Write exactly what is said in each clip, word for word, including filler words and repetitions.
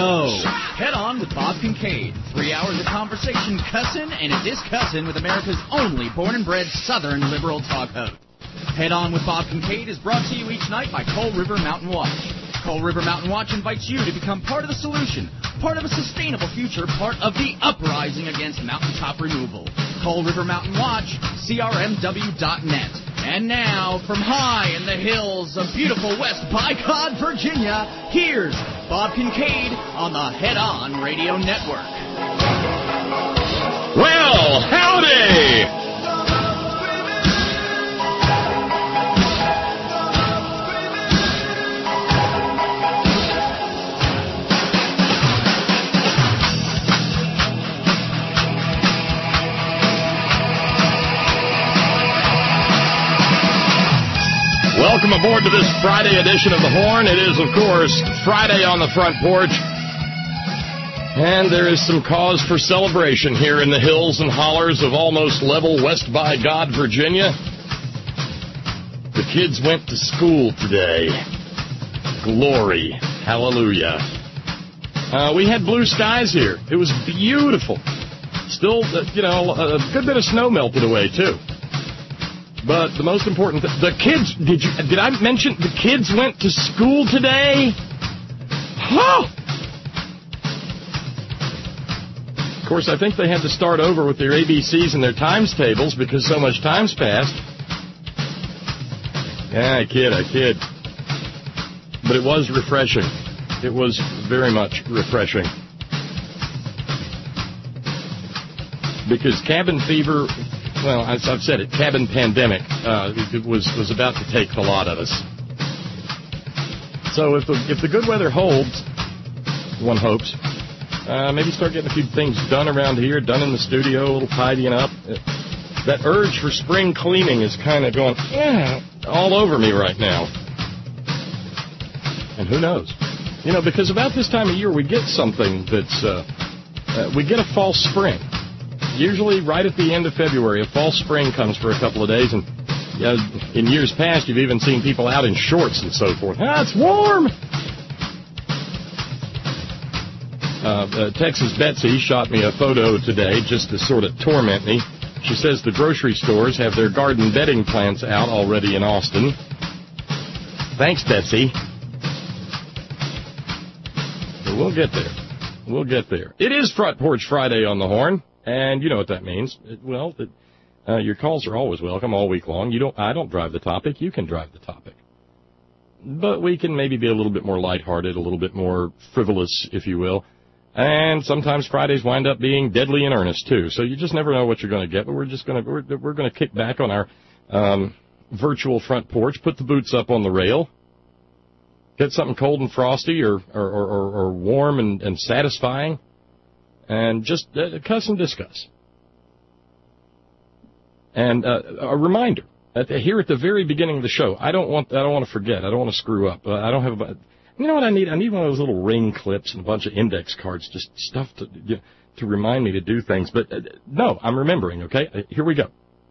go. Head On with Bob Kincaid. Three hours of conversation, cussin' and a discussin' with America's only born and bred Southern liberal talk host. Head On with Bob Kincaid is brought to you each night by Coal River Mountain Watch. Coal River Mountain Watch invites you to become part of the solution, part of a sustainable future, part of the uprising against mountaintop removal. Coal River Mountain Watch, C R M W dot net. And now, from high in the hills of beautiful West Bicod, Virginia, here's Bob Kincaid on the Head On Radio Network. Well, howdy! Welcome aboard to this Friday edition of The Horn. It is, of course, Friday on the Front Porch. And there is some cause for celebration here in the hills and hollers of almost level West Bicod, Virginia. The kids went to school today. Glory. Hallelujah. Uh, we had blue skies here. It was beautiful. Still, uh, you know, a good bit of snow melted away, too. But the most important thing, the kids, did you, did I mention the kids went to school today? Huh! Of course, I think they had to start over with their A B Cs and their times tables because so much time's passed. Yeah, I kid, I kid. But it was refreshing. It was very much refreshing. Because cabin fever... Well, as I've said it, cabin pandemic uh, it was was about to take the lot of us. So if the if the good weather holds, one hopes, uh, maybe start getting a few things done around here, done in the studio, a little tidying up. That urge for spring cleaning is kind of going yeah, all over me right now. And who knows? You know, because about this time of year we get something that's uh, uh, we get a false spring. Usually right at the end of February, a false spring comes for a couple of days, and uh, in years past, you've even seen people out in shorts and so forth. Ah, it's warm! Uh, uh, Texas Betsy shot me a photo today just to sort of torment me. She says the grocery stores have their garden bedding plants out already in Austin. Thanks, Betsy. But we'll get there. We'll get there. It is Front Porch Friday on the Horn. And you know what that means. Well, that, uh, your calls are always welcome all week long. You don't. I don't drive the topic. You can drive the topic. But we can maybe be a little bit more lighthearted, a little bit more frivolous, if you will. And sometimes Fridays wind up being deadly in earnest, too. So you just never know what you're going to get. But we're just going to we're, we're going to kick back on our um, virtual front porch, put the boots up on the rail, get something cold and frosty or, or, or, or warm and, and satisfying. And just uh, cuss and discuss. And uh, a reminder, at the, here at the very beginning of the show, I don't want I don't want to forget. I don't want to screw up. Uh, I don't have a, you know what I need? I need one of those little ring clips and a bunch of index cards, just stuff to you know, to remind me to do things. But uh, no, I'm remembering, okay? Uh, here we go.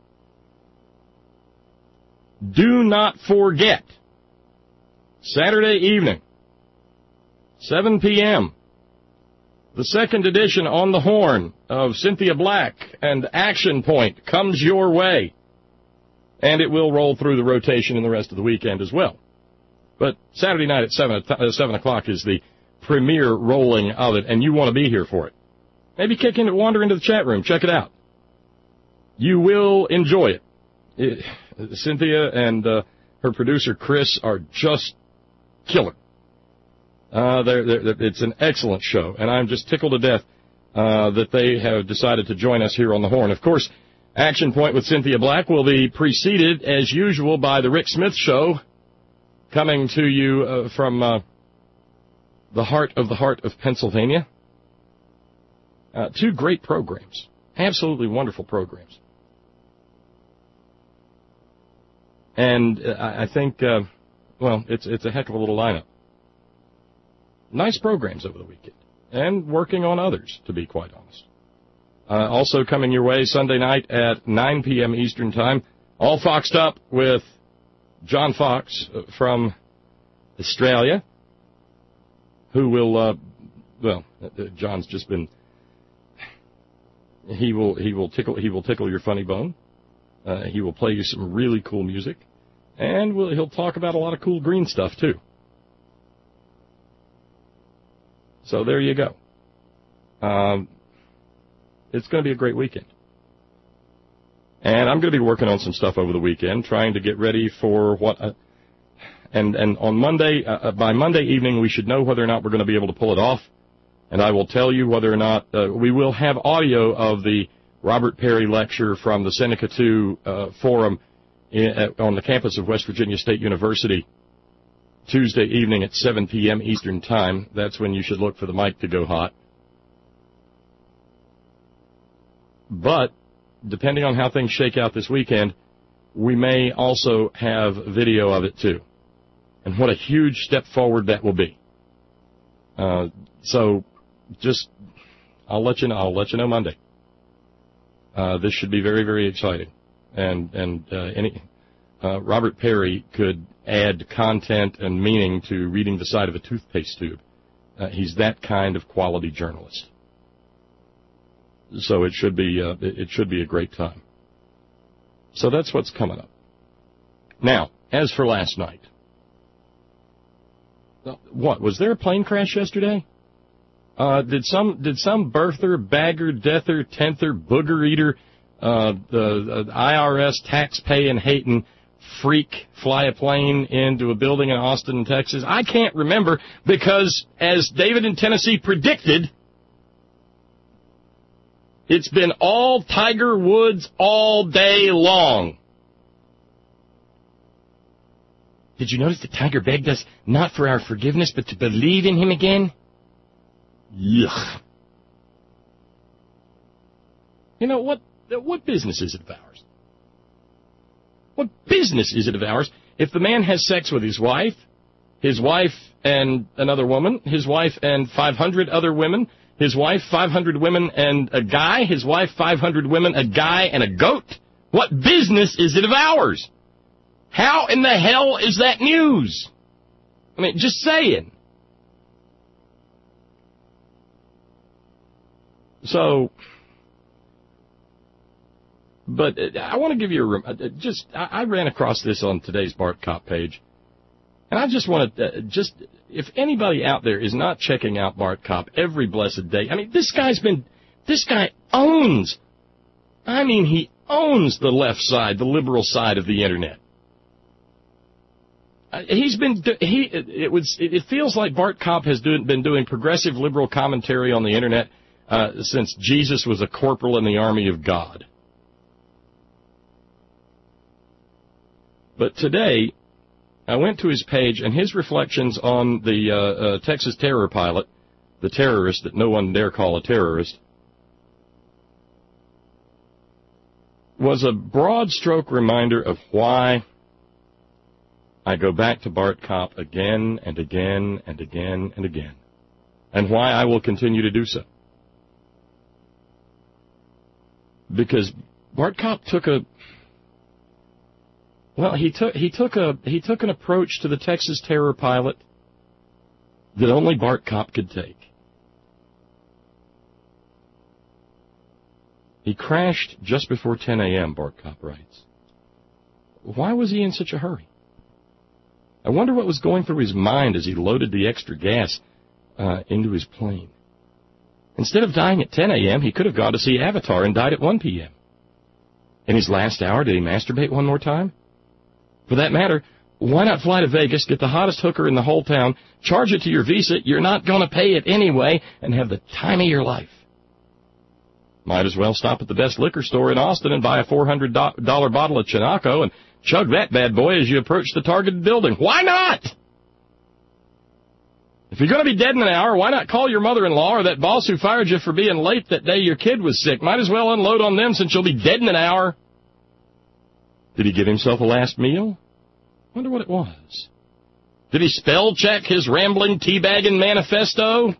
Do not forget, Saturday evening, seven p.m., the second edition on the Horn of Cynthia Black and Action Point comes your way. And it will roll through the rotation in the rest of the weekend as well. But Saturday night at seven, uh, seven o'clock is the premiere rolling of it, and you want to be here for it. Maybe kick in, wander into the chat room. Check it out. You will enjoy it. it Cynthia and uh, her producer, Chris, are just killer. Uh, they're, they're, it's an excellent show, and I'm just tickled to death uh, that they have decided to join us here on the Horn. Of course, Action Point with Cynthia Black will be preceded, as usual, by the Rick Smith Show, coming to you uh, from uh, the heart of the heart of Pennsylvania. Uh, two great programs, absolutely wonderful programs. And uh, I think, uh, well, it's it's a heck of a little lineup. Nice programs over the weekend, and working on others, to be quite honest. Uh, also coming your way Sunday night at nine p.m. Eastern Time, all foxed up with John Fox from Australia, who will uh, well, uh, John's just been, he will, he will tickle, he will tickle your funny bone. Uh, he will play you some really cool music, and we'll, he'll talk about a lot of cool green stuff, too. So there you go. Um, it's going to be a great weekend. And I'm going to be working on some stuff over the weekend, trying to get ready for what, uh, and, and on Monday, uh, by Monday evening, we should know whether or not we're going to be able to pull it off. And I will tell you whether or not, uh, we will have audio of the Robert Perry lecture from the Seneca two, uh, forum in, uh, on the campus of West Virginia State University Tuesday evening at seven p.m. Eastern Time. That's when you should look for the mic to go hot. But, depending on how things shake out this weekend, we may also have video of it, too. And what a huge step forward that will be. Uh, so, just, I'll let you know, I'll let you know Monday. Uh, this should be very, very exciting. And, and, uh, any, uh, Robert Perry could add content and meaning to reading the side of a toothpaste tube. Uh, he's that kind of quality journalist. So it should be uh, it should be a great time. So that's what's coming up. Now, as for last night, what was there a plane crash yesterday? Uh, did some did some birther, bagger, deather, tenther, booger eater, uh, the, the I R S tax paying hating freak fly a plane into a building in Austin, Texas? I can't remember because, as David in Tennessee predicted, it's been all Tiger Woods all day long. Did you notice that Tiger begged us not for our forgiveness, but to believe in him again? Yuck. You know, what What business is it of ours? What business is it of ours if the man has sex with his wife, his wife and another woman, his wife and five hundred other women, his wife, five hundred women and a guy, his wife, five hundred women, a guy, and a goat? What business is it of ours? How in the hell is that news? I mean, just saying. So, but I want to give you a, just, I ran across this on today's Bart Kopp page, and I just want to, just, if anybody out there is not checking out Bart Kopp every blessed day, I mean, this guy's been, this guy owns, I mean, he owns the left side, the liberal side of the Internet. He's been, he, it was, it feels like Bart Kopp has do, been doing progressive liberal commentary on the Internet uh, since Jesus was a corporal in the army of God. But today, I went to his page, and his reflections on the uh, uh, Texas terror pilot, the terrorist that no one dare call a terrorist, was a broad stroke reminder of why I go back to Bart Kopp again and again and again and again, and why I will continue to do so. Because Bart Kopp took a Well, he took he took a he took an approach to the Texas terror pilot that only Bart Kopp could take. He crashed just before ten a.m., Bart Kopp writes. Why was he in such a hurry? I wonder what was going through his mind as he loaded the extra gas uh, into his plane. Instead of dying at ten a.m., he could have gone to see Avatar and died at one p.m. In his last hour, did he masturbate one more time? For that matter, why not fly to Vegas, get the hottest hooker in the whole town, charge it to your Visa, you're not going to pay it anyway, and have the time of your life? Might as well stop at the best liquor store in Austin and buy a four hundred dollars bottle of Chinaco and chug that bad boy as you approach the targeted building. Why not? If you're going to be dead in an hour, why not call your mother-in-law or that boss who fired you for being late that day your kid was sick? Might as well unload on them since you'll be dead in an hour. Did he give himself a last meal? Wonder what it was. Did he spell check his rambling teabagging manifesto?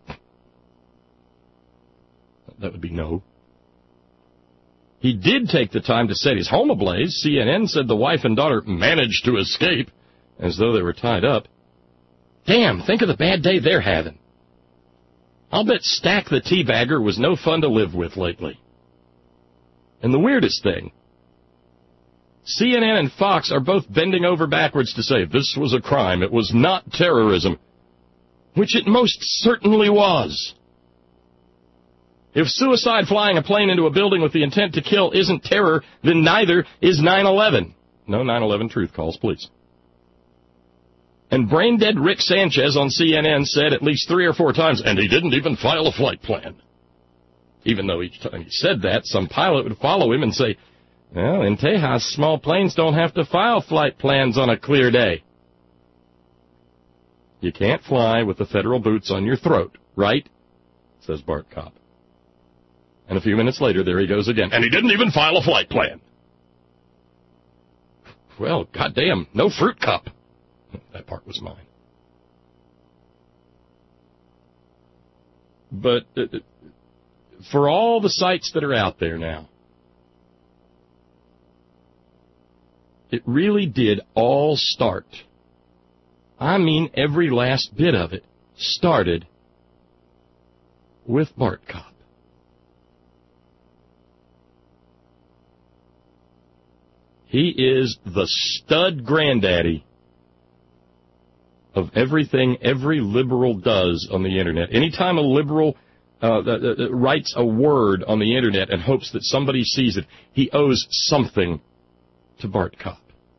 That would be no. He did take the time to set his home ablaze. C N N said the wife and daughter managed to escape, as though they were tied up. Damn, think of the bad day they're having. I'll bet Stack the Teabagger was no fun to live with lately. And the weirdest thing, C N N and Fox are both bending over backwards to say this was a crime, it was not terrorism, which it most certainly was. If suicide flying a plane into a building with the intent to kill isn't terror, then neither is nine eleven. No nine eleven truth calls, please. And brain-dead Rick Sanchez on C N N said at least three or four times, and he didn't even file a flight plan. Even though each time he said that, some pilot would follow him and say, well, in Tejas, small planes don't have to file flight plans on a clear day. You can't fly with the federal boots on your throat, right? Says Bart Kopp. And a few minutes later, there he goes again, and he didn't even file a flight plan. Well, goddamn, no fruit cup. That part was mine. But uh, for all the sites that are out there now, it really did all start, I mean every last bit of it, started with Bart Kopp. He is the stud granddaddy of everything every liberal does on the Internet. Anytime a liberal uh, uh, writes a word on the Internet and hopes that somebody sees it, he owes something to Bart Kopp.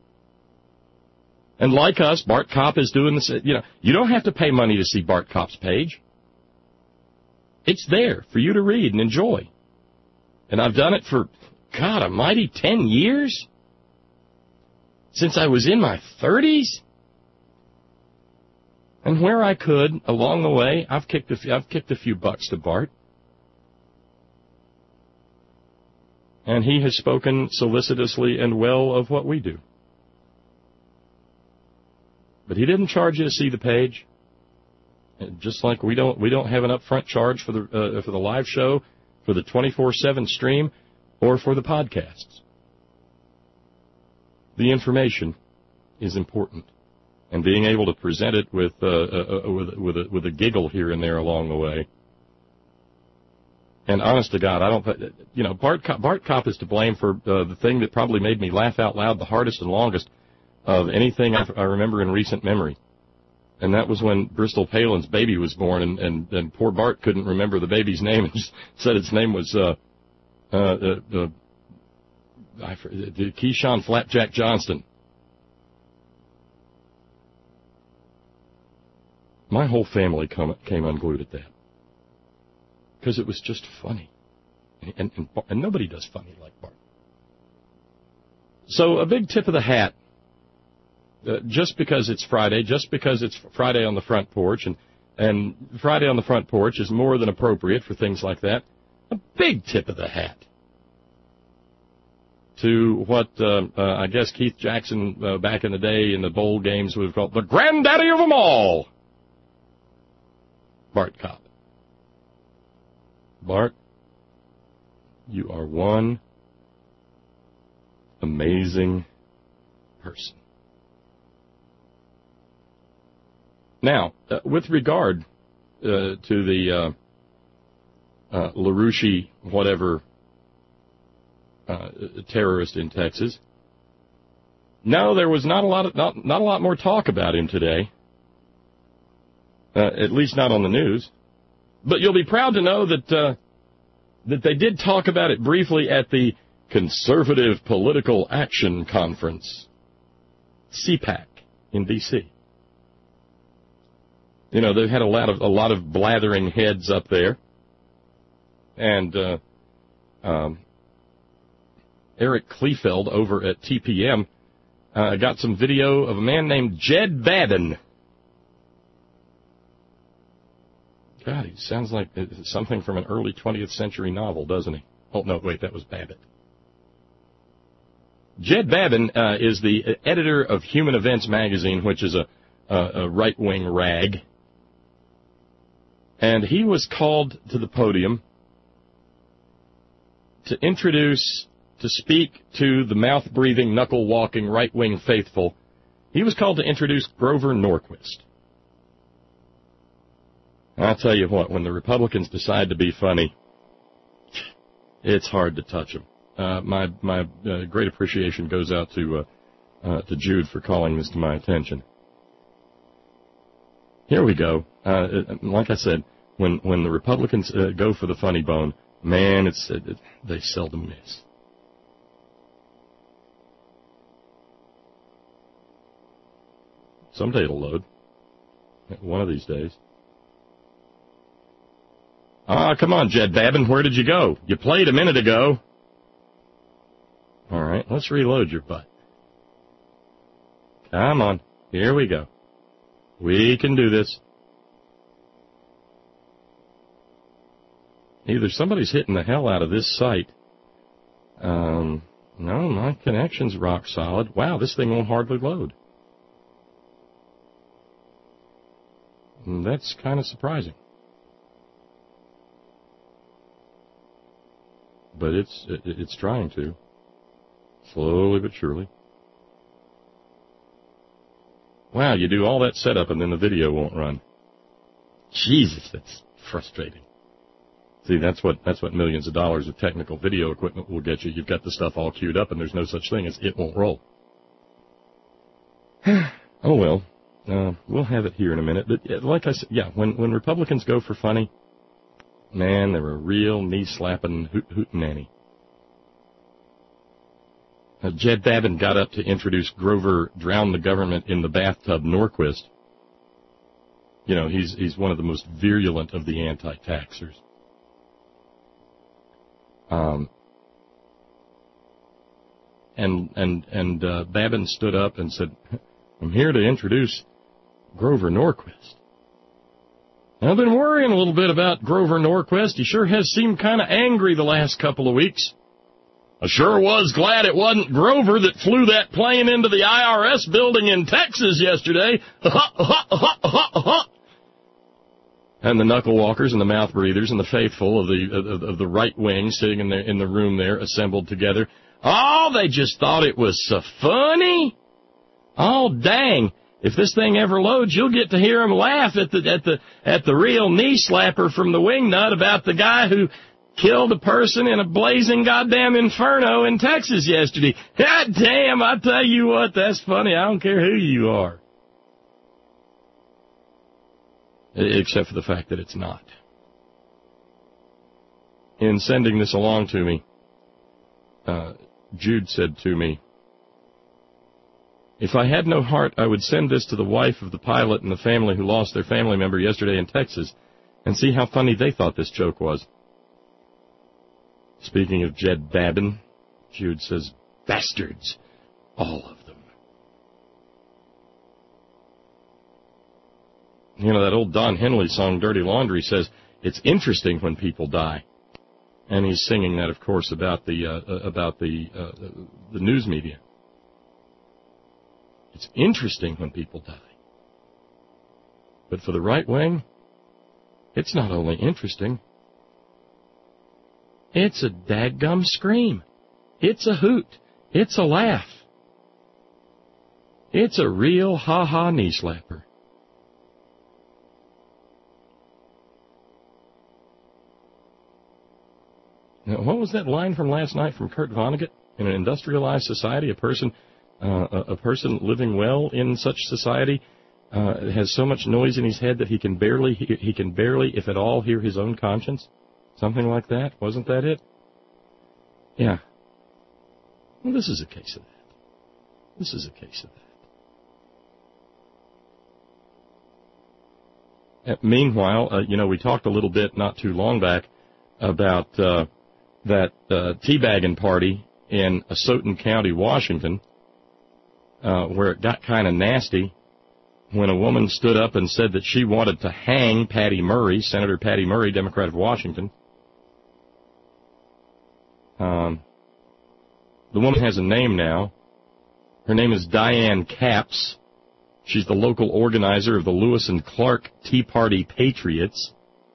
And like us, Bart Kopp is doing this. You know, you don't have to pay money to see Bart Kopp's page. It's there for you to read and enjoy. And I've done it for, God almighty, ten years? Since I was in my thirties? And where I could, along the way, I've kicked a few, I've kicked a few bucks to Bart. And he has spoken solicitously and well of what we do. But he didn't charge you to see the page. Just like we don't we don't have an upfront charge for the uh, for the live show, for the twenty-four seven stream, or for the podcasts. The information is important. And being able to present it with uh, uh, with with a, with a giggle here and there along the way. And honest to God, I don't, you know, Bart Kopp, Bart Kopp is to blame for uh, the thing that probably made me laugh out loud the hardest and longest of anything I, I remember in recent memory. And that was when Bristol Palin's baby was born, and, and, and poor Bart couldn't remember the baby's name and just said its name was uh, uh, uh, uh, I, Keyshawn Flapjack Johnston. My whole family come, came unglued at that. Because it was just funny. And, and, and nobody does funny like Bart. So a big tip of the hat, uh, just because it's Friday, just because it's Friday on the front porch, and, and Friday on the front porch is more than appropriate for things like that, a big tip of the hat to what uh, uh, I guess Keith Jackson uh, back in the day in the bowl games would have called the granddaddy of them all. Bart Kopp. Bart, you are one amazing person. Now, uh, with regard uh, to the uh, uh, LaRouche, whatever, uh, terrorist in Texas, no, there was not a lot of, not, not a lot more talk about him today. Uh, at least not on the news. But you'll be proud to know that uh, that they did talk about it briefly at the Conservative Political Action Conference, C PAC, in D C You know, they've had a lot of a lot of blathering heads up there, and uh, um, Eric Kleefeld over at T P M uh, got some video of a man named Jed Babin. God, he sounds like something from an early twentieth century novel, doesn't he? Oh, no, wait, that was Babbitt. Jed Babin uh, is the editor of Human Events magazine, which is a, a, a right-wing rag. And he was called to the podium to introduce, to speak to the mouth-breathing, knuckle-walking, right-wing faithful. He was called to introduce Grover Norquist. I'll tell you what, when the Republicans decide to be funny, it's hard to touch them. Uh, my my uh, great appreciation goes out to uh, uh, to Jude for calling this to my attention. Here we go. Uh, like I said, when when the Republicans uh, go for the funny bone, man, it's it, it, they seldom miss. Someday it'll load. One of these days. Ah, come on, Jed Babin, where did you go? You played a minute ago. All right, let's reload your butt. Come on, here we go. We can do this. Either somebody's hitting the hell out of this site. Um, no, my connection's rock solid. Wow, this thing won't hardly load. And that's kind of surprising. But it's it, it's trying to. Slowly but surely. Wow, you do all that setup and then the video won't run. Jesus, that's frustrating. See, that's what that's what millions of dollars of technical video equipment will get you. You've got the stuff all queued up and there's no such thing as it won't roll. Oh well, uh, we'll have it here in a minute. But like I said, yeah, when when Republicans go for funny, man, they're a real knee-slapping hoot hootenanny. Uh, Jed Babin got up to introduce Grover Drown the Government in the Bathtub Norquist. You know, he's he's one of the most virulent of the anti-taxers. Um, and and and uh, Babin stood up and said, "I'm here to introduce Grover Norquist." I've been worrying a little bit about Grover Norquist. He sure has seemed kind of angry the last couple of weeks. I sure was glad it wasn't Grover that flew that plane into the I R S building in Texas yesterday. And the knuckle walkers and the mouth breathers and the faithful of the of, of the right wing sitting in the in the room there assembled together. Oh, they just thought it was so funny. Oh, dang. If this thing ever loads, you'll get to hear them laugh at the at the at the real knee slapper from the wingnut about the guy who killed a person in a blazing goddamn inferno in Texas yesterday. God damn, I tell you what, that's funny. I don't care who you are. Except for the fact that it's not. In sending this along to me, uh, Jude said to me, "If I had no heart, I would send this to the wife of the pilot and the family who lost their family member yesterday in Texas and see how funny they thought this joke was." Speaking of Jed Babin, Jude says, "Bastards, all of them." You know, that old Don Henley song, Dirty Laundry, says, it's interesting when people die. And he's singing that, of course, about the, uh, about the, uh, the news media. It's interesting when people die. But for the right wing, it's not only interesting, it's a dadgum scream. It's a hoot. It's a laugh. It's a real ha-ha knee slapper. Now, what was that line from last night from Kurt Vonnegut? In an industrialized society, a person, uh, a, a person living well in such society uh, has so much noise in his head that he can barely, he, he can barely, if at all, hear his own conscience. Something like that. Wasn't that it? Yeah. Well, this is a case of that. This is a case of that. Uh, meanwhile, uh, you know, we talked a little bit not too long back about uh, that uh, teabagging party in Asotin County, Washington, uh, where it got kind of nasty when a woman stood up and said that she wanted to hang Patty Murray, Senator Patty Murray, Democrat of Washington. Um, the woman has a name now. Her name is Diane Capps. She's the local organizer of the Lewis and Clark Tea Party Patriots.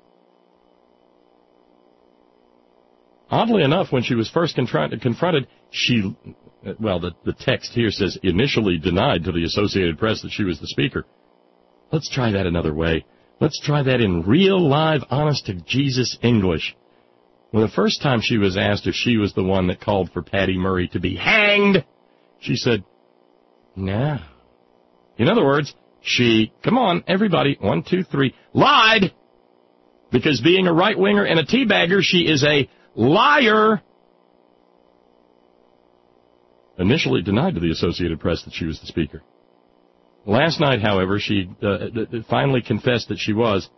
Oddly enough, when she was first confronted, she, well, the, the text here says initially denied to the Associated Press that she was the speaker. Let's try that another way. Let's try that in real, live, honest-to-Jesus English. Well, the first time she was asked if she was the one that called for Patty Murray to be hanged, she said, no. In other words, she, come on, everybody, one, two, three, lied! Because being a right-winger and a teabagger, she is a liar! Initially denied to the Associated Press that she was the speaker. Last night, however, she uh, finally confessed that she was.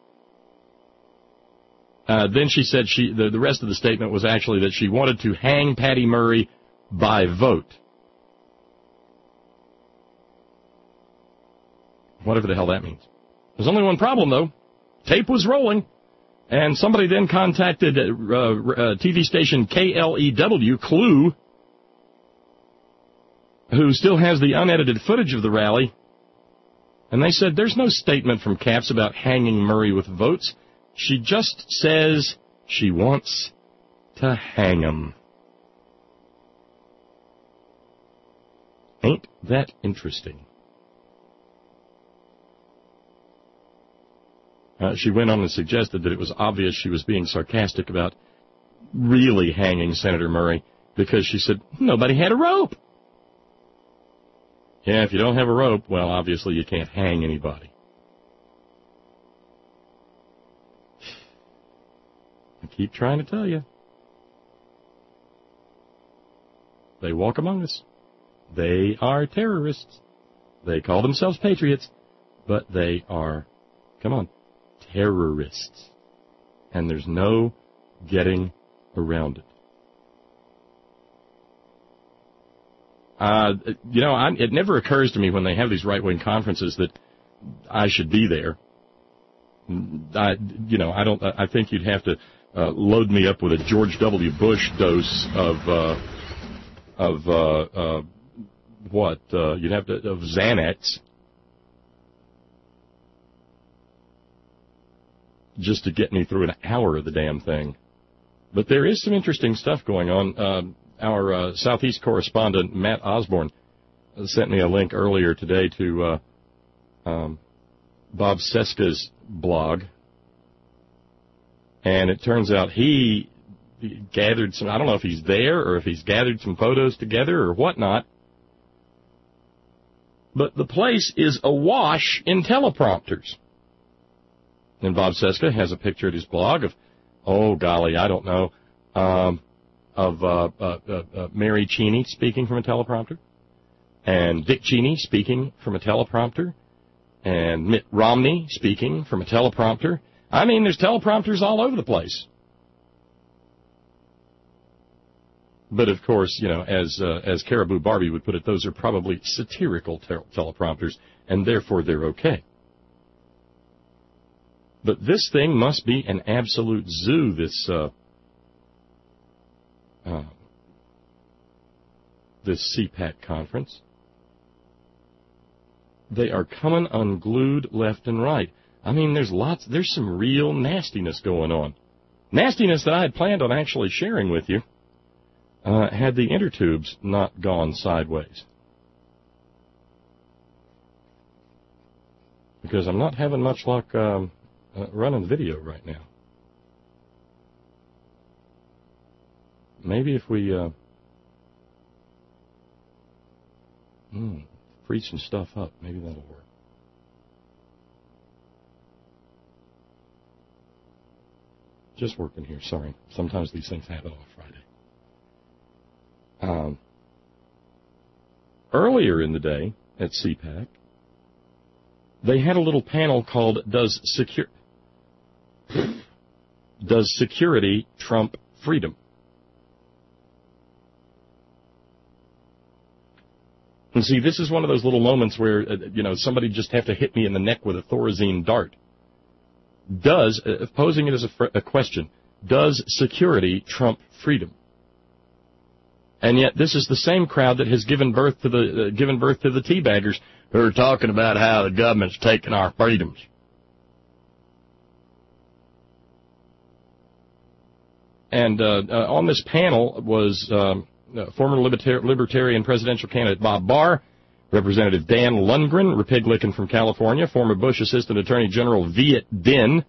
Uh, then she said she the, the rest of the statement was actually that she wanted to hang Patty Murray by vote. Whatever the hell that means. There's only one problem, though. Tape was rolling, and somebody then contacted uh, uh, T V station K L E W, Clue, who still has the unedited footage of the rally, and they said there's no statement from Capps about hanging Murray with votes. She just says she wants to hang him. Ain't that interesting? Uh, she went on and suggested that it was obvious she was being sarcastic about really hanging Senator Murray because she said nobody had a rope. Yeah, if you don't have a rope, well, obviously you can't hang anybody. I keep trying to tell you. They walk among us. They are terrorists. They call themselves patriots, but they are, come on, terrorists. And there's no getting around it. Uh, you know, I, it never occurs to me when they have these right-wing conferences that I should be there. I, you know, I don't. I think you'd have to uh, load me up with a George W. Bush dose of uh, of uh, uh, what? Uh, you'd have to of Xanax just to get me through an hour of the damn thing. But there is some interesting stuff going on. Uh, Our uh, Southeast correspondent, Matt Osborne, sent me a link earlier today to uh, um, Bob Cesca's blog. And it turns out he gathered some, I don't know if he's there or if he's gathered some photos together or whatnot. But the place is awash in teleprompters. And Bob Cesca has a picture at his blog of, oh, golly, I don't know, um, of uh, uh, uh, Mary Cheney speaking from a teleprompter, and Dick Cheney speaking from a teleprompter, and Mitt Romney speaking from a teleprompter. I mean, there's teleprompters all over the place. But, of course, you know, as uh, as Caribou Barbie would put it, those are probably satirical te- teleprompters, and therefore they're okay. But this thing must be an absolute zoo, this uh, uh, this C PAC conference. They are coming unglued left and right. I mean, there's lots, there's some real nastiness going on. Nastiness that I had planned on actually sharing with you, uh, had the inner tubes not gone sideways. Because I'm not having much luck um, uh, running video right now. Maybe if we uh, hmm, free some stuff up, maybe that'll work. Just working here, sorry. Sometimes these things happen on a Friday. Um, earlier in the day at C PAC, they had a little panel called Does Secure Does Security Trump Freedom? And see, this is one of those little moments where, uh, you know, somebody just have to hit me in the neck with a Thorazine dart. Does, uh, posing it as a, fr- a question, does security trump freedom? And yet this is the same crowd that has given birth to the, uh, given birth to the teabaggers who are talking about how the government's taking our freedoms. And uh, uh, on this panel was um, uh, former libertar- libertarian presidential candidate Bob Barr, Representative Dan Lundgren, Republican from California, former Bush Assistant Attorney General Viet Din,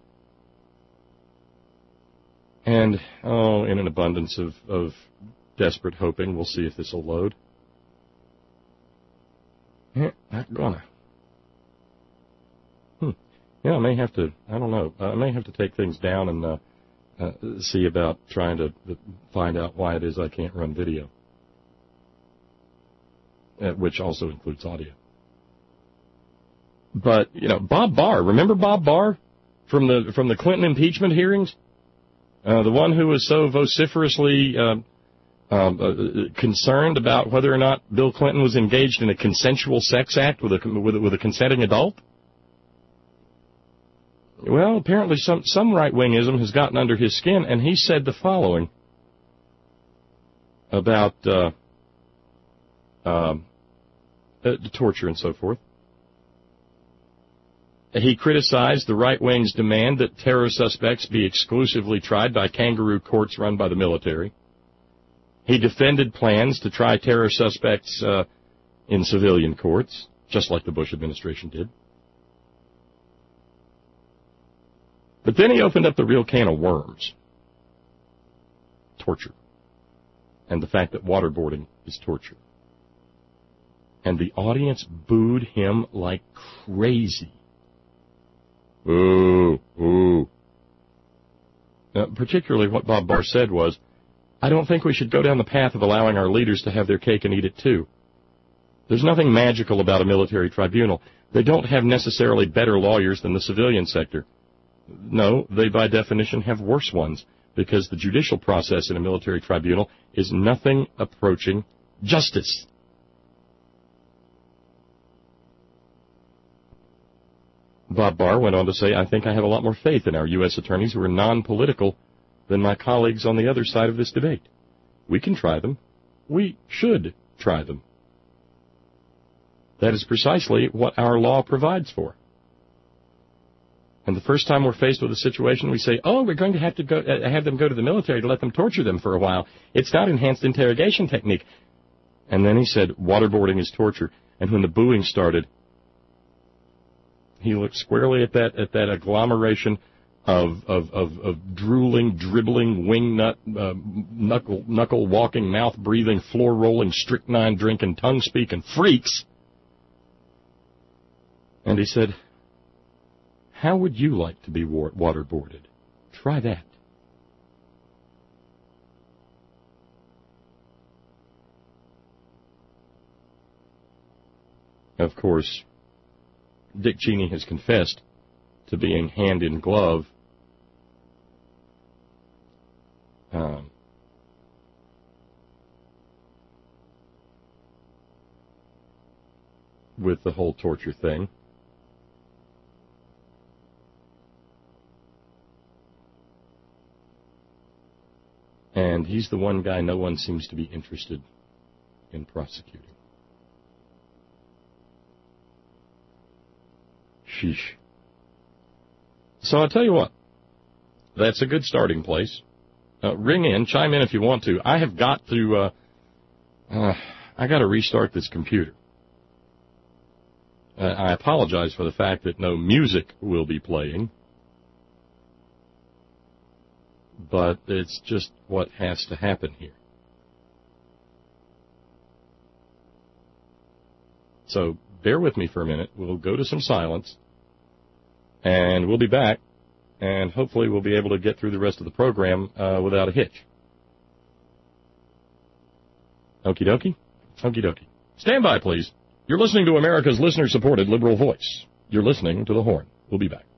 and, oh, in an abundance of, of desperate hoping, we'll see if this will load. Yeah, not gonna. Hmm. Yeah, I may have to, I don't know, I may have to take things down and uh, uh, see about trying to find out why it is I can't run video, uh, which also includes audio. But, you know, Bob Barr, remember Bob Barr from the from the Clinton impeachment hearings? Uh, the one who was so vociferously uh, um, uh, concerned about whether or not Bill Clinton was engaged in a consensual sex act with a with a, with a consenting adult. Well, apparently some some right-wingism has gotten under his skin, and he said the following about uh, uh, uh, torture and so forth. He criticized the right wing's demand that terror suspects be exclusively tried by kangaroo courts run by the military. He defended plans to try terror suspects uh, in civilian courts, just like the Bush administration did. But then he opened up the real can of worms. Torture. And the fact that waterboarding is torture. And the audience booed him like crazy. Ooh, ooh. Now, particularly what Bob Barr said was, I don't think we should go down the path of allowing our leaders to have their cake and eat it too. There's nothing magical about a military tribunal. They don't have necessarily better lawyers than the civilian sector. No, they by definition have worse ones, because the judicial process in a military tribunal is nothing approaching justice. Bob Barr went on to say, I think I have a lot more faith in our U S attorneys who are non-political than my colleagues on the other side of this debate. We can try them. We should try them. That is precisely what our law provides for. And the first time we're faced with a situation, we say, oh, we're going to have to go, uh, have them go to the military to let them torture them for a while. It's not enhanced interrogation technique. And then he said, waterboarding is torture. And when the booing started, he looked squarely at that at that agglomeration of of of, of drooling, dribbling, wing nut, uh, knuckle knuckle walking, mouth breathing, floor rolling, strychnine drinking, tongue speaking freaks, and he said, "How would you like to be waterboarded? Try that." Of course, Dick Cheney has confessed to being hand in glove um, with the whole torture thing. And he's the one guy no one seems to be interested in prosecuting. Sheesh. So I'll tell you what, that's a good starting place. Uh, ring in, chime in if you want to. I have got to, uh, uh, I got to restart this computer. Uh, I apologize for the fact that no music will be playing, but it's just what has to happen here. So bear with me for a minute. We'll go to some silence. And we'll be back, and hopefully we'll be able to get through the rest of the program uh, without a hitch. Okie dokie? Okie dokie. Stand by, please. You're listening to America's listener-supported liberal voice. You're listening to The Horn. We'll be back.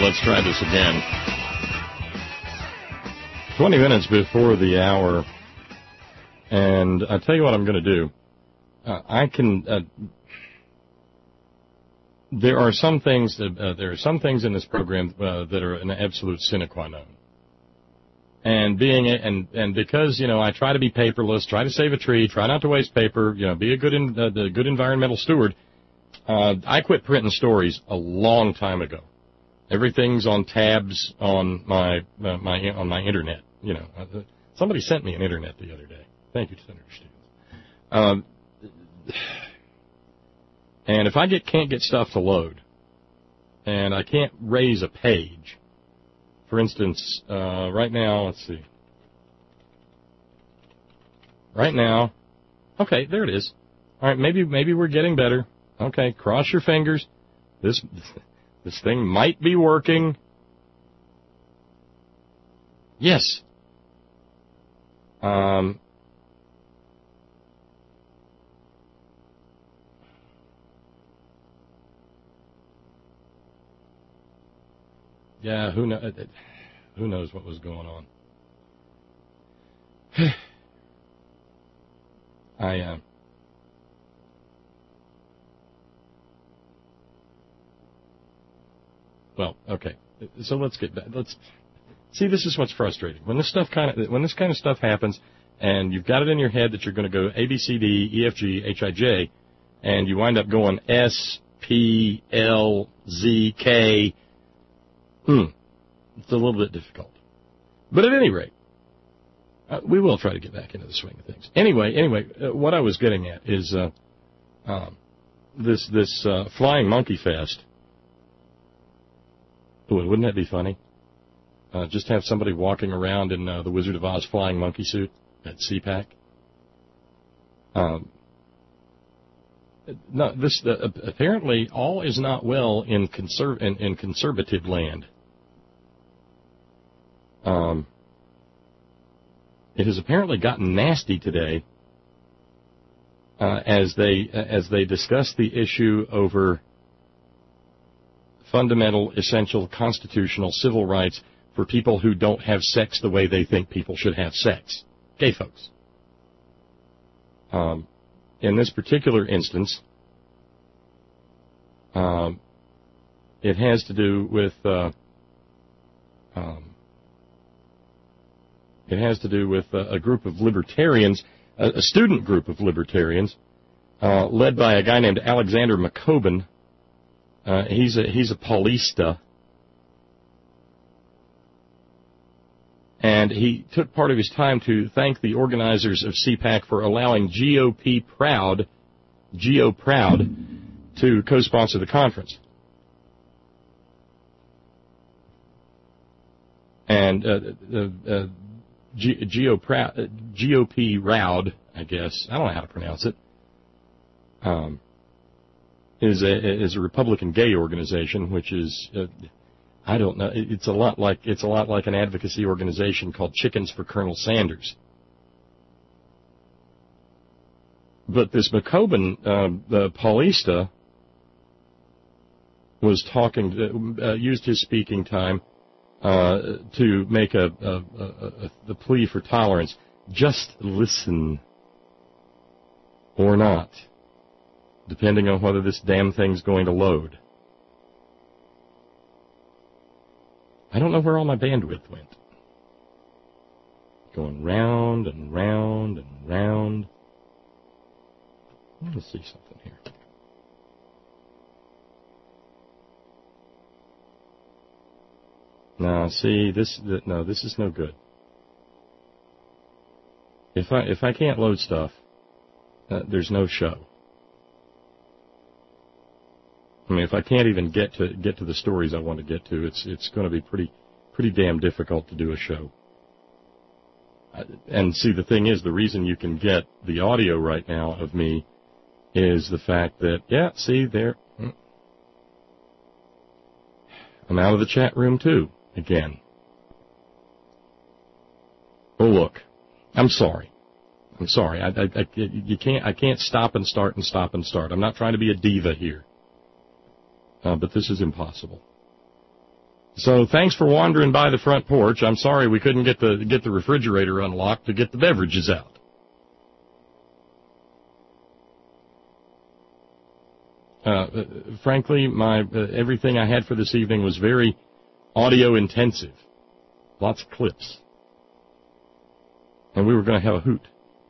let's try this again. twenty minutes before the hour, and I'll tell you what I'm going to do. Uh, I can... Uh, there are some things that, uh, there are some things in this program uh, that are an absolute sine qua non. And being a, and and because you know I try to be paperless, try to save a tree, try not to waste paper, you know, be a good in, uh, the good environmental steward. Uh, I quit printing stories a long time ago. Everything's on tabs on my uh, my on my internet. You know, uh, somebody sent me an internet the other day. Thank you, Senator Stevens. Um, and if I get can't get stuff to load, and I can't raise a page. For instance, uh, right now, let's see. Right now, okay, there it is. All right, maybe maybe we're getting better. Okay, cross your fingers. This this thing might be working. Yes. Um. Yeah, who knows? Who knows what was going on? I uh, well, okay. So let's get back. Let's see. This is what's frustrating when this stuff kind of when this kind of stuff happens, and you've got it in your head that you're going to go A B C D E F G H I J, and you wind up going S P L Z K. Hmm. It's a little bit difficult. But at any rate, uh, we will try to get back into the swing of things. Anyway, anyway, uh, what I was getting at is uh, um, this this uh, Flying Monkey Fest. Ooh, wouldn't that be funny? Uh, just have somebody walking around in uh, the Wizard of Oz flying monkey suit at C PAC. Um, no, this uh, apparently all is not well in, conserv- in, in conservative land. Um, it has apparently gotten nasty today uh, as they uh, as they discuss the issue over fundamental, essential, constitutional, civil rights for people who don't have sex the way they think people should have sex. Gay folks. Um, in this particular instance, um, it has to do with uh, um, It has to do with a, a group of libertarians, a, a student group of libertarians, uh, led by a guy named Alexander McCoben. Uh, he's a he's a Paulista, and he took part of his time to thank the organizers of C PAC for allowing G O P Proud, G O Proud, to co-sponsor the conference. And uh, uh, uh, G- G-O Proud, uh, G O P Roud, I guess, I don't know how to pronounce it, um, is a is a Republican gay organization, which is uh, I don't know. It's a lot like it's a lot like an advocacy organization called Chickens for Colonel Sanders. But this McCoben, uh, the Paulista, was talking, uh, used his speaking time uh, to make a, a, a, a the plea for tolerance. Just listen, or not, depending on whether this damn thing's going to load. I don't know where all my bandwidth went. Going round and round and round. Let me see something here. Now, see, this, no, this is no good. If I, if I can't load stuff, uh, there's no show. I mean, if I can't even get to, get to the stories I want to get to, it's, it's going to be pretty, pretty damn difficult to do a show. And see, the thing is, the reason you can get the audio right now of me is the fact that, yeah, see, there, I'm out of the chat room, too, again. Oh, look, I'm sorry. I'm sorry. I, I, I, you can't, I can't stop and start and stop and start. I'm not trying to be a diva here. Uh, but this is impossible. So thanks for wandering by the front porch. I'm sorry we couldn't get the get the refrigerator unlocked to get the beverages out. Uh, frankly, my uh, everything I had for this evening was very audio intensive. Lots of clips. And we were going to have a hoot.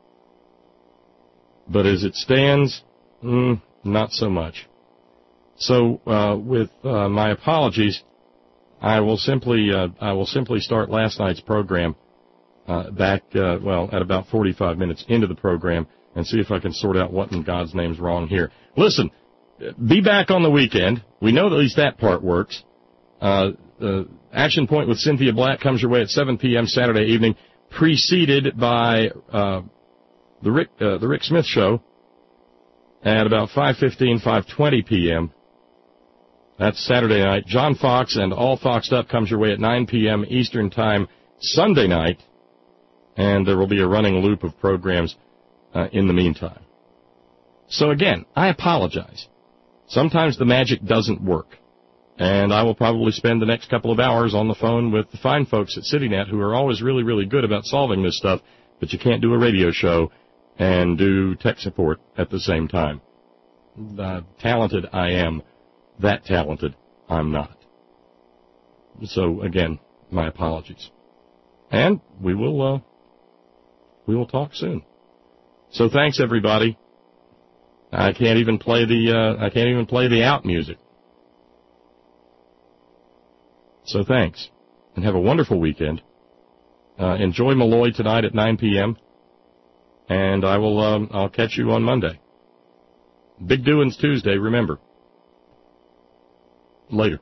But as it stands, mm, not so much. So, uh, with uh, my apologies, I will simply uh, I will simply start last night's program uh, back, uh, well, at about forty-five minutes into the program and see if I can sort out what in God's name's wrong here. Listen, be back on the weekend. We know at least that part works. Uh, uh, Action Point with Cynthia Black comes your way at seven p.m. Saturday evening, preceded by uh, the Rick uh, the Rick Smith Show at about five fifteen, five twenty p.m. That's Saturday night. John Fox and All Foxed Up comes your way at nine p.m. Eastern Time Sunday night, and there will be a running loop of programs uh, in the meantime. So again, I apologize. Sometimes the magic doesn't work, and I will probably spend the next couple of hours on the phone with the fine folks at CityNet who are always really, really good about solving this stuff, but you can't do a radio show and do tech support at the same time. Uh, talented I am. That talented I'm not. So again, my apologies. And we will, uh, we will talk soon. So thanks everybody. I can't even play the, uh, I can't even play the out music. So thanks. And have a wonderful weekend. Uh, enjoy Malloy tonight at nine p.m. And I will, um, I'll catch you on Monday. Big doings Tuesday, remember. Later.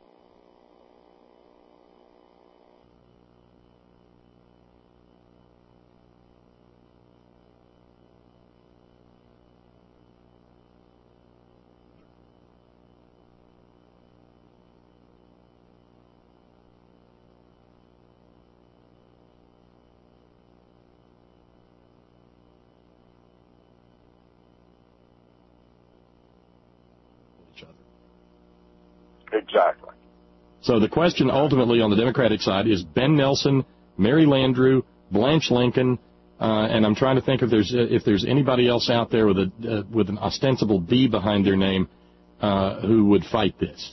Exactly. So the question ultimately on the Democratic side is Ben Nelson, Mary Landrieu, Blanche Lincoln, uh, and I'm trying to think if there's if there's anybody else out there with a uh, with an ostensible B behind their name uh, who would fight this.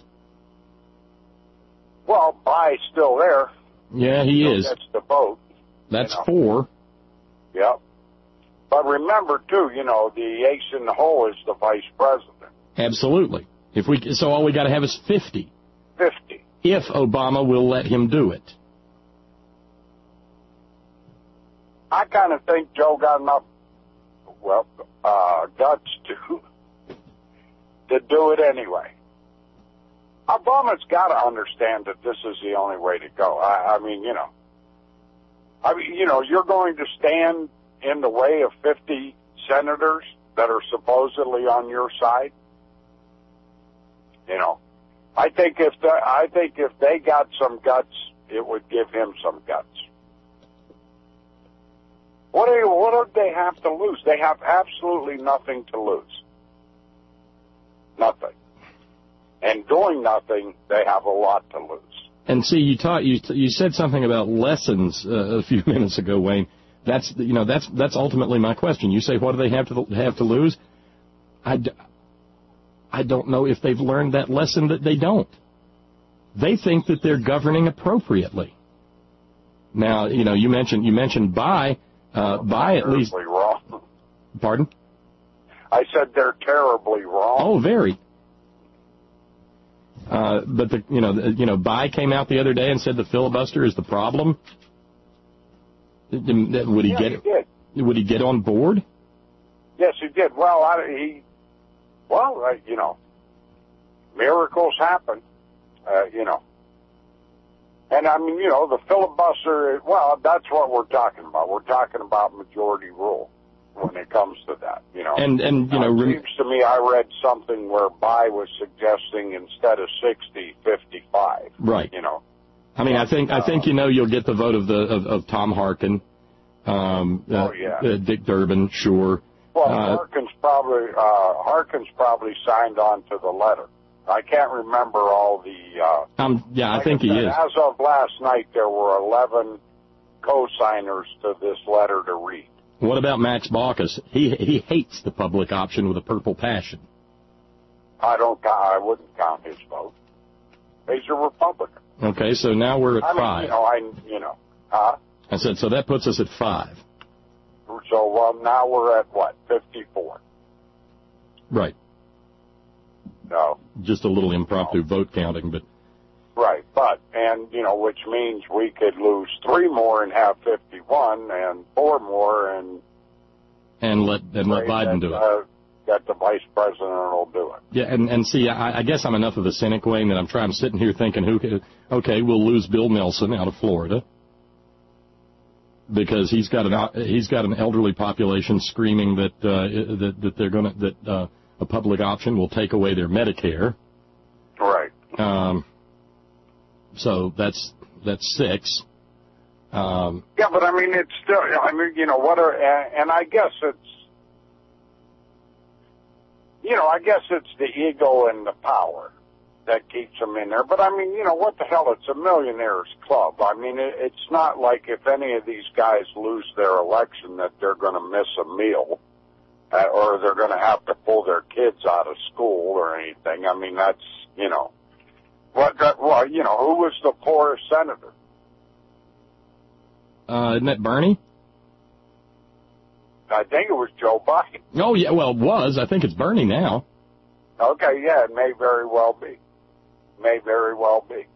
Well, Bai's still there. Yeah, he so is. That's the vote. That's you know. four. Yep. But remember too, you know, the ace in the hole is the vice president. Absolutely. If we so all we got to have is fifty. Fifty. If Obama will let him do it. I kind of think Joe got enough, well, uh, guts to to do it anyway. Obama's got to understand that this is the only way to go. I, I mean, you know, I mean, you know, you're going to stand in the way of fifty senators that are supposedly on your side. You know, I think if the, I think if they got some guts, it would give him some guts. What do what do they have to lose? They have absolutely nothing to lose. Nothing. And doing nothing, they have a lot to lose. And see, you taught you you said something about lessons uh, a few minutes ago, Wayne. That's you know that's that's ultimately my question. You say, what do they have to have to lose? I. D- I don't know if they've learned that lesson that they don't. They think that they're governing appropriately. Now, you know, you mentioned you mentioned Bai, uh, Bai at least. Terribly wrong. Pardon? I said they're terribly wrong. Oh, very. Uh, but the you know the, you know Bai came out the other day and said the filibuster is the problem. Would he yeah, get? He did. Would he get on board? Yes, he did. Well, I, he. Well, uh, you know, miracles happen, uh, you know. And, I mean, you know, the filibuster, well, that's what we're talking about. We're talking about majority rule when it comes to that, you know. And, and you know, it rem- seems to me I read something where Bai was suggesting instead of sixty, fifty-five. Right. You know. I mean, I think, I think, you know, you'll get the vote of the, of, of Tom Harkin, um, uh, oh, yeah. uh, Dick Durbin, sure. Well, Uh, Harkin's probably uh, Harkin's probably signed on to the letter. I can't remember all the... Uh, um, yeah, I like think I said, he is. As of last night, there were eleven co-signers to this letter to read. What about Max Baucus? He he hates the public option with a purple passion. I don't. I wouldn't count his vote. He's a Republican. Okay, so now we're at I mean, five. you know, I you know, huh? I said, so that puts us at five. So well, now we're at what, fifty-four? Right. No. Just a little impromptu no. vote counting, but. Right, but and you know, which means we could lose three more and have fifty-one, and four more and. And let and let Biden that, do it. Uh, that the vice president will do it. Yeah, and and see, I, I guess I'm enough of a cynic, Wayne, that I'm trying. I'm sitting here thinking, who? Could, okay, we'll lose Bill Nelson out of Florida because he's got an he's got an elderly population screaming that uh, that that they're going to that uh, a public option will take away their Medicare. Right. Um. So that's that's six. Um, yeah, but I mean, it's still. I mean, you know what? Are, and I guess it's. You know, I guess it's the ego and the power that keeps them in there. But I mean, you know, what the hell? It's a millionaires club. I mean, it, it's not like if any of these guys lose their election that they're going to miss a meal, uh, or they're going to have to pull their kids out of school or anything. I mean, that's you know. What, well, you know, who was the poorest senator? Uh, isn't that Bernie? I think it was Joe Biden. Oh, yeah, well, it was. I think it's Bernie now. Okay, yeah, it may very well be. May very well be.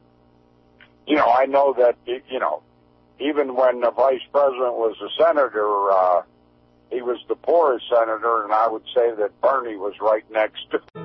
You know, I know that, you know, even when the vice president was a senator, uh, he was the poorest senator, and I would say that Bernie was right next to him.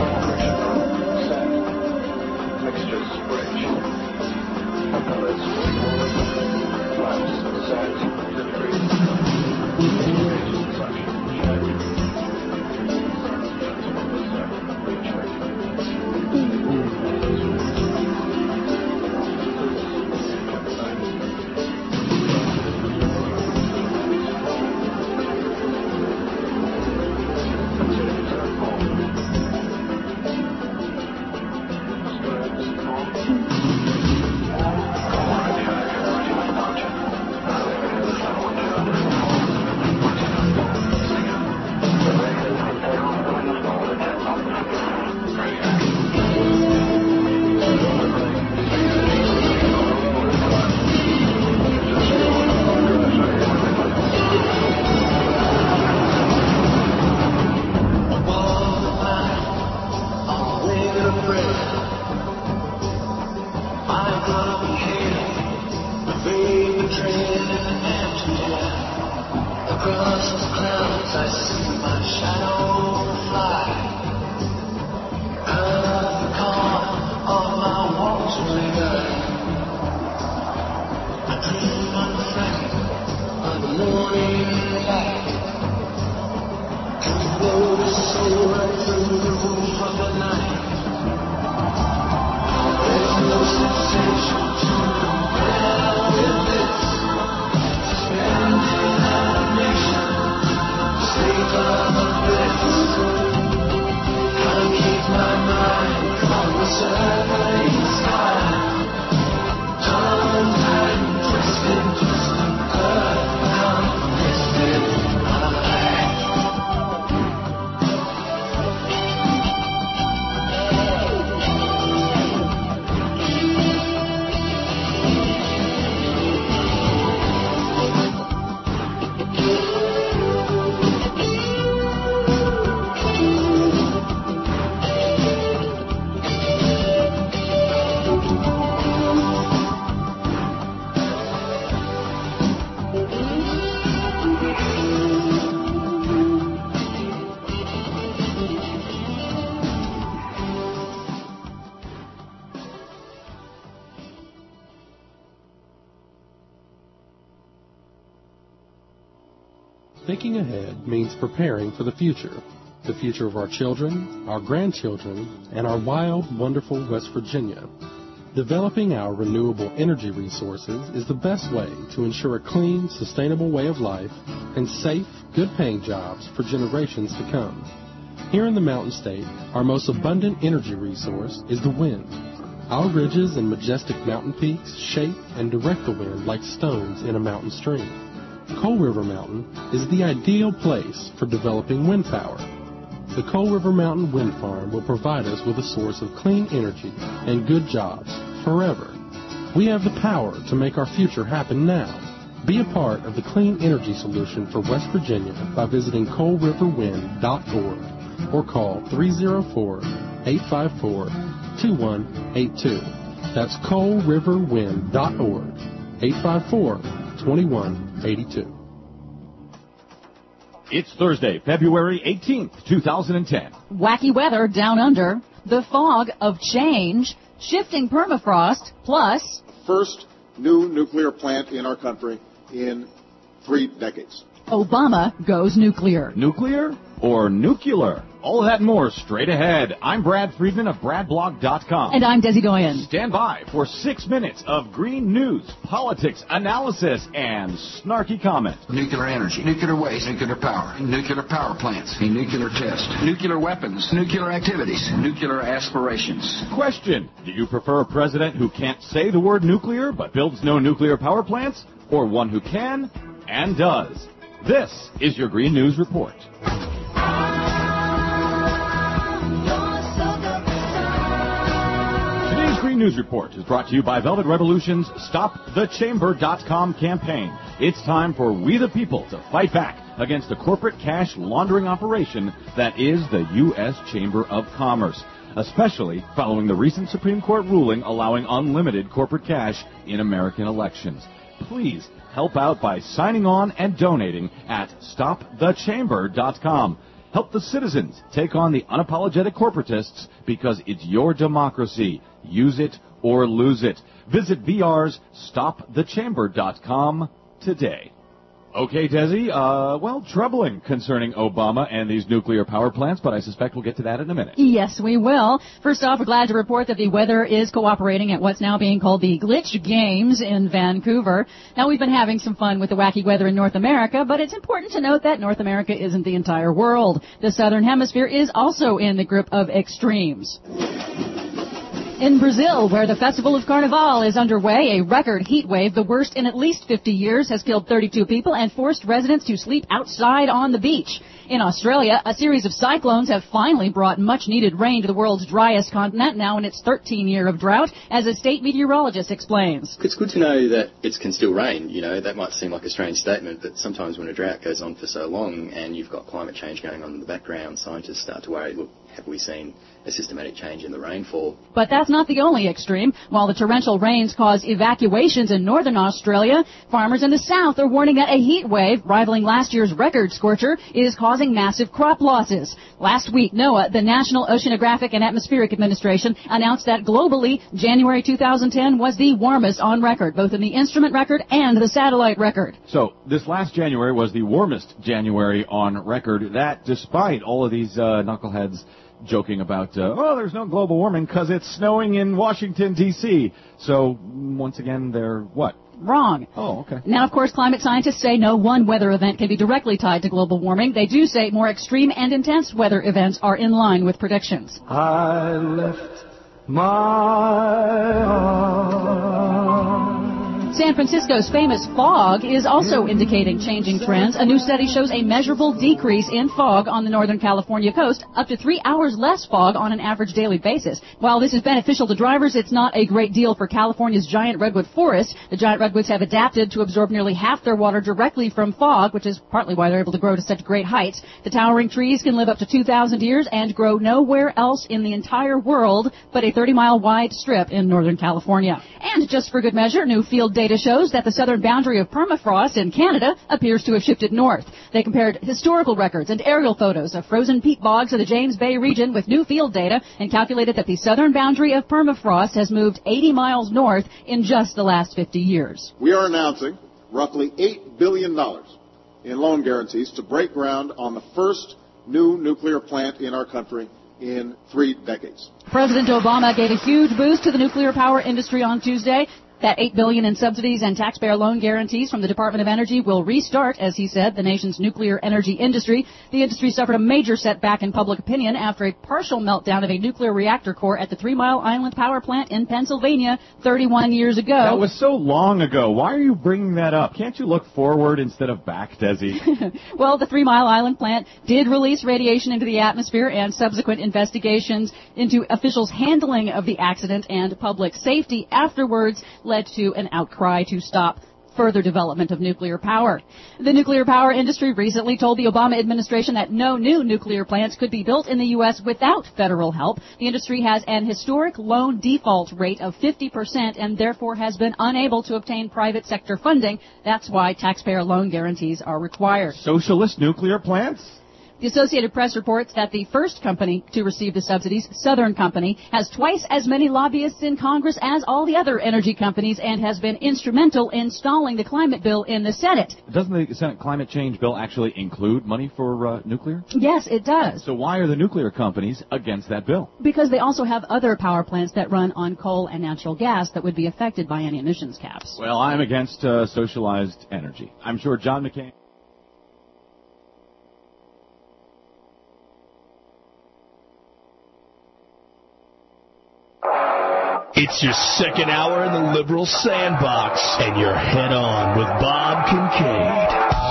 Mixture switch. Across the clouds I see my shadow fly. Out of the calm of my watery eye, I dream unfriended of the morning light. And blow the soul right through the roof of the night. There's no sensation to compare with this. Suspended animation, state of bliss. How to keep my mind from the circling sky. Tongue and twisted, twisted, earth down, lifted high. Thinking ahead means preparing for the future. The future of our children, our grandchildren, and our wild, wonderful West Virginia. Developing our renewable energy resources is the best way to ensure a clean, sustainable way of life and safe, good-paying jobs for generations to come. Here in the Mountain State, our most abundant energy resource is the wind. Our ridges and majestic mountain peaks shape and direct the wind like stones in a mountain stream. Coal River Mountain is the ideal place for developing wind power. The Coal River Mountain Wind Farm will provide us with a source of clean energy and good jobs forever. We have the power to make our future happen now. Be a part of the clean energy solution for West Virginia by visiting coal river wind dot org or call three oh four, eight five four, two one eight two. That's coal river wind dot org, eight five four, two one eight two. It's Thursday, February eighteenth, two thousand ten. Wacky weather down under, the fog of change, shifting permafrost, plus first new nuclear plant in our country in three decades. Obama goes nuclear. Nuclear or nuclear? All of that and more straight ahead. I'm Brad Friedman of brad blog dot com. And I'm Desi Doyen. Stand by for six minutes of green news, politics, analysis, and snarky comment. Nuclear energy, nuclear waste, nuclear power, nuclear power plants, a nuclear test, nuclear weapons, nuclear activities, nuclear aspirations. Question: do you prefer a president who can't say the word nuclear but builds no nuclear power plants, or one who can and does? This is your Green News Report. Today's Green News Report is brought to you by Velvet Revolution's Stop The Chamber dot com campaign. It's time for we the people to fight back against the corporate cash laundering operation that is the U S Chamber of Commerce, especially following the recent Supreme Court ruling allowing unlimited corporate cash in American elections. Please help out by signing on and donating at stop the chamber dot com. Help the citizens take on the unapologetic corporatists because it's your democracy. Use it or lose it. Visit V R's stop the chamber dot com today. Okay, Desi, uh, well, troubling concerning Obama and these nuclear power plants, but I suspect we'll get to that in a minute. Yes, we will. First off, we're glad to report that the weather is cooperating at what's now being called the Glitch Games in Vancouver. Now, we've been having some fun with the wacky weather in North America, but it's important to note that North America isn't the entire world. The Southern Hemisphere is also in the grip of extremes. In Brazil, where the Festival of Carnival is underway, a record heat wave, the worst in at least fifty years, has killed thirty-two people and forced residents to sleep outside on the beach. In Australia, a series of cyclones have finally brought much-needed rain to the world's driest continent, now in its thirteenth year of drought, as a state meteorologist explains. It's good to know that it can still rain. You know, that might seem like a strange statement, but sometimes when a drought goes on for so long and you've got climate change going on in the background, scientists start to worry, look, have we seen a systematic change in the rainfall. But that's not the only extreme. While the torrential rains cause evacuations in northern Australia, farmers in the south are warning that a heat wave, rivaling last year's record scorcher, is causing massive crop losses. Last week, NOAA, the National Oceanographic and Atmospheric Administration, announced that globally, January two thousand ten was the warmest on record, both in the instrument record and the satellite record. So, this last January was the warmest January on record. That, despite all of these uh, knuckleheads joking about, uh, oh, there's no global warming because it's snowing in Washington, D C So, once again, they're what? Wrong. Oh, okay. Now, of course, climate scientists say no one weather event can be directly tied to global warming. They do say more extreme and intense weather events are in line with predictions. I left my arms. San Francisco's famous fog is also indicating changing trends. A new study shows a measurable decrease in fog on the Northern California coast, up to three hours less fog on an average daily basis. While this is beneficial to drivers, it's not a great deal for California's giant redwood forest. The giant redwoods have adapted to absorb nearly half their water directly from fog, which is partly why they're able to grow to such great heights. The towering trees can live up to two thousand years and grow nowhere else in the entire world but a thirty mile wide strip in Northern California. And just for good measure, new field data Data shows that the southern boundary of permafrost in Canada appears to have shifted north. They compared historical records and aerial photos of frozen peat bogs of the James Bay region with new field data and calculated that the southern boundary of permafrost has moved eighty miles north in just the last fifty years. We are announcing roughly eight billion dollars in loan guarantees to break ground on the first new nuclear plant in our country in three decades. President Obama gave a huge boost to the nuclear power industry on Tuesday. That eight billion dollars in subsidies and taxpayer loan guarantees from the Department of Energy will restart, as he said, the nation's nuclear energy industry. The industry suffered a major setback in public opinion after a partial meltdown of a nuclear reactor core at the Three Mile Island Power Plant in Pennsylvania thirty-one years ago. That was so long ago. Why are you bringing that up? Can't you look forward instead of back, Desi? Well, the Three Mile Island plant did release radiation into the atmosphere, and subsequent investigations into officials' handling of the accident and public safety afterwards led to an outcry to stop further development of nuclear power. The nuclear power industry recently told the Obama administration that no new nuclear plants could be built in the U S without federal help. The industry has an historic loan default rate of fifty percent and therefore has been unable to obtain private sector funding. That's why taxpayer loan guarantees are required. Socialist nuclear plants? The Associated Press reports that the first company to receive the subsidies, Southern Company, has twice as many lobbyists in Congress as all the other energy companies and has been instrumental in stalling the climate bill in the Senate. Doesn't the Senate climate change bill actually include money for uh, nuclear? Yes, it does. So why are the nuclear companies against that bill? Because they also have other power plants that run on coal and natural gas that would be affected by any emissions caps. Well, I'm against uh, socialized energy. I'm sure John McCain... It's your second hour in the liberal sandbox, and you're head on with Bob Kincaid.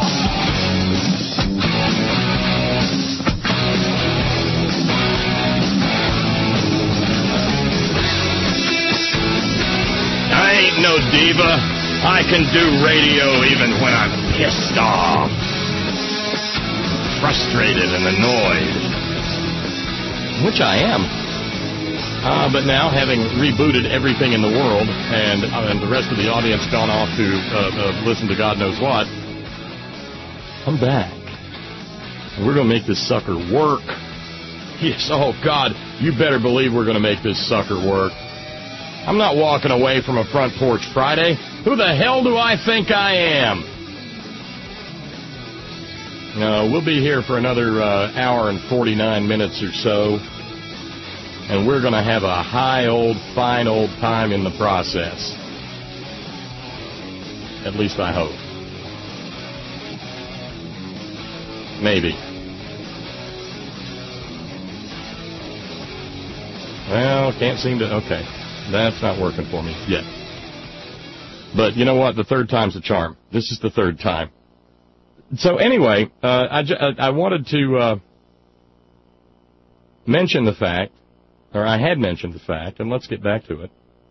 I ain't no diva. I can do radio even when I'm pissed off, frustrated and annoyed, which I am. Uh, but now, having rebooted everything in the world and, uh, and the rest of the audience gone off to uh, uh, listen to God knows what, I'm back. And we're going to make this sucker work. Yes, oh, God, you better believe we're going to make this sucker work. I'm not walking away from a Front Porch Friday. Who the hell do I think I am? No, we'll be here for another uh, hour and forty-nine minutes or so. And we're going to have a high old, fine old time in the process. At least I hope. Maybe. Well, can't seem to... Okay. That's not working for me yet. But you know what? The third time's the charm. This is the third time. So anyway, uh, I, I wanted to uh, mention the fact, or I had mentioned the fact, and let's get back to it,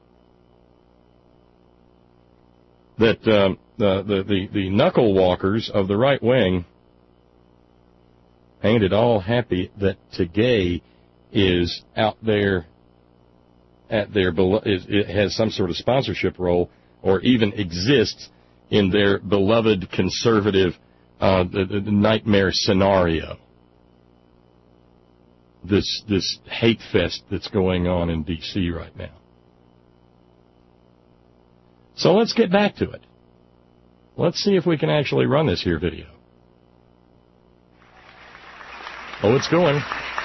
that uh, the, the, the, the knuckle walkers of the right wing ain't at all happy that today is out there at their, is, it has some sort of sponsorship role or even exists in their beloved conservative uh, the, the nightmare scenario. This this hate fest that's going on in D C right now. So let's get back to it. Let's see if we can actually run this here video. Oh, it's going.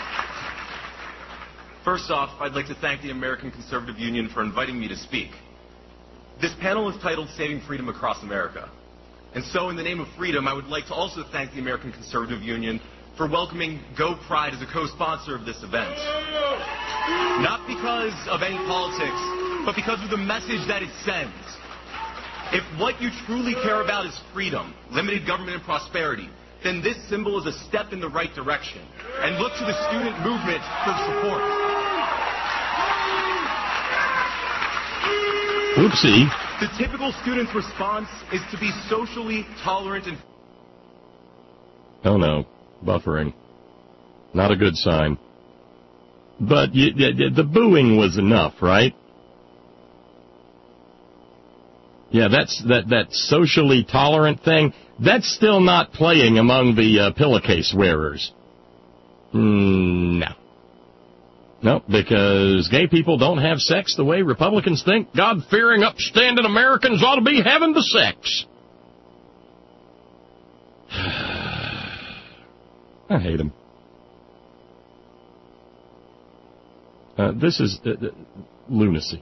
First off, I'd like to thank the American Conservative Union for inviting me to speak. This panel is titled Saving Freedom Across America. And so in the name of freedom, I would like to also thank the American Conservative Union for welcoming Go Pride as a co-sponsor of this event. Not because of any politics, but because of the message that it sends. If what you truly care about is freedom, limited government, and prosperity, then this symbol is a step in the right direction. And look to the student movement for support. Oopsie. The typical student's response is to be socially tolerant and... Oh, no. Buffering. Not a good sign. But you, you, the booing was enough, right? Yeah, that's that, that socially tolerant thing. That's still not playing among the uh, pillowcase wearers. Mm, no. No, because gay people don't have sex the way Republicans think God-fearing, upstanding Americans ought to be having the sex. I hate them. Uh, this is uh, uh, lunacy.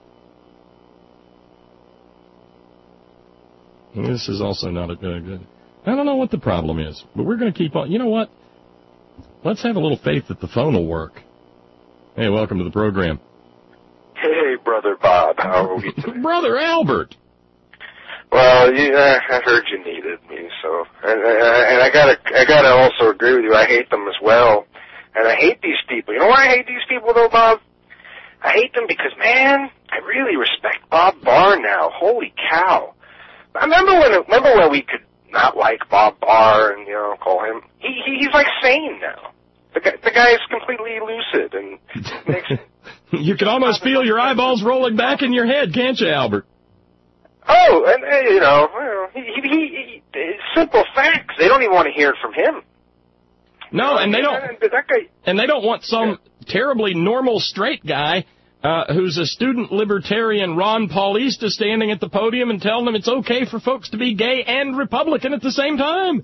And this is also not a good, good... I don't know what the problem is, but we're going to keep on... You know what? Let's have a little faith that the phone will work. Hey, welcome to the program. Hey, Brother Bob. How are we today? Brother Albert. Well, you, uh, I heard you needed me, so... And, and I gotta, I gotta also agree with you. I hate them as well. And I hate these people. You know why I hate these people, though, Bob? I hate them because, man, I really respect Bob Barr now. Holy cow. I remember when, remember when we could not like Bob Barr and, you know, call him... He, he He's like sane now. The guy, the guy is completely lucid and makes... You can almost feel your eyeballs rolling back in your head, can't you, Albert? Oh, and, uh, you know, he, he, he, he, simple facts. They don't even want to hear it from him. No, and they don't. That guy, and they don't want some terribly normal straight guy uh, who's a student libertarian, Ron Paulista, standing at the podium and telling them it's okay for folks to be gay and Republican at the same time.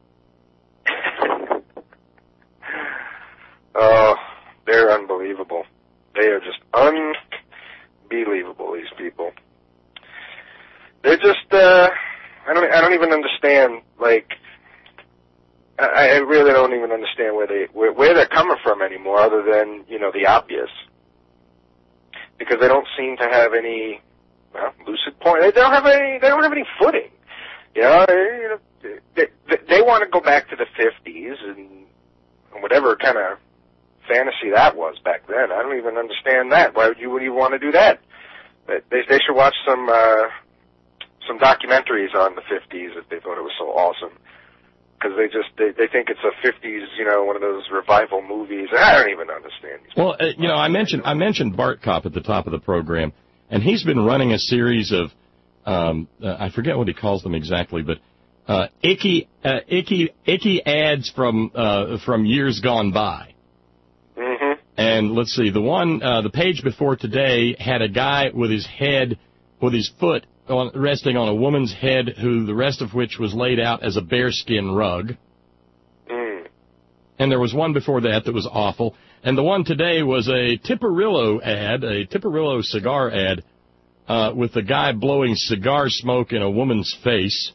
Oh, they're unbelievable. They are just unbelievable, these people. They're just, uh, I don't, I don't even understand, like, I, I really don't even understand where they, where, where they're coming from anymore other than, you know, the obvious. Because they don't seem to have any, well, lucid point. They don't have any, they don't have any footing. You know, they, you know, they, they, they want to go back to the fifties and, and whatever kind of fantasy that was back then. I don't even understand that. Why would you, would you want to do that? They, they should watch some, uh, some documentaries on the fifties if they thought it was so awesome. Because they just, they, they think it's a fifties, you know, one of those revival movies. I don't even understand these. Well, uh, you know, I mentioned, I mentioned Bart Kopp at the top of the program, and he's been running a series of, um, uh, I forget what he calls them exactly, but, uh, icky, uh, icky, icky ads from, uh, from years gone by. Mm-hmm. And let's see, the one, uh, the page before today had a guy with his head, with his foot on, resting on a woman's head, who the rest of which was laid out as a bearskin rug. Mm. And there was one before that that was awful. And the one today was a Tipperillo ad, a Tipperillo cigar ad, uh, with the guy blowing cigar smoke in a woman's face.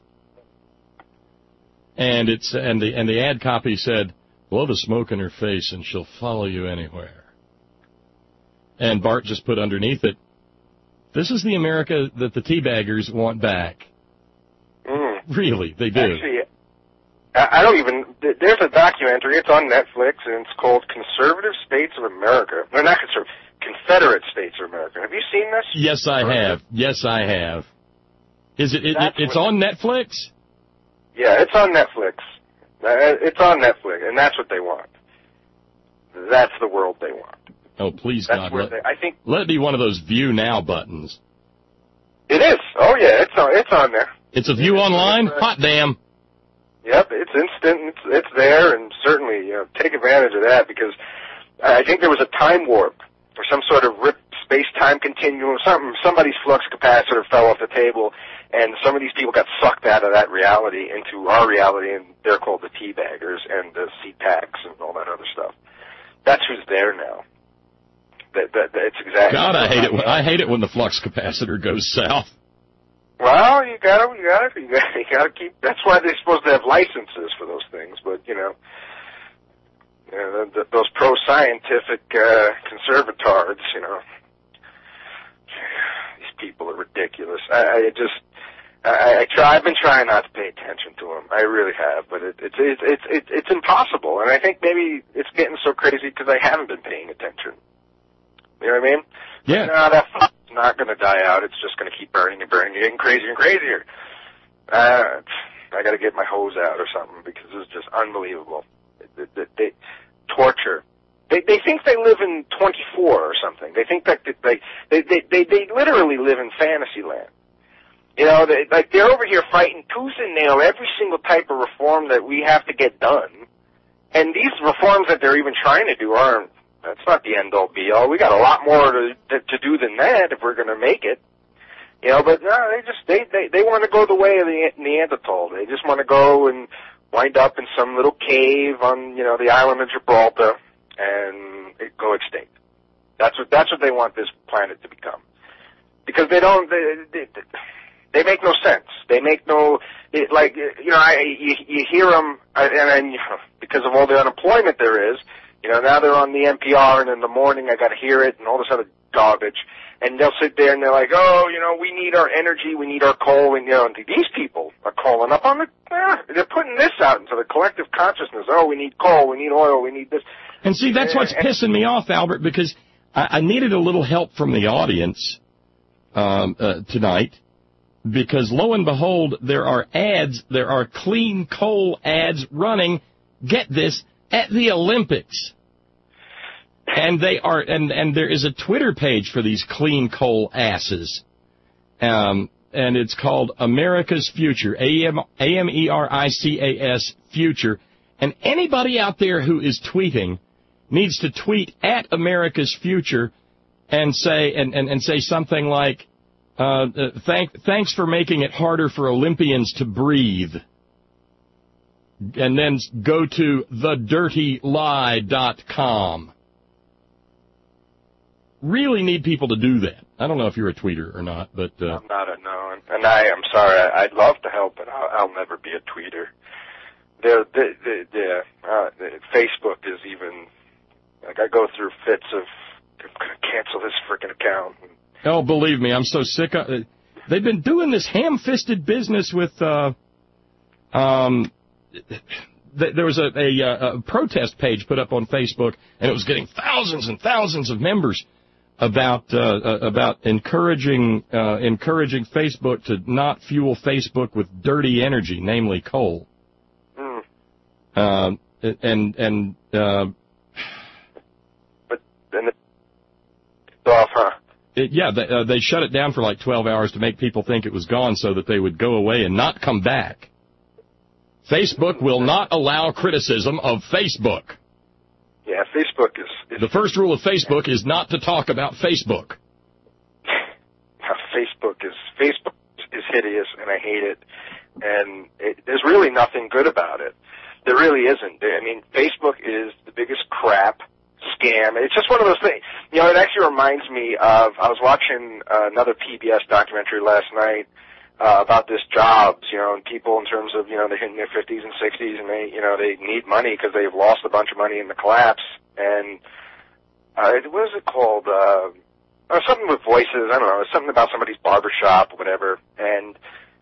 And it's and the and the ad copy said, "Blow the smoke in her face and she'll follow you anywhere." And Bart just put underneath it, "This is the America that the teabaggers want back." Mm. Really, they do. Actually, I don't even, there's a documentary, it's on Netflix, and it's called Conservative States of America. No, not conservative, Confederate States of America. Have you seen this? Yes, I have. Yes, I have. Is it, it, it it's on Netflix? Yeah, it's on Netflix. Uh, It's on Netflix, and that's what they want. that's the world they want. Oh, please, That's God. where Let, they, I think let it be one of those View Now buttons. it is. Oh yeah, it's on. It's on there. It's a View online? It's, uh, Hot damn. Yep, it's instant. It's it's there, and certainly you know take advantage of that because I think there was a time warp or some sort of rip space-time continuum. Something somebody's flux capacitor fell off the table, and some of these people got sucked out of that reality into our reality, and they're called the teabaggers and the C PACs and all that other stuff. That's who's there now. That, that, that it's exactly. God, I hate it. When, I hate it when the flux capacitor goes south. Well, you gotta, you gotta, you gotta, you gotta keep. That's why they're supposed to have licenses for those things. But you know, you know the, the, those pro-scientific uh, conservatards, you know, these people are ridiculous. I, I just, I, I try. I've been trying not to pay attention to them. I really have, but it, it's it's it's it's it's impossible. And I think maybe it's getting so crazy because I haven't been paying attention. You know what I mean? Yeah. No, that fuck's not going to die out. It's just going to keep burning and burning, getting crazier and crazier. Uh, I got to get my hose out or something because this is just unbelievable. They, they, they torture. They they think they live in twenty-four or something. They think that they they they they, they literally live in fantasy land. You know, they, like they're over here fighting tooth and nail every single type of reform that we have to get done, and these reforms that they're even trying to do aren't. That's not the end all be all. We got a lot more to to, to do than that if we're going to make it. You know, but no, they just they they they want to go the way of the Neanderthal. They just want to go and wind up in some little cave on you know the island of Gibraltar and go extinct. That's what that's what they want this planet to become. Because they don't they they, they make no sense. They make no it, like you know I you, you hear them and and you know, because of all the unemployment there is. You know, now they're on the N P R, and in the morning I got to hear it and all this other garbage. And they'll sit there and they're like, oh, you know, we need our energy, we need our coal, and you know, and these people are calling up on the, eh, they're putting this out into the collective consciousness. Oh, we need coal, we need oil, we need this. And see, that's what's and, pissing me off, Albert, because I, I needed a little help from the audience um, uh, tonight. Because lo and behold, there are ads, there are clean coal ads running. Get this. At the Olympics. And they are, and, and there is a Twitter page for these clean coal asses. Um, and it's called America's Future. A M E R I C A S Future. And anybody out there who is tweeting needs to tweet at America's Future and say, and, and, and say something like, uh, uh, thank, thanks for making it harder for Olympians to breathe. And then go to the dirty lie dot com. Really need people to do that. I don't know if you're a tweeter or not, but... Uh, I'm not a no, and I am sorry. I, I'd love to help, but I'll, I'll never be a tweeter. The, the, the, the, uh, the Facebook is even... Like, I go through fits of, I'm going to cancel this freaking account. Oh, believe me, I'm so sick of... Uh, they've been doing this ham-fisted business with... Uh, um. There was a, a, a protest page put up on Facebook, and it was getting thousands and thousands of members about uh, about encouraging uh, encouraging Facebook to not fuel Facebook with dirty energy, namely coal. Mm. Uh, and and uh, but then it's off, huh? It, yeah, they, uh, they shut it down for like twelve hours to make people think it was gone, so that they would go away and not come back. Facebook will not allow criticism of Facebook. Yeah, Facebook is, is... The first rule of Facebook is not to talk about Facebook. Facebook is Facebook is hideous, and I hate it. And it, there's really nothing good about it. There really isn't. I mean, Facebook is the biggest crap scam. It's just one of those things. You know, it actually reminds me of, I was watching uh, another P B S documentary last night, Uh, about this jobs, you know, and people in terms of, you know, they're hitting their fifties and sixties and they, you know, they need money because they've lost a bunch of money in the collapse. And, uh, what is it called? Uh, uh, something with voices. I don't know. It's something about somebody's barbershop or whatever. And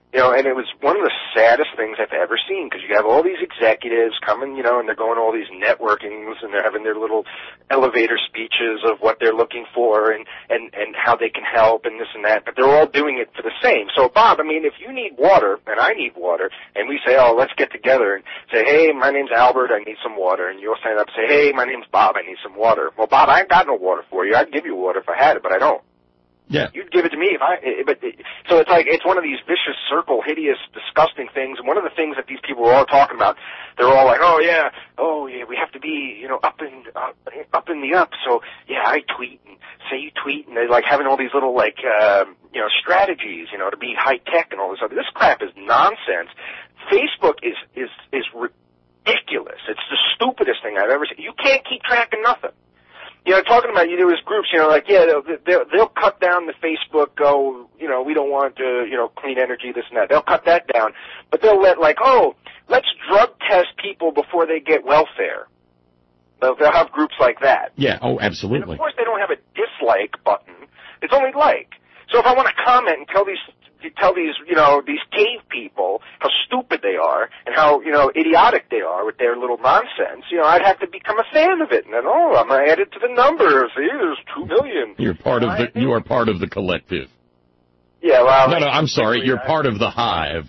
You know, and it was one of the saddest things I've ever seen, because you have all these executives coming, you know, and they're going to all these networkings, and they're having their little elevator speeches of what they're looking for and, and, and how they can help and this and that, but they're all doing it for the same. So, Bob, I mean, if you need water, and I need water, and we say, oh, let's get together and say, hey, my name's Albert, I need some water, and you'll stand up and say, hey, my name's Bob, I need some water. Well, Bob, I ain't got no water for you. I'd give you water if I had it, but I don't. Yeah. You'd give it to me if I, but, so it's like, it's one of these vicious circle, hideous, disgusting things, and one of the things that these people are all talking about, they're all like, oh yeah, oh yeah, we have to be, you know, up in, uh, up in the up, so yeah, I tweet, and say you tweet, and they're like having all these little, like, uh, you know, strategies, you know, to be high tech and all this other, this crap is nonsense. Facebook is, is, is ridiculous. It's the stupidest thing I've ever seen. You can't keep track of nothing. You know, talking about, you know, there's groups, you know, like, yeah, they'll, they'll, they'll cut down the Facebook, go, you know, we don't want, uh, you know, clean energy, this and that. They'll cut that down. But they'll let, like, oh, let's drug test people before they get welfare. They'll, they'll have groups like that. Yeah, oh, absolutely. And of course, they don't have a dislike button. It's only like. So if I want to comment and tell these, tell these, you know, these cave people how stupid they are and how, you know, idiotic they are with their little nonsense, you know, I'd have to become a fan of it. And then, oh, I'm going to add it to the numbers. See, there's two million. You're part of the, you are part of the collective. Yeah, well. No, no, I'm sorry. You're part of the hive.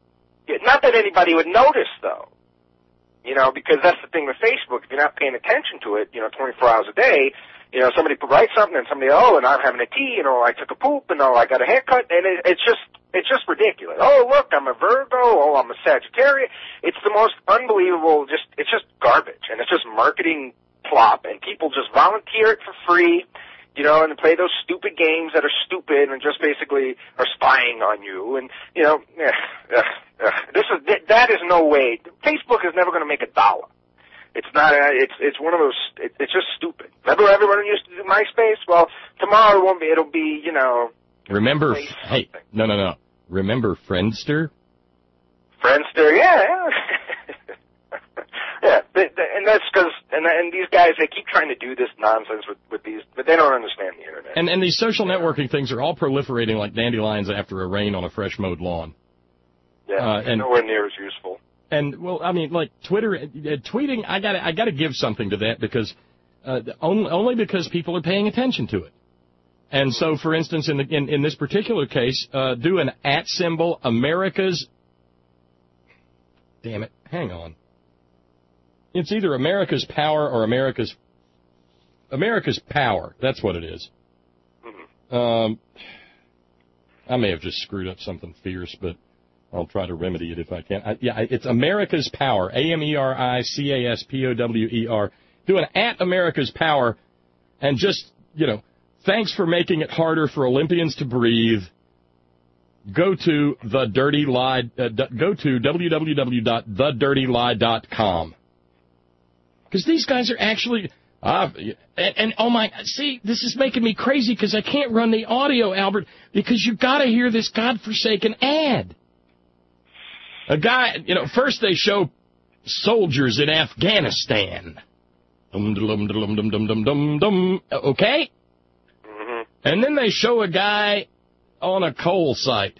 Not that anybody would notice, though. You know, because that's the thing with Facebook. If you're not paying attention to it, you know, twenty-four hours a day, you know, somebody writes something and somebody, oh, and I'm having a tea, and oh, I took a poop, and oh, I got a haircut, and it, it's just, it's just ridiculous. Oh, look, I'm a Virgo, oh, I'm a Sagittarius. It's the most unbelievable, just, it's just garbage, and it's just marketing plop, and people just volunteer it for free, you know, and play those stupid games that are stupid and just basically are spying on you, and, you know, eh, eh, eh, this is, that is no way. Facebook is never going to make a dollar. It's not, uh, it's, it's one of those, it, it's just stupid. Remember everyone used to do MySpace? Well, tomorrow it won't be, it'll be, you know. Remember, hey, no, no, no. Remember Friendster? Friendster, yeah, yeah. yeah, they, they, and that's because, and, and these guys, they keep trying to do this nonsense with, with these, but they don't understand the Internet. And, and these social networking things are all proliferating like dandelions after a rain on a fresh mowed lawn. Yeah, uh, and nowhere near as useful. And, well, I mean, like, Twitter, uh, tweeting, I gotta, I gotta give something to that because, uh, only, only because people are paying attention to it. And so, for instance, in the, in, in this particular case, uh, do an at symbol, America's, damn it, hang on. It's either America's Power or America's, America's Power, that's what it is. Um, I may have just screwed up something fierce, but I'll try to remedy it if I can. I, yeah, it's America's Power, A M E R I C A S P O W E R. Do an at America's Power and just, you know, thanks for making it harder for Olympians to breathe. Go to the dirty lie, uh, d- go to w w w dot the dirty lie dot com. Because these guys are actually, uh, and, and oh my, see, this is making me crazy because I can't run the audio, Albert, because you got to hear this godforsaken ad. A guy, you know, first they show soldiers in Afghanistan. Dum dum dum dum dum dum dum dum. Okay? Mm-hmm. And then they show a guy on a coal site.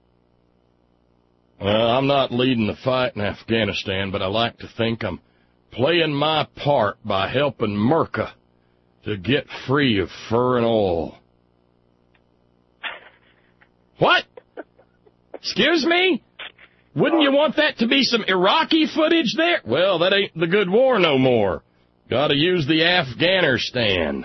Well, I'm not leading the fight in Afghanistan, but I like to think I'm playing my part by helping Merca to get free of fur and oil. What? Excuse me? Wouldn't you want that to be some Iraqi footage there? Well, that ain't the good war no more. Gotta use the Afghanistan.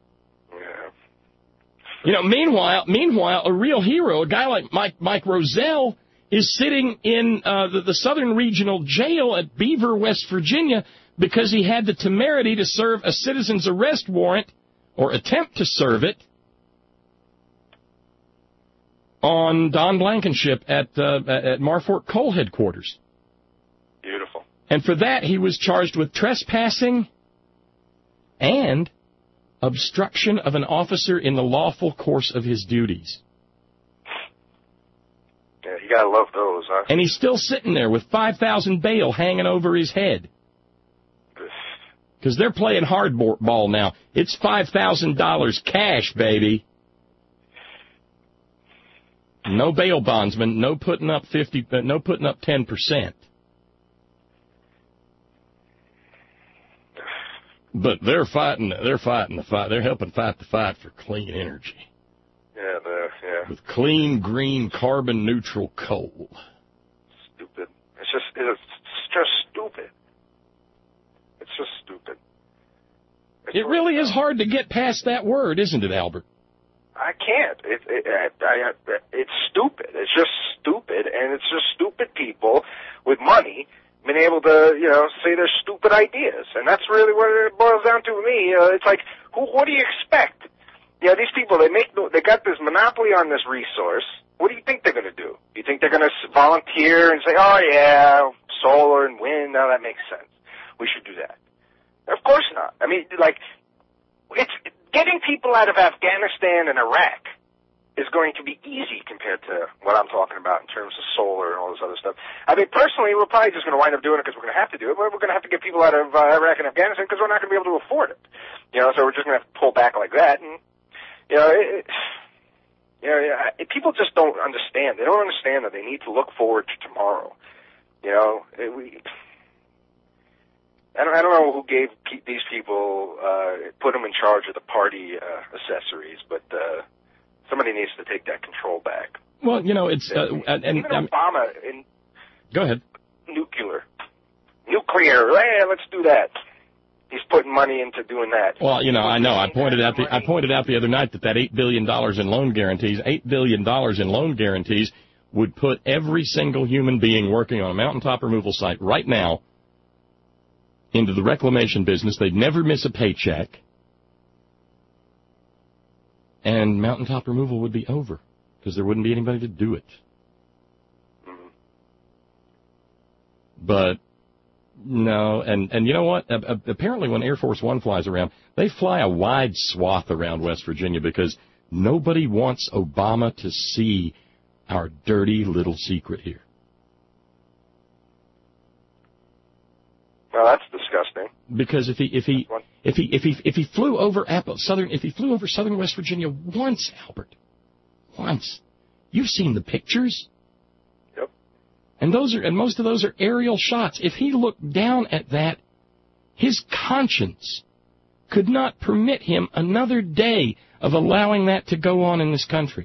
You know, meanwhile, meanwhile, a real hero, a guy like Mike, Mike Rozelle, is sitting in uh, the, the Southern Regional Jail at Beaver, West Virginia, because he had the temerity to serve a citizen's arrest warrant, or attempt to serve it, on Don Blankenship at uh, at Marfork Coal Headquarters. Beautiful. And for that, he was charged with trespassing and obstruction of an officer in the lawful course of his duties. Yeah, you gotta love those, huh? And he's still sitting there with five thousand bail hanging over his head. Because they're playing hardball now. It's five thousand dollars cash, baby. No bail bondsman, no putting up fifty, uh, no putting up ten percent. But they're fighting. They're fighting the fight. They're helping fight the fight for clean energy. Yeah, the, yeah. With clean, green, carbon-neutral coal. Stupid. It's just, it's just stupid. It's just stupid. It's It really is hard to get past that word, isn't it, Albert? I can't. It, it, I, I, it's stupid. It's just stupid, and it's just stupid people with money being able to, you know, say their stupid ideas, and that's really what it boils down to me. Uh, it's like, who? What do you expect? You know, these people, they make, they got this monopoly on this resource. What do you think they're going to do? You think they're going to volunteer and say, oh yeah, solar and wind? Now that makes sense. We should do that. Of course not. I mean, like, it's getting people out of Afghanistan and Iraq is going to be easy compared to what I'm talking about in terms of solar and all this other stuff. I mean, personally, we're probably just going to wind up doing it because we're going to have to do it. But we're going to have to get people out of uh, Iraq and Afghanistan because we're not going to be able to afford it. You know, so we're just going to have to pull back like that. And, you know, it, you know, it, people just don't understand. They don't understand that they need to look forward to tomorrow. You know, it, we... I don't, I don't know who gave pe- these people, uh, put them in charge of the party uh, accessories, but uh, somebody needs to take that control back. Well, you know, it's... Uh, and, and Even um, Obama in... Go ahead. Nuclear. Nuclear, hey, let's do that. He's putting money into doing that. Well, you know, I know. I pointed out the I pointed out the other night that that eight billion dollars in loan guarantees, eight billion dollars in loan guarantees would put every single human being working on a mountaintop removal site right now into the reclamation business. They'd never miss a paycheck, and mountaintop removal would be over because there wouldn't be anybody to do it. Mm-hmm. But no, and, and you know what? Uh, apparently when Air Force One flies around, they fly a wide swath around West Virginia because nobody wants Obama to see our dirty little secret here. Well, that's disgusting. Because if he if he if he if he if he flew over Apple, southern if he flew over southern West Virginia once, Albert, once, you've seen the pictures. Yep. And those are and most of those are aerial shots. If he looked down at that, his conscience could not permit him another day of allowing that to go on in this country.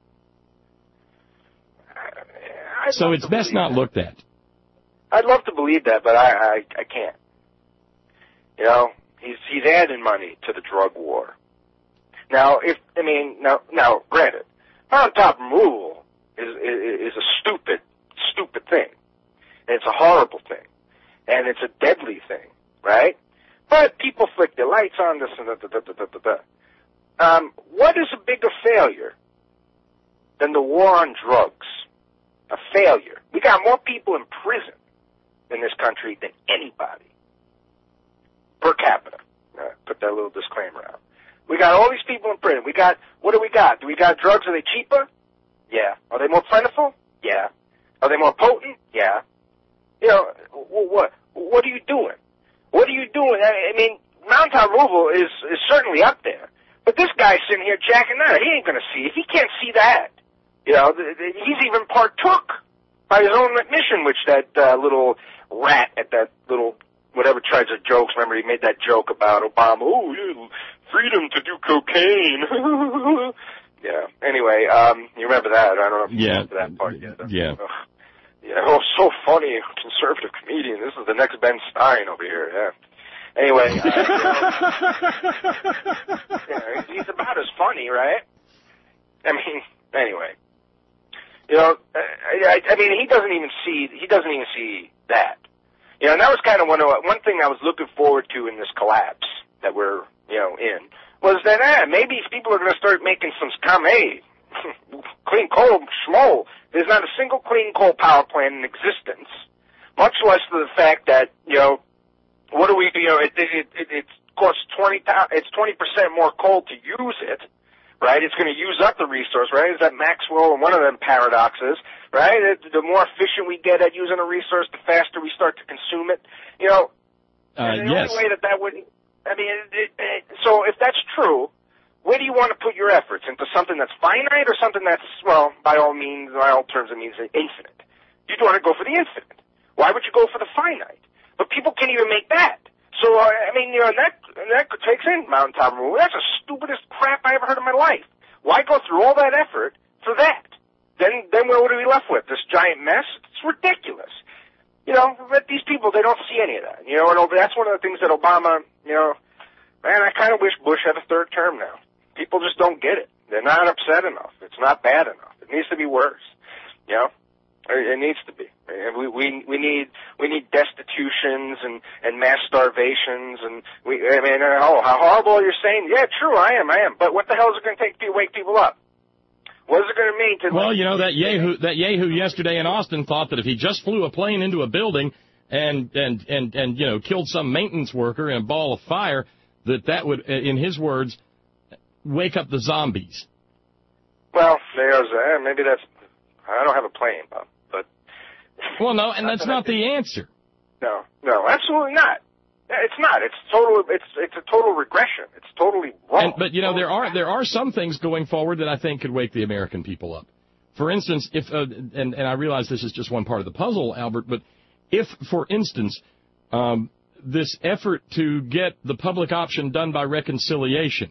I'd so it's best not that. looked at. I'd love to believe that, but I, I, I can't. You know, he's he's adding money to the drug war. Now, if I mean, now, now, granted, mountaintop removal is, is is a stupid, stupid thing, and it's a horrible thing, and it's a deadly thing, right? But people flick their lights on this and that, da, da, da, da, da. Um, what is a bigger failure than the war on drugs? A failure. We got more people in prison in this country than anybody per capita. Uh, put that little disclaimer out. We got all these people in prison. We got, what do we got? Do we got drugs? Are they cheaper? Yeah. Are they more plentiful? Yeah. Are they more potent? Yeah. You know, what, what are you doing? What are you doing? I mean, mountaintop removal is, is certainly up there. But this guy's sitting here jacking that. He ain't gonna see it. He can't see that. You know, he's even partook by his own admission, which that uh, little rat at that little whatever tries of jokes. Remember, he made that joke about Obama. Oh, yeah, freedom to do cocaine. Yeah. Anyway, um, you remember that? I don't know if you yeah. remember that part yet. Yeah. Uh, yeah. Oh, so funny, conservative comedian. This is the next Ben Stein over here. Yeah. Anyway, uh, you know, he's about as funny, right? I mean, anyway. You know, I, I mean, he doesn't even see, he doesn't even see that. You know, and that was kind of one, of, one thing I was looking forward to in this collapse that we're, you know, in, was that, eh, maybe people are going to start making some scum, hey, clean coal, schmo. There's not a single clean coal power plant in existence, much less the fact that, you know, what do we, you know, it, it, it, it costs twenty, it's twenty percent more coal to use it. Right, it's going to use up the resource, right? Is that Maxwell and one of them paradoxes, right? It, the more efficient we get at using a resource, the faster we start to consume it. You know, uh, the yes. only way that that would, I mean, it, it, it, so if that's true, Where do you want to put your efforts? Into something that's finite or something that's, well, by all means, by all terms, it means infinite? You'd want to go for the infinite. Why would you go for the finite? But people can't even make that. So, uh, I mean, you know, and that, and that takes in mountaintop removal. That's the stupidest crap I ever heard in my life. Why go through all that effort for that? Then, then what are we left with? This giant mess? It's ridiculous. You know, but these people, they don't see any of that. You know, and that's one of the things that Obama, you know, man, I kind of wish Bush had a third term now. People just don't get it. They're not upset enough. It's not bad enough. It needs to be worse. You know? It needs to be. We we we need we need destitutions and and mass starvations and we. I mean, oh, how horrible you're saying? Yeah, true. I am. I am. But what the hell is it going to take to wake people up? What is it going to mean to? Well, you know that Yahoo that Yahoo yesterday in Austin thought that if he just flew a plane into a building and and and and you know killed some maintenance worker in a ball of fire, that that would, in his words, wake up the zombies. Well, there's uh, maybe that's. I don't have a plane, Bob. Well, no, and that's not the answer. No, no, absolutely not. It's not. It's total. It's it's a total regression. It's totally wrong. And, but you know, there are there are some things going forward that I think could wake the American people up. For instance, if uh, and and I realize this is just one part of the puzzle, Albert, but if, for instance, um, this effort to get the public option done by reconciliation,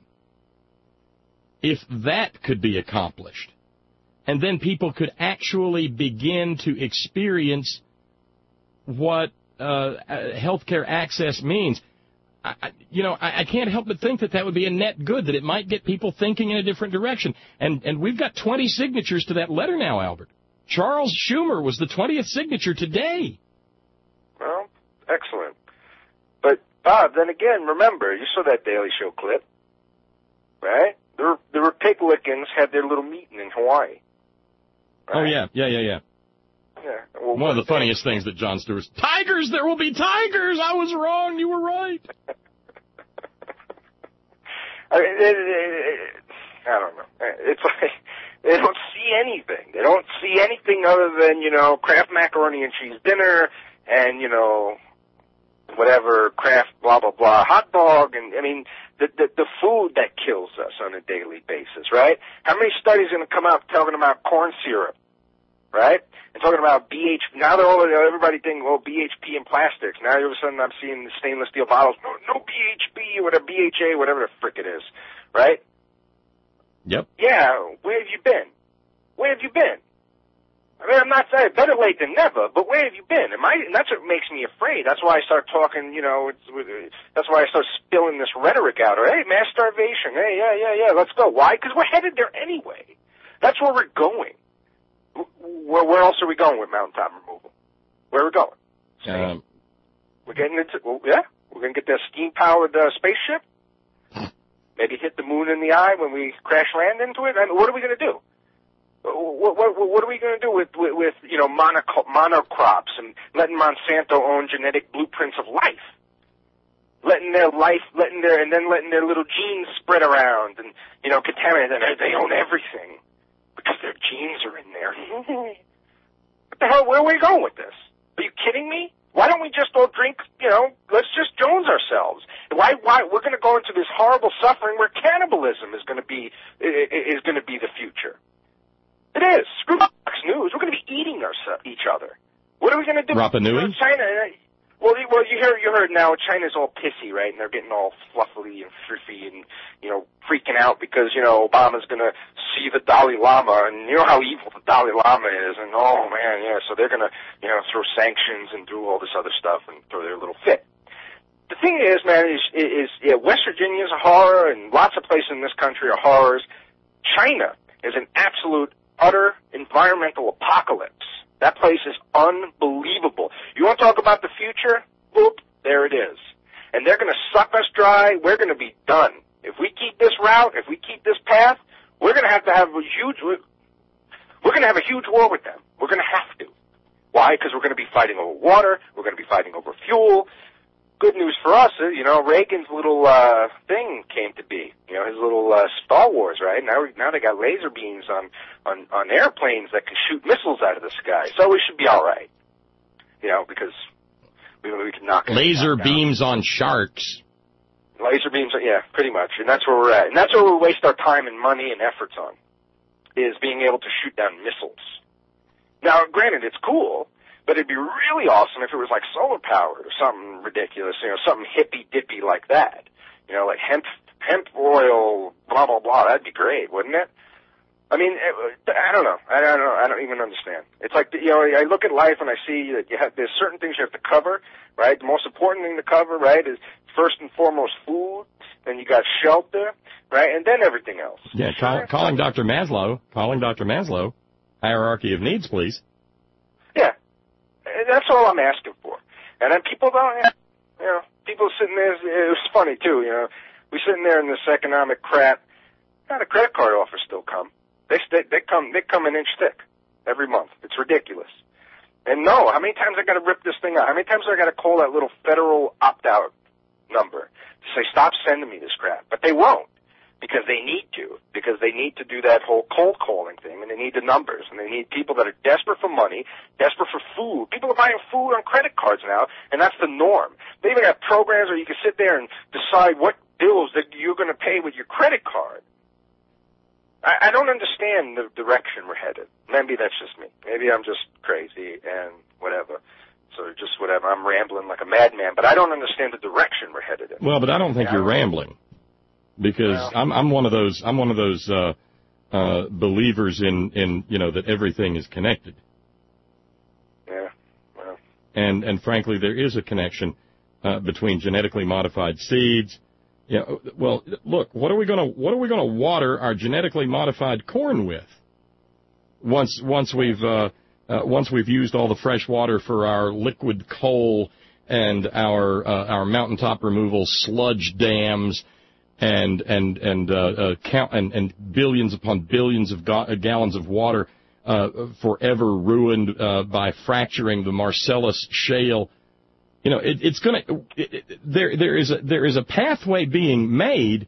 if that could be accomplished. And then people could actually begin to experience what uh, healthcare access means. I, I, you know, I, I can't help but think that that would be a net good, that it might get people thinking in a different direction. And and we've got twenty signatures to that letter now, Albert. Charles Schumer was the twentieth signature today. Well, excellent. But, Bob, then again, remember, you saw that Daily Show clip, right? The, the Republicans had their little meeting in Hawaii. Right. Oh, yeah, yeah, yeah, yeah. Yeah. Well, one of the funniest things that Jon Stewart's, tigers, there will be tigers! I was wrong, you were right. I, mean, it, it, it, I don't know. It's like, they don't see anything. They don't see anything other than, you know, Kraft macaroni and cheese dinner and, you know, whatever, Kraft blah, blah, blah, hot dog, and, I mean, the, the, the food that kills us on a daily basis, right? How many studies are going to come out talking about corn syrup, right? And talking about B H P. Now they're all, everybody thinking, oh, B H P and plastics. Now all of a sudden I'm seeing the stainless steel bottles. No, no B H P or whatever, B H A, whatever the frick it is, right? Yep. Yeah, where have you been? Where have you been? I mean, I'm not saying better late than never, but where have you been? Am I, and that's what makes me afraid. That's why I start talking, you know, it's, that's why I start spilling this rhetoric out. Or, hey, mass starvation. Hey, yeah, yeah, yeah, let's go. Why? Because we're headed there anyway. That's where we're going. Where, where else are we going with mountaintop removal? Where are we going? Um, we're getting into, well, yeah, we're going to get that steam-powered uh, spaceship. Maybe hit the moon in the eye when we crash land into it. I mean, what are we going to do? What, what, what are we going to do with, with, with you know, monoc- monocrops and letting Monsanto own genetic blueprints of life? Letting their life, letting their, and then letting their little genes spread around and, you know, contaminate them. They own everything because their genes are in there. What the hell, where are we going with this? Are you kidding me? Why don't we just all drink, you know, let's just Jones ourselves. Why, why, we're going to go into this horrible suffering where cannibalism is going to be, is going to be the future. It is. Screw Fox News. We're going to be eating our, each other. What are we going to do? Rapa Nui? China. Well, you, well, you heard, you heard now China's all pissy, right? And they're getting all fluffy and friffy and, you know, freaking out because, you know, Obama's going to see the Dalai Lama, and you know how evil the Dalai Lama is, and oh man, yeah, so they're going to, you know, throw sanctions and do all this other stuff and throw their little fit. The thing is, man, is, is yeah, West Virginia's a horror, and lots of places in this country are horrors. China is an absolute utter environmental apocalypse. That place is unbelievable. You want to talk about the future? Boop, there it is. And they're going to suck us dry. We're going to be done. If we keep this route, if we keep this path, we're going to have to have a huge, we're going to have a huge war with them. We're going to have to. Why? Because we're going to be fighting over water. We're going to be fighting over fuel. Good news for us is, you know, Reagan's little uh thing came to be. You know, his little uh, Star Wars, right? Now, now they got laser beams on, on on airplanes that can shoot missiles out of the sky. So we should be all right. You know, because we we can knock laser beams on sharks. Laser beams, yeah, pretty much. And that's where we're at. And that's where we waste our time and money and efforts on, is being able to shoot down missiles. Now, granted, it's cool, but it'd be really awesome if it was like solar powered or something ridiculous, you know, something hippy-dippy like that. You know, like hemp, hemp oil, blah, blah, blah. That'd be great, wouldn't it? I mean, I don't know. I don't know. I don't even understand. It's like, you know, I look at life and I see that you have, there's certain things you have to cover, right? The most important thing to cover, right, is first and foremost food, then you got shelter, right, and then everything else. Yeah, call, calling Doctor Maslow, calling Doctor Maslow, hierarchy of needs, please. Yeah, that's all I'm asking for. And then people don't, you know, people sitting there, it was funny too, you know, we sitting there in this economic crap, how the credit card offers still come. They stay, they come they come an inch thick every month. It's ridiculous. And no, how many times I got to rip this thing out? How many times I got to call that little federal opt-out number to say stop sending me this crap? But they won't, because they need to, because they need to do that whole cold calling thing, and they need the numbers, and they need people that are desperate for money, desperate for food. People are buying food on credit cards now, and that's the norm. They even have programs where you can sit there and decide what bills that you're going to pay with your credit card. I don't understand the direction we're headed. Maybe that's just me. Maybe I'm just crazy and whatever. So just whatever. I'm rambling like a madman, but I don't understand the direction we're headed in. Well, but I don't think you're rambling, because well, I'm I'm one of those I'm one of those uh, uh, believers in in you know that everything is connected. Yeah. Well. And and frankly, there is a connection uh, between genetically modified seeds. Yeah, well, look, what are we going to what are we going to water our genetically modified corn with? Once once we've uh, uh, once we've used all the fresh water for our liquid coal and our uh, our mountaintop removal sludge dams and and and uh, uh, count and, and billions upon billions of ga- gallons of water uh, forever ruined uh, by fracturing the Marcellus shale. You know, it, it's going to it, there. There is a there is a pathway being made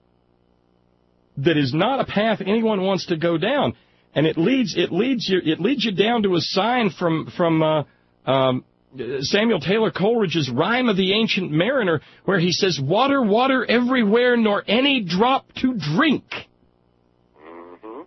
that is not a path anyone wants to go down, and it leads it leads you it leads you down to a sign from from uh, um, Samuel Taylor Coleridge's Rime of the Ancient Mariner, where he says, "Water, water everywhere, nor any drop to drink." Mm-hmm.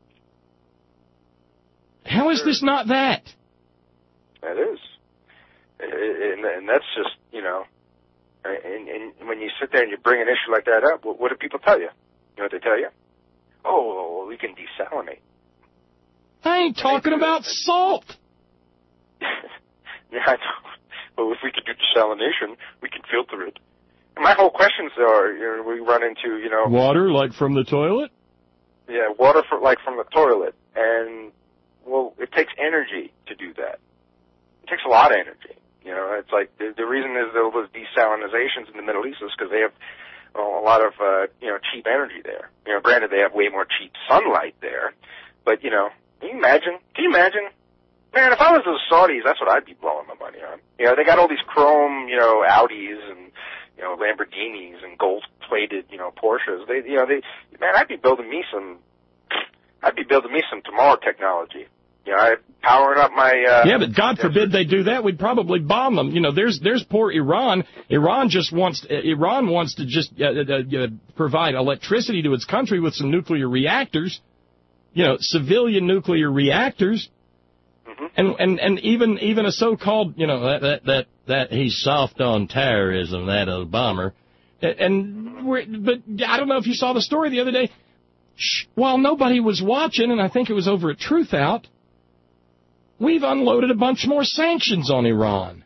How is this not that? That is. And, and that's just, you know, and, and when you sit there and you bring an issue like that up, what, what do people tell you? You know what they tell you? Oh, well, we can desalinate. I ain't talking about salt. Yeah, I know. Well, if we could do desalination, we can filter it. And my whole questions are, you know, we run into, you know... Water, like from the toilet? Yeah, water for, like from the toilet. And, well, it takes energy to do that. It takes a lot of energy. You know, it's like the, the reason is there was desalinizations in the Middle East is because they have well, a lot of, uh, you know, cheap energy there. You know, granted, they have way more cheap sunlight there. But, you know, can you imagine? Can you imagine? Man, if I was those Saudis, that's what I'd be blowing my money on. You know, they got all these chrome, you know, Audis and, you know, Lamborghinis and gold-plated, you know, Porsches. They, you know, they, man, I'd be building me some, I'd be building me some tomorrow technology. You know, I powering up my. Uh, yeah, but God forbid they do that. We'd probably bomb them. You know, there's there's poor Iran. Iran just wants uh, Iran wants to just uh, uh, uh, provide electricity to its country with some nuclear reactors. You know, civilian nuclear reactors. Mm-hmm. And and and even even a so-called, you know, that that that, that he's soft on terrorism, that Obama. And we're, but I don't know if you saw the story the other day. Shh, while nobody was watching, and I think it was over at Truth Out, we've unloaded a bunch more sanctions on Iran.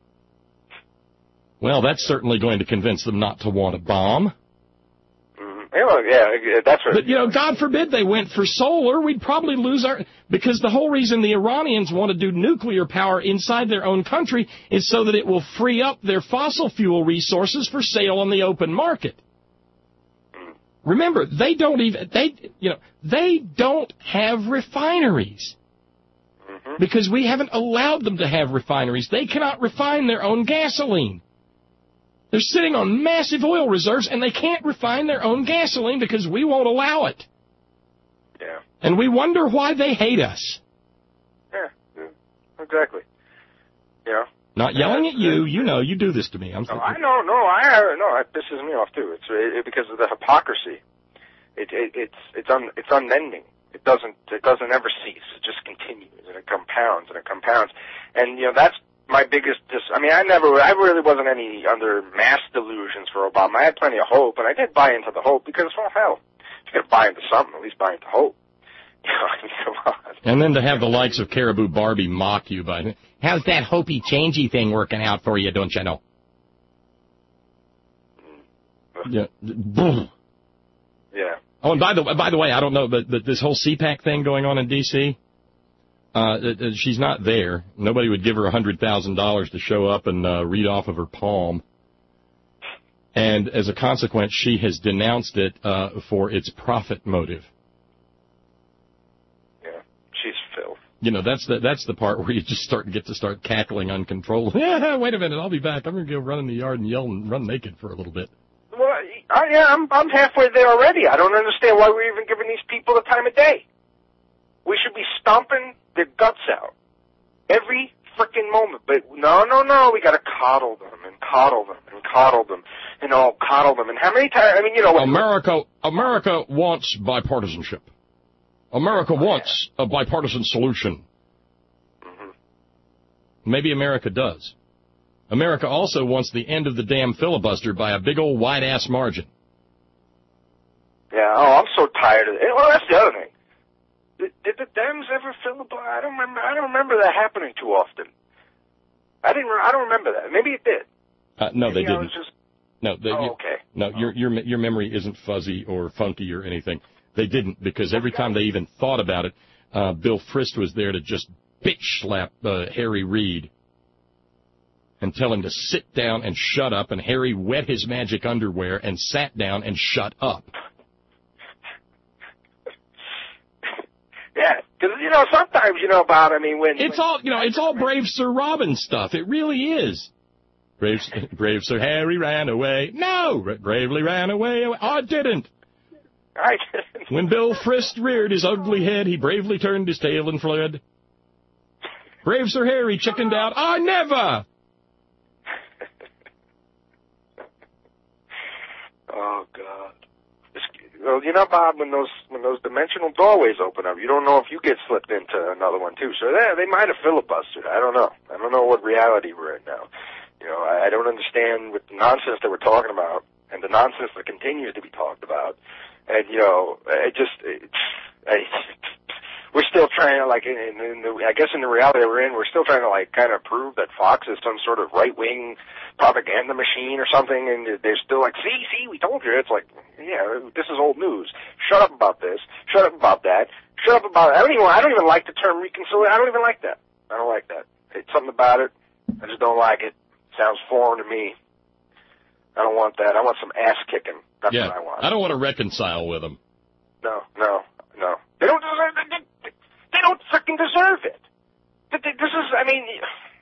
Well, that's certainly going to convince them not to want a bomb. Mm-hmm. Yeah, yeah, that's right. But, you know, God forbid they went for solar, we'd probably lose our... Because the whole reason the Iranians want to do nuclear power inside their own country is so that it will free up their fossil fuel resources for sale on the open market. Remember, they don't even... They, you know, they don't have refineries. Because we haven't allowed them to have refineries. They cannot refine their own gasoline. They're sitting on massive oil reserves, and they can't refine their own gasoline because we won't allow it. Yeah. And we wonder why they hate us. Yeah, exactly. You know? Not yelling at you. You know, you do this to me. I'm no, I know, no, I no, it pisses me off too. It's it, because of the hypocrisy. It, it it's it's un, it's unending. It doesn't it doesn't ever cease. It just continues and it compounds and it compounds. And you know that's my biggest. Dis- I mean, I never, I really wasn't any under mass delusions for Obama. I had plenty of hope, and I did buy into the hope because, well, hell, if you're gonna buy into something, at least buy into hope. You know, I mean, come on. And then to have the likes of Caribou Barbie mock you by, how's that hopey changey thing working out for you? Don't you know? Yeah. Boom. Yeah. Oh, and by the by the way, I don't know, but, but this whole C PAC thing going on in D C, uh, she's not there. Nobody would give her a hundred thousand dollars to show up and uh, read off of her palm. And as a consequence, she has denounced it uh, for its profit motive. Yeah, she's filth. You know, that's the that's the part where you just start get to start cackling uncontrollably. Yeah, wait a minute, I'll be back. I'm going to go run in the yard and yell and run naked for a little bit. Well, I, yeah, I'm, I'm halfway there already. I don't understand why we're even giving these people the time of day. We should be stomping their guts out every frickin' moment. But no, no, no, we got to coddle them and coddle them and coddle them and all coddle them. And how many times? I mean, you know, what, America, America wants bipartisanship. America oh, wants yeah. a bipartisan solution. Mm-hmm. Maybe America does. America also wants the end of the damn filibuster by a big old wide-ass margin. Yeah, oh, I'm so tired of it. Well, that's the other thing. Did, did the Dems ever filibuster? I don't remember. I don't remember that happening too often. I didn't. I don't remember that. Maybe it did. Uh, no, Maybe they didn't. Just... No, they, oh, you, okay. No, oh. your your your memory isn't fuzzy or funky or anything. They didn't, because every time they even thought about it, uh, Bill Frist was there to just bitch slap uh, Harry Reid and tell him to sit down and shut up, and Harry wet his magic underwear and sat down and shut up. Yeah, because, you know, sometimes, you know, Bob, I mean, when... It's when, all, you know, it's all Brave Sir Robin stuff. It really is. Brave, brave Sir Harry ran away. No! Bravely ran away. I didn't. I didn't. When Bill Frist reared his ugly head, he bravely turned his tail and fled. Brave Sir Harry chickened out. I never! Oh, God. Well, you know, Bob, when those when those dimensional doorways open up, you don't know if you get slipped into another one, too. So they, they might have filibustered. I don't know. I don't know what reality we're in now. You know, I, I don't understand what the nonsense that we're talking about and the nonsense that continues to be talked about. And, you know, it just, it, I, we're still trying to, like, in, in the, I guess in the reality we're in, we're still trying to, like, kind of prove that Fox is some sort of right-wing propaganda machine or something, and they're still like, see, see, we told you. It's like, yeah, this is old news. Shut up about this. Shut up about that. Shut up about, I don't even, I don't even like the term reconciliation. I don't even like that. I don't like that. It's something about it. I just don't like it. Sounds foreign to me. I don't want that. I want some ass kicking. That's yeah, what I want. I don't want to reconcile with them. No, no, no. They don't deserve it. They, they don't freaking deserve it. This is, I mean,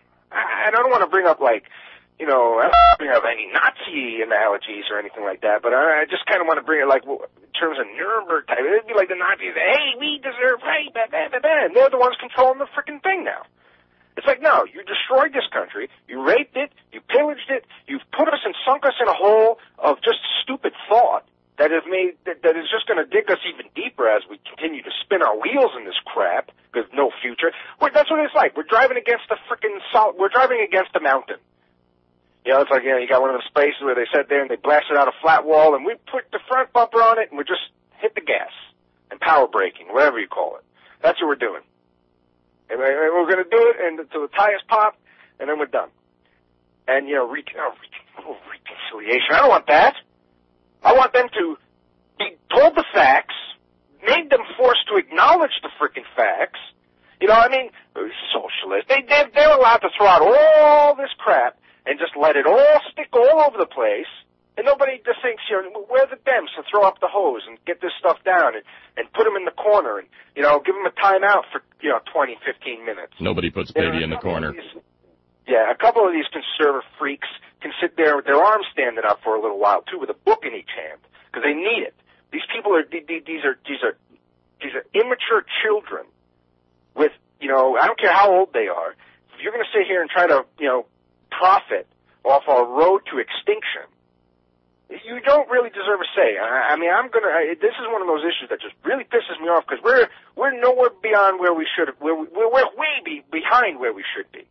I don't want to bring up, like, you know, I don't bring up any Nazi analogies or anything like that, but I just kind of want to bring it, like, in terms of Nuremberg type. It'd be like the Nazis, hey, we deserve, hey, blah, blah, blah, blah, and they're the ones controlling the freaking thing now. It's like, no, you destroyed this country, you raped it, you pillaged it, you've put us and sunk us in a hole of just stupid thought that has made, that, that is just going to dig us even deeper as we continue to spin our wheels in this crap, because no future. Well, that's what it's like. We're driving against the freaking salt, we're driving against a mountain. You know, it's like, you know, you got one of those spaces where they sat there and they blasted out a flat wall, and we put the front bumper on it, and we just hit the gas. And power braking, whatever you call it. That's what we're doing. And we're going to do it until the tires pop, and then we're done. And, you know, re- oh, re- oh, reconciliation. I don't want that. I want them to be told the facts, made them forced to acknowledge the freaking facts. You know, I mean, socialists, they, they're, they're allowed to throw out all this crap and just let it all stick all over the place, and nobody just thinks, you know, where are the Dems to throw up the hose and get this stuff down and, and put them in the corner and, you know, give them a timeout for, you know, twenty, fifteen minutes. Nobody puts baby in the corner. These, yeah, a couple of these conservative freaks can sit there with their arms standing up for a little while, too, with a book in each hand, because they need it. These people are, these are, these are, these are immature children with, you know, I don't care how old they are. If you're going to sit here and try to, you know, profit off our road to extinction, you don't really deserve a say. I, I mean, I'm gonna. I, this is one of those issues that just really pisses me off because we're we're nowhere beyond where we should. We're we're, we're way be, behind where we should be.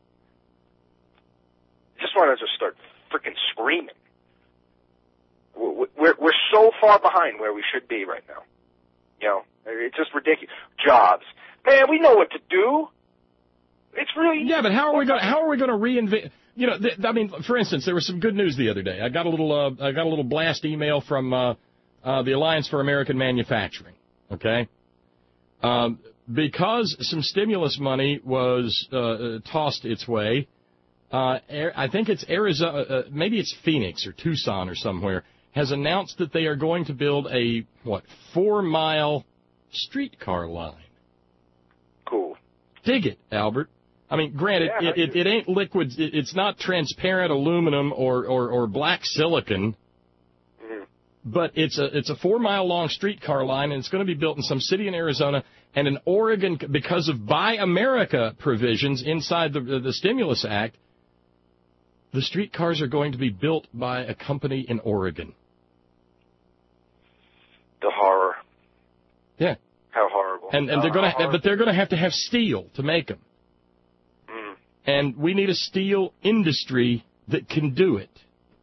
Just want to just start freaking screaming. We're, we're we're so far behind where we should be right now. You know, it's just ridiculous. Jobs, man. We know what to do. It's really yeah, but how are we going? How are we going to reinvent? You know, th- I mean, for instance, there was some good news the other day. I got a little, uh, I got a little blast email from uh, uh, the Alliance for American Manufacturing. Okay, um, because some stimulus money was uh, tossed its way. Uh, I think it's Arizona, uh, maybe it's Phoenix or Tucson or somewhere, has announced that they are going to build a what four-mile streetcar line. Cool. Dig it, Albert. I mean, granted, yeah, it, it, it ain't liquid. It, it's not transparent aluminum or, or, or black silicon. Mm-hmm. But it's a it's a four-mile-long streetcar line, and it's going to be built in some city in Arizona. And in Oregon, because of Buy America provisions inside the, the, the Stimulus Act, the streetcars are going to be built by a company in Oregon. The horror. Yeah. How horrible. And and uh, they're going to, but they're going to have to have steel to make them. And we need a steel industry that can do it.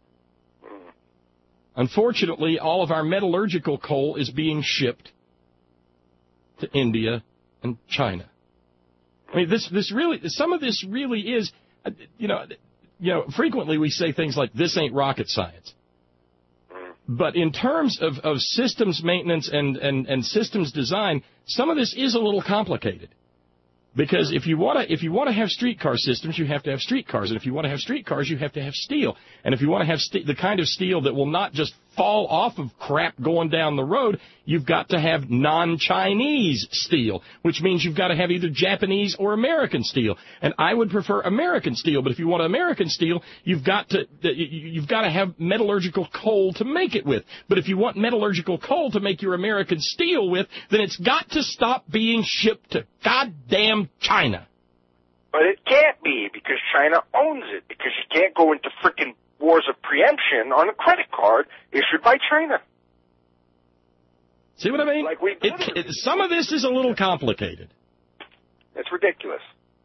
Unfortunately, all of our metallurgical coal is being shipped to India and China. I mean, this this really, some of this really is, you know, you know. Frequently we say things like, "This ain't rocket science," but in terms of, of systems maintenance and, and, and systems design, some of this is a little complicated. Because if you want to, if you want to have streetcar systems, you have to have streetcars, and if you want to have streetcars, you have to have steel. And if you want to have st- the kind of steel that will not just fall off of crap going down the road, you've got to have non-Chinese steel, which means you've got to have either Japanese or American steel. And I would prefer American steel, but if you want American steel, you've got to you've got to have metallurgical coal to make it with. But if you want metallurgical coal to make your American steel with, then it's got to stop being shipped to goddamn China. But it can't be, because China owns it, because you can't go into frickin' wars of preemption on a credit card issued by China. See what I mean? Like we it, it, some of this is a little complicated. It's ridiculous.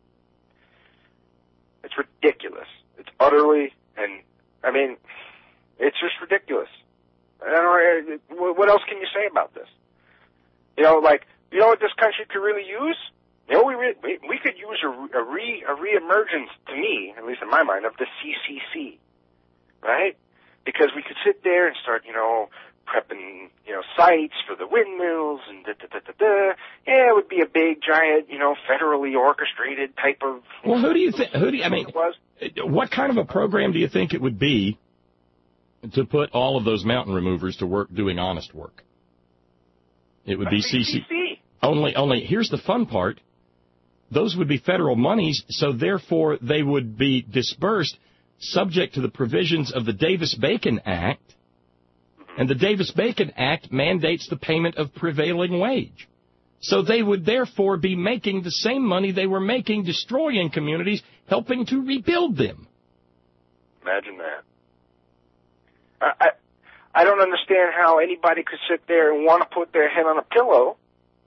It's ridiculous. It's utterly, and, I mean, it's just ridiculous. I don't know, what else can you say about this? You know, like, you know what this country could really use? You know, we re- we, we could use a, a re a reemergence, to me, at least in my mind, of the C C C, right? Because we could sit there and start, you know, prepping, you know, sites for the windmills and da da da da da. Yeah, it would be a big, giant, you know, federally orchestrated type of. Well, who do you think? Who do you, I mean? What kind of a program do you think it would be to put all of those mountain removers to work doing honest work? It would be C C C. Only, only. Here's the fun part. Those would be federal monies, so therefore they would be dispersed subject to the provisions of the Davis-Bacon Act, and the Davis-Bacon Act mandates the payment of prevailing wage. So they would therefore be making the same money they were making destroying communities, helping to rebuild them. Imagine that. I, I, I don't understand how anybody could sit there and want to put their head on a pillow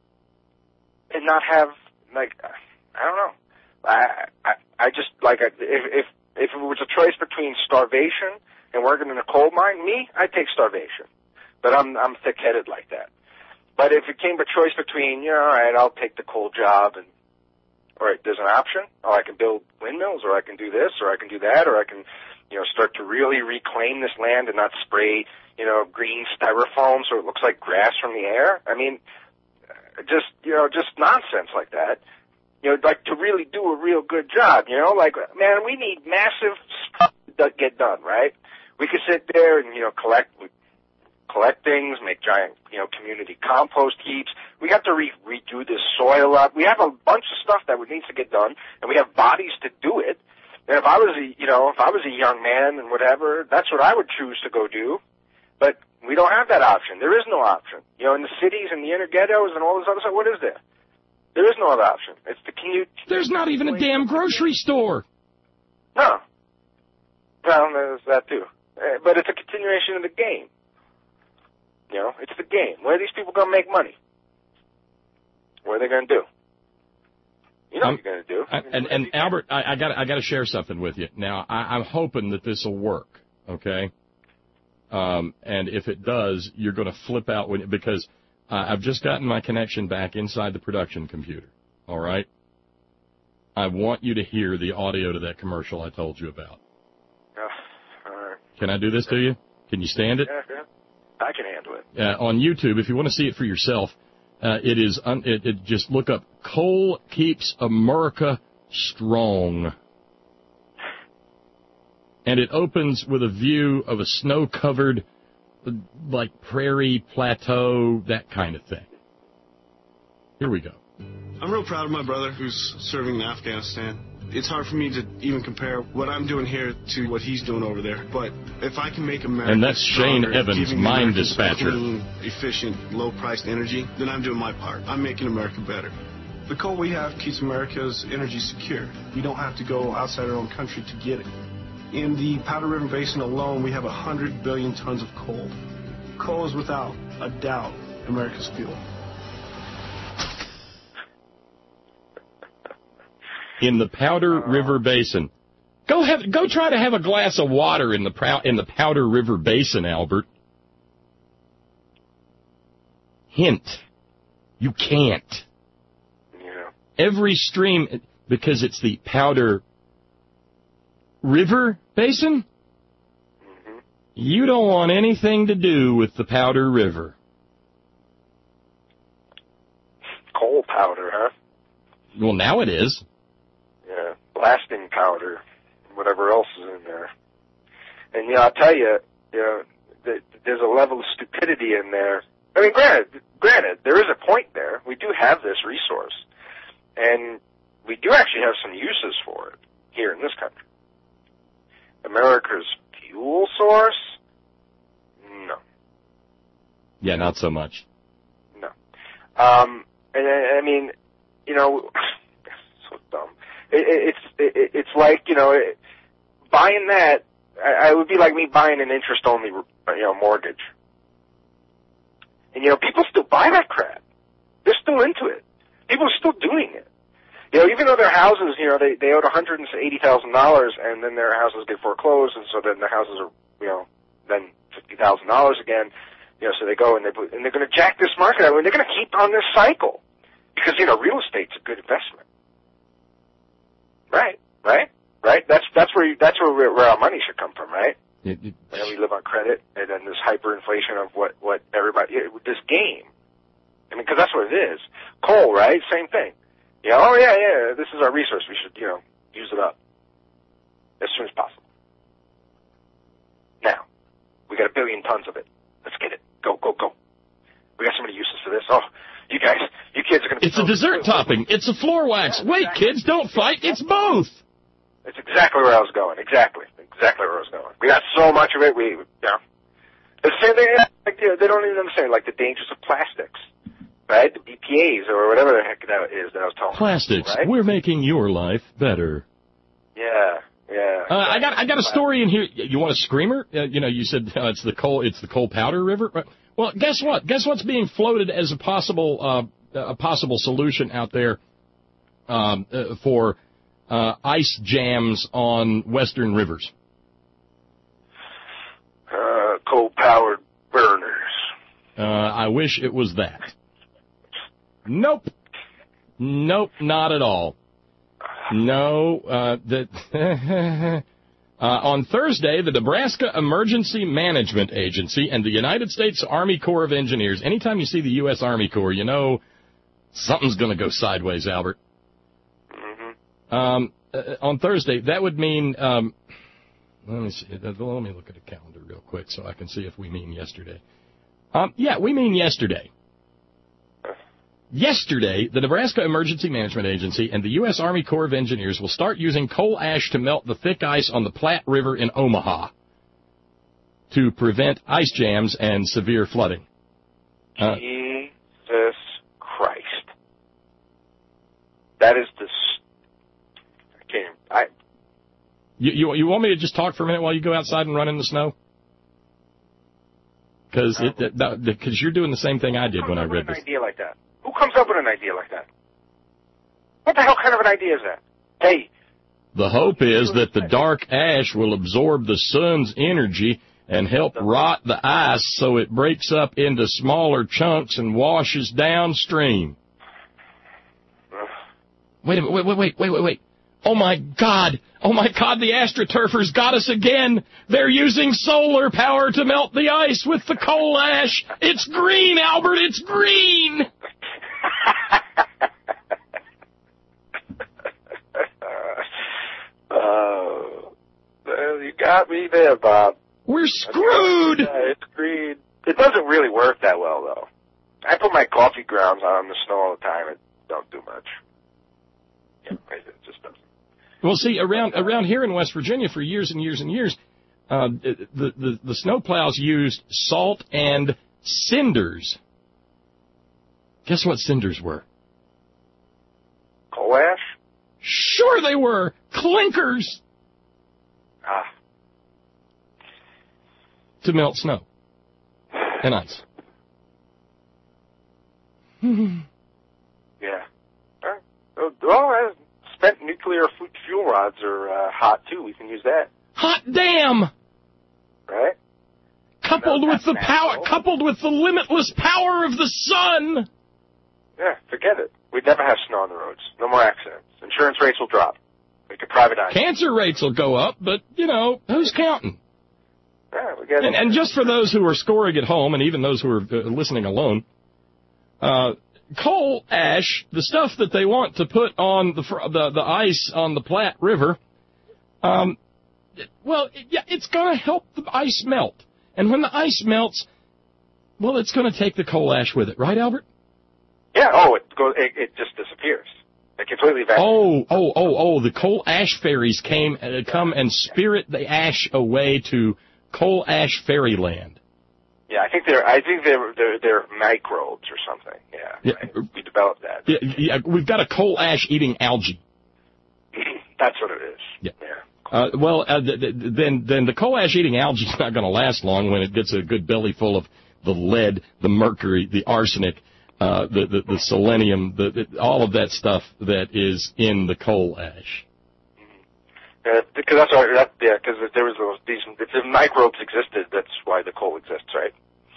and not have, like, I don't know. I, I, I just, like, if, if, if it was a choice between starvation and working in a coal mine, me, I'd take starvation. But I'm, I'm thick-headed like that. But if it came a choice between, you know, all right, I'll take the coal job and, all right, there's an option. Oh, I can build windmills, or I can do this, or I can do that, or I can, you know, start to really reclaim this land and not spray, you know, green styrofoam so it looks like grass from the air. I mean, just, you know, just nonsense like that. You know, like to really do a real good job, you know, like, man, we need massive stuff to get done, right? We could sit there and, you know, collect, collect things, make giant, you know, community compost heaps. We have to re- redo this soil up. We have a bunch of stuff that needs to get done, and we have bodies to do it. And if I was a, you know, if I was a young man and whatever, that's what I would choose to go do. But we don't have that option. There is no option. You know, in the cities and the inner ghettos and all this other stuff, what is there? There is no other option. It's the commute. There's not even a damn grocery store. No. Well, there's that too. Uh, but it's a continuation of the game. You know, it's the game. Where are these people going to make money? What are they going to do? You know um, what you're going to do. I, and and Albert, I, I got I got to share something with you. Now, I, I'm hoping that this will work. Okay. Um, and if it does, you're going to flip out when because uh, I've just gotten my connection back inside the production computer. All right. I want you to hear the audio to that commercial I told you about. Uh, all right. Can I do this to you? Can you stand it? Yeah, yeah. I can handle it. Uh, on YouTube, if you want to see it for yourself, uh, it is un- it, it just look up "Coal Keeps America Strong," and it opens with a view of a snow-covered, like prairie plateau, that kind of thing. Here we go. I'm real proud of my brother who's serving in Afghanistan. It's hard for me to even compare what I'm doing here to what he's doing over there. But if I can make America and that's Shane stronger, Evans, giving mine Americans dispatcher. Clean, efficient, low-priced energy, then I'm doing my part. I'm making America better. The coal we have keeps America's energy secure. We don't have to go outside our own country to get it. In the Powder River Basin alone, we have one hundred billion tons of coal. Coal is without a doubt America's fuel. In the Powder River Basin. Go have, go try to have a glass of water in the Prow, in the Powder River Basin, Albert. Hint. You can't. Yeah. Every stream, because it's the Powder River Basin, Mm-hmm. you don't want anything to do with the Powder River. Coal powder, huh? Well, now it is. Yeah, blasting powder, whatever else is in there. And, you know, I'll tell you, you know, th- there's a level of stupidity in there. I mean, granted, granted, there is a point there. We do have this resource. And we do actually have some uses for it here in this country. America's fuel source? No. Yeah, not so much. No. Um, and, I mean, you know, so dumb. It, it, it's it, it's like, you know, it, buying that, I, it would be like me buying an interest-only, you know, mortgage. And, you know, people still buy that crap. They're still into it. People are still doing it. You know, even though their houses, you know, they, they owed one hundred eighty thousand dollars, and then their houses get foreclosed, and so then their houses are, you know, then fifty thousand dollars again. You know, so they go and they and they're going to jack this market out, and they're going to keep on this cycle. Because, you know, real estate's a good investment. Right, right, right. That's that's where you, that's where where our money should come from, right? It, it, you know, we live on credit, and then this hyperinflation of what what everybody this game. I mean, because that's what it is. Coal, right? Same thing. Yeah. Oh yeah, yeah. This is our resource. We should, you know, use it up as soon as possible. Now, we got a billion tons of it. Let's get it. Go, go, go. We got so many uses for this. Oh, you guys, you kids are going to. It's a dessert topping. It's a floor wax. Yeah, Wait, exactly. kids, don't fight. It's both. It's exactly where I was going. Exactly, exactly where I was going. We got so much of it. We, you know, the same thing. Like, you know, they don't even understand like the dangers of plastics, right? The B P As or whatever the heck that is that I was talking Plastics. about. Right? We're making your life better. Yeah, yeah. Uh, I got I got a story in here. You want a screamer? Uh, you know, you said uh, it's the coal it's the coal powder river. Well, guess what? Guess what's being floated as a possible uh, a possible solution out there um, uh, for uh, ice jams on western rivers? Uh, coal-powered burners. Uh, I wish it was that. Nope. Nope, not at all. No, uh, that. Uh, on Thursday, the Nebraska Emergency Management Agency and the United States Army Corps of Engineers, anytime you see the U S Army Corps, you know something's going to go sideways, Albert. Mm-hmm. Um, uh, on Thursday, that would mean, um, let me see, let me look at the calendar real quick so I can see if we mean yesterday. Um, yeah, we mean yesterday. Yesterday, the Nebraska Emergency Management Agency and the U S Army Corps of Engineers will start using coal ash to melt the thick ice on the Platte River in Omaha to prevent ice jams and severe flooding. Uh, Jesus Christ. That is the... I can't... I, You, you you want me to just talk for a minute while you go outside and run in the snow? Because because you're doing the same thing I did when I read An this. idea like that. Who comes up with an idea like that? What the hell kind of an idea is that? Hey. The hope is that the dark ash will absorb the sun's energy and help rot the ice so it breaks up into smaller chunks and washes downstream. Wait a minute, wait, wait, wait, wait, wait, wait. Oh, my God. Oh, my God, the AstroTurfers got us again. They're using solar power to melt the ice with the coal ash. It's green, Albert, it's green. Oh, well, you got me there, Bob. We're screwed. Yeah, it's green. It doesn't really work that well, though. I put my coffee grounds on the snow all the time. It don't do much. Yeah, it just doesn't. Well, see, around around here in West Virginia for years and years and years, uh, the, the, the snowplows used salt and cinders. Guess what cinders were? Coal ash? Sure they were. Clinkers. Ah. To melt snow and ice. Yeah. Uh, well, spent nuclear fuel rods are uh, hot, too. We can use that. Hot damn! Right? Coupled no, with the natural. power, coupled with the limitless power of the sun. Yeah, forget it. We'd never have snow on the roads. No more accidents. Insurance rates will drop. We could privatize. Cancer rates will go up, but, you know, who's counting? Yeah, we get and, and just for those who are scoring at home, and even those who are uh, listening alone, uh, coal ash, the stuff that they want to put on the the, the ice on the Platte River, um, well, it, yeah, it's going to help the ice melt. And when the ice melts, well, it's going to take the coal ash with it, right, Albert? Yeah. Oh, it goes. It, it just disappears. It completely vanishes. Oh, oh, oh, oh! The coal ash fairies came uh, come and spirit the ash away to coal ash fairyland. Yeah, I think they're. I think they're they're, they're microbes or something. Yeah, yeah. Right? We developed that. Yeah, yeah, we've got a coal ash eating algae. That's what it is. Yeah. yeah. Uh, well, uh, th- th- then then the coal ash eating algae is not going to last long when it gets a good belly full of the lead, the mercury, the arsenic, uh, the, the the selenium, the, the all of that stuff that is in the coal ash. Yeah, because that's our, that, yeah, because there was those, these, if the microbes existed, that's why the coal exists, right?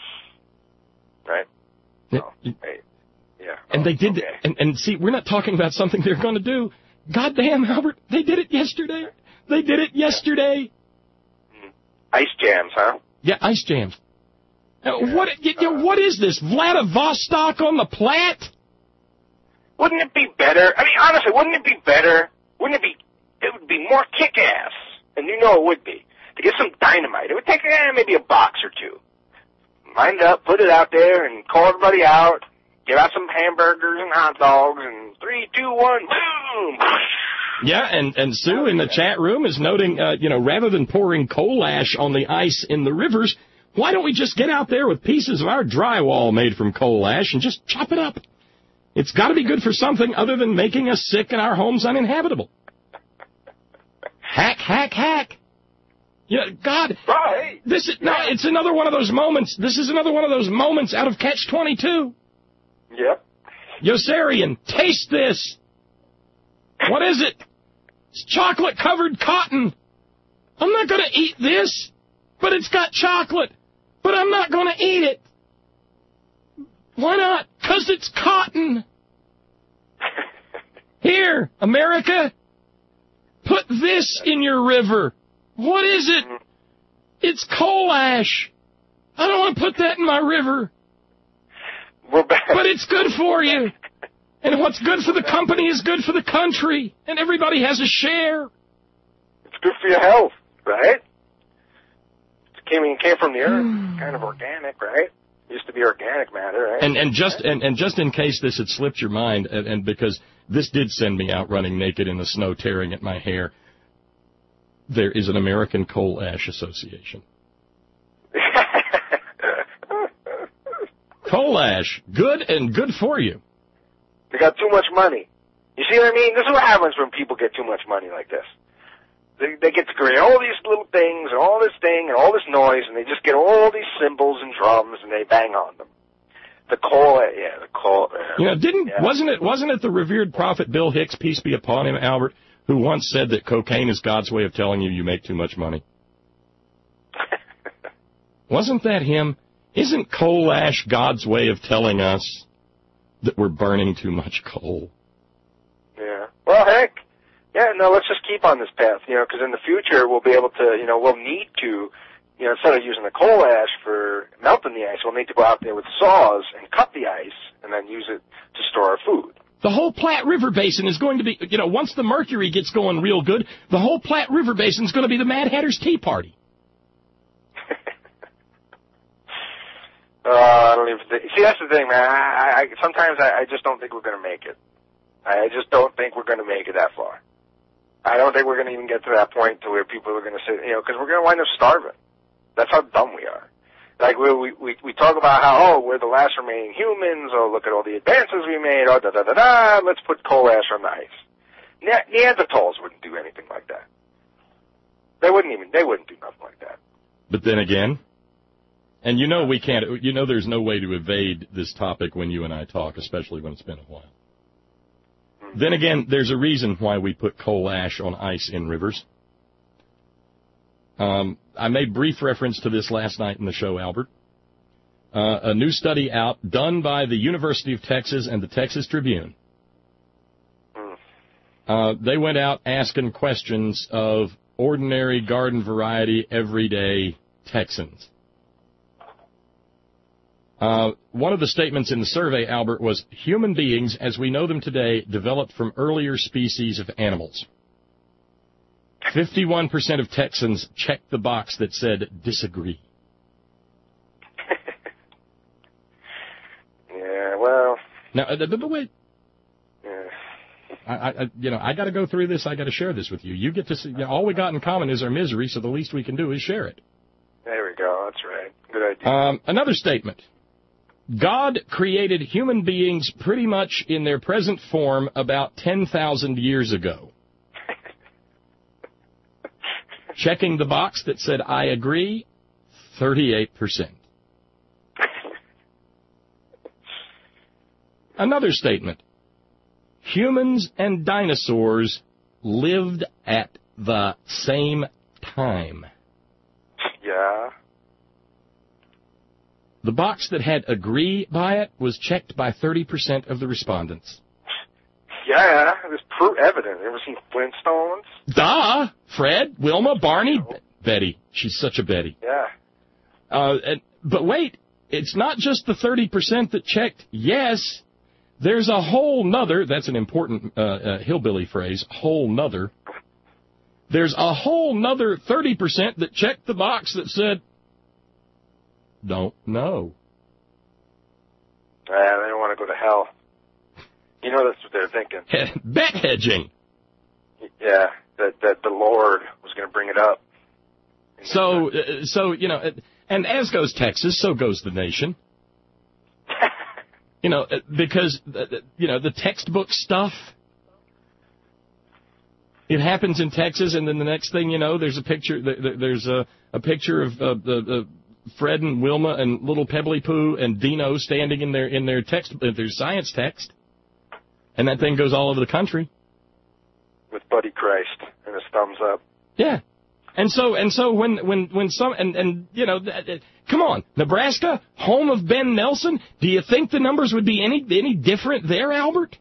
Right? Yeah. Oh, hey, yeah. And oh, they did, okay. and, and see, we're not talking about something they're going to do. Goddamn, Albert, they did it yesterday. They did it yesterday. Mm. Ice jams, huh? Yeah, ice jams. Now, yeah. What, you know, what is this, Vladivostok on the Platte? Wouldn't it be better? I mean, honestly, wouldn't it be better? Wouldn't it be? It would be more kick-ass, and you know it would be, to get some dynamite. It would take eh, maybe a box or two. Line it up, put it out there, and call everybody out. Give out some hamburgers and hot dogs, and three, two, one, boom! Yeah, and, and Sue in the chat room is noting, uh, you know, rather than pouring coal ash on the ice in the rivers, why don't we just get out there with pieces of our drywall made from coal ash and just chop it up? It's got to be good for something other than making us sick and our homes uninhabitable. Hack, hack, hack. Yeah, God. Right. This is, no, it's another one of those moments. This is another one of those moments out of Catch twenty-two. Yep. Yossarian, taste this. What is it? It's chocolate-covered cotton. I'm not going to eat this, but it's got chocolate. But I'm not going to eat it. Why not? 'Cause it's cotton. Here, America. Put this in your river. What is it? It's coal ash. I don't want to put that in my river. We're back. But it's good for you. And what's good for the company is good for the country. And everybody has a share. It's good for your health, right? It came, it came from the earth. Kind of organic, right? It used to be organic matter, right? And and just and, and just in case this had slipped your mind, and, and because this did send me out running naked in the snow, tearing at my hair, there is an American Coal Ash Association. Coal ash, good and good for you. They got too much money. You see what I mean? This is what happens when people get too much money like this. They, they get to create all these little things and all this thing and all this noise, and they just get all these cymbals and drums and they bang on them. The coal, yeah, the coal. Uh, you know, didn't yeah. wasn't it wasn't it the revered prophet Bill Hicks, peace be upon him, Albert, who once said that cocaine is God's way of telling you you make too much money? Wasn't that him? Isn't coal ash God's way of telling us that we're burning too much coal? Yeah. Well, heck, yeah. No, let's just keep on this path, you know, because in the future we'll be able to, you know, we'll need to. You know, instead of using the coal ash for melting the ice, we'll need to go out there with saws and cut the ice and then use it to store our food. The whole Platte River Basin is going to be, you know, once the mercury gets going real good, the whole Platte River Basin is going to be the Mad Hatter's Tea Party. uh, I don't even think, see, that's the thing, man. I, I, sometimes I, I just don't think we're going to make it. I just don't think we're going to make it that far. I don't think we're going to even get to that point to where people are going to say, you know, because we're going to wind up starving. That's how dumb we are. Like, we, we, we talk about how, oh, we're the last remaining humans, oh, look at all the advances we made, oh, da-da-da-da, let's put coal ash on the ice. Ne- Neanderthals wouldn't do anything like that. They wouldn't even, they wouldn't do nothing like that. But then again, and you know we can't, you know there's no way to evade this topic when you and I talk, especially when it's been a while. Mm-hmm. Then again, there's a reason why we put coal ash on ice in rivers. Um, I made brief reference to this last night in the show, Albert. Uh, a new study out done by the University of Texas and the Texas Tribune. Uh, they went out asking questions of ordinary garden variety, everyday Texans. Uh, one of the statements in the survey, Albert, was human beings, as we know them today, developed from earlier species of animals. fifty-one percent of Texans checked the box that said disagree. Yeah, well. Now, uh, but wait. Yeah. I, I, you know, I got to go through this. I got to share this with you. You get to see. You know, all we got in common is our misery, so the least we can do is share it. There we go. That's right. Good idea. Um, another statement. God created human beings pretty much in their present form about ten thousand years ago. Checking the box that said, I agree, thirty-eight percent. Another statement. Humans and dinosaurs lived at the same time. Yeah. The box that had agree by it was checked by thirty percent of the respondents. Yeah, there's proof evident. You ever seen Flintstones? Duh! Fred, Wilma, Barney, Be- Betty. She's such a Betty. Yeah. Uh, and, but wait, it's not just the thirty percent that checked yes. There's a whole nother, that's an important uh, uh, hillbilly phrase, whole nother. There's a whole nother thirty percent that checked the box that said, don't know. Yeah, they don't want to go to hell. You know that's what they're thinking. Bet hedging. Yeah, that that the Lord was going to bring it up. So, uh, so you know, and as goes Texas, so goes the nation. You know, because, you know, the textbook stuff, it happens in Texas, and then the next thing you know, there's a picture, there's a, a picture of uh, the, uh, Fred and Wilma and little Pebbly Poo and Dino standing in their in their text, their science text, and that thing goes all over the country. With Buddy Christ and his thumbs up. Yeah. And so, and so when, when, when some, and, and, you know, th- th- come on, Nebraska, home of Ben Nelson, do you think the numbers would be any, any different there, Albert?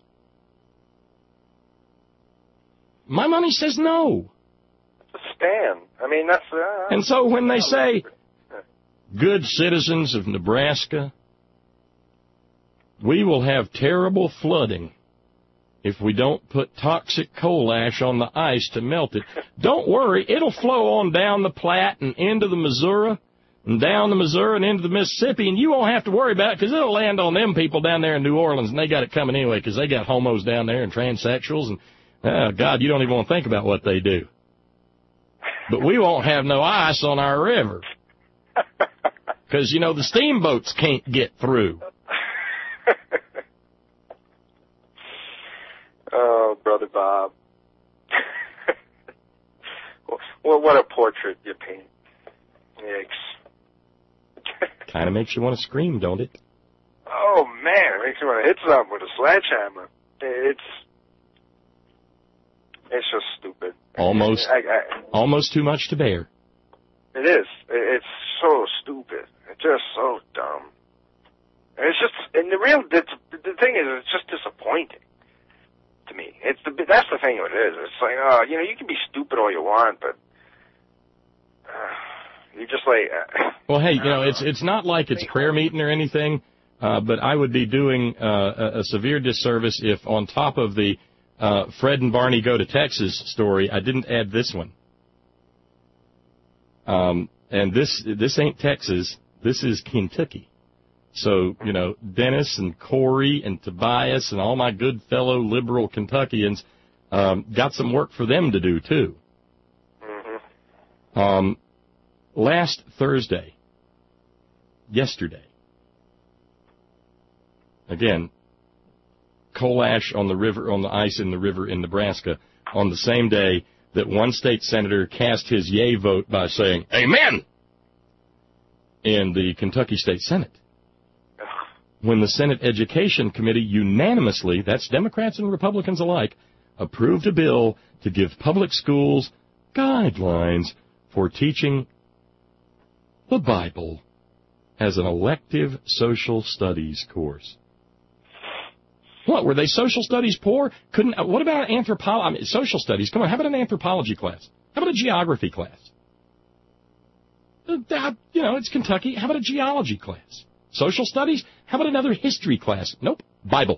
My money says no. It's a stand. I mean, that's, uh, And so when they say, good citizens of Nebraska, we will have terrible flooding if we don't put toxic coal ash on the ice to melt it. Don't worry, it'll flow on down the Platte and into the Missouri, and down the Missouri and into the Mississippi, and you won't have to worry about it because it'll land on them people down there in New Orleans, and they got it coming anyway because they got homos down there and transsexuals, and, oh, God, you don't even want to think about what they do. But we won't have no ice on our river because, you know, the steamboats can't get through. Oh, Brother Bob. Kind of makes you want to scream, don't it? Oh, man, it makes you want to hit something with a sledgehammer. It's it's just stupid. Almost, I, I, almost too much to bear. It is. It's so stupid. It's just so dumb. And it's just, and the real, the, the thing is, it's just disappointing to me. It's the, that's the thing it is. It's like, oh, you know, you can be stupid all you want, but uh, you just like. Uh, well, hey, you know, it's it's not like it's prayer meeting or anything, uh, but I would be doing uh, a, a severe disservice if, on top of the uh, Fred and Barney go to Texas story, I didn't add this one. Um, and this this ain't Texas. This is Kentucky. So, you know, Dennis and Corey and Tobias and all my good fellow liberal Kentuckians um, got some work for them to do, too. Mm-hmm. Um, last Thursday, yesterday, again, coal ash on the river, on the ice in the river in Nebraska, on the same day that one state senator cast his yay vote by saying, Amen, in the Kentucky State Senate. When the Senate Education Committee unanimously, that's Democrats and Republicans alike, approved a bill to give public schools guidelines for teaching the Bible as an elective social studies course. What, were they social studies poor? Couldn't, what about anthropology? I mean, social studies, come on, how about an anthropology class? How about a geography class? Uh, you know, it's Kentucky, how about a geology class? Social studies? How about another history class? Nope. Bible.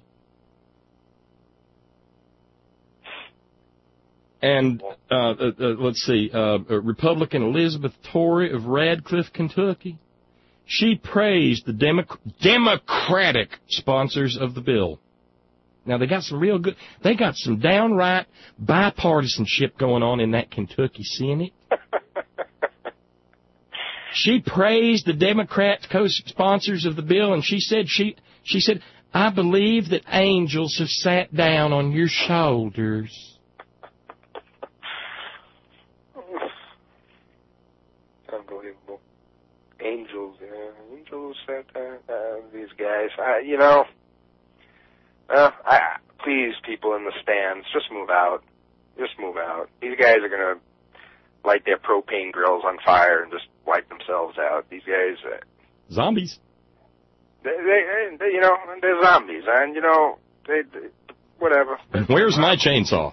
And uh, uh, uh, let's see, uh, Republican Elizabeth Torrey of Radcliffe, Kentucky, she praised the Demo- Democratic sponsors of the bill. Now, they got some real good, they got some downright bipartisanship going on in that Kentucky Senate. She praised the Democrat co-sponsors of the bill, and she said, she, she said, I believe that angels have sat down on your shoulders. Unbelievable. Angels, yeah. Angels sat down. Uh, these guys, I, you know, uh, I, please, people in the stands, just move out. Just move out. These guys are going to light their propane grills on fire and just wipe themselves out. These guys, uh, zombies. They, they, they, you know, they're zombies, and you know, they, they whatever. And where's my chainsaw?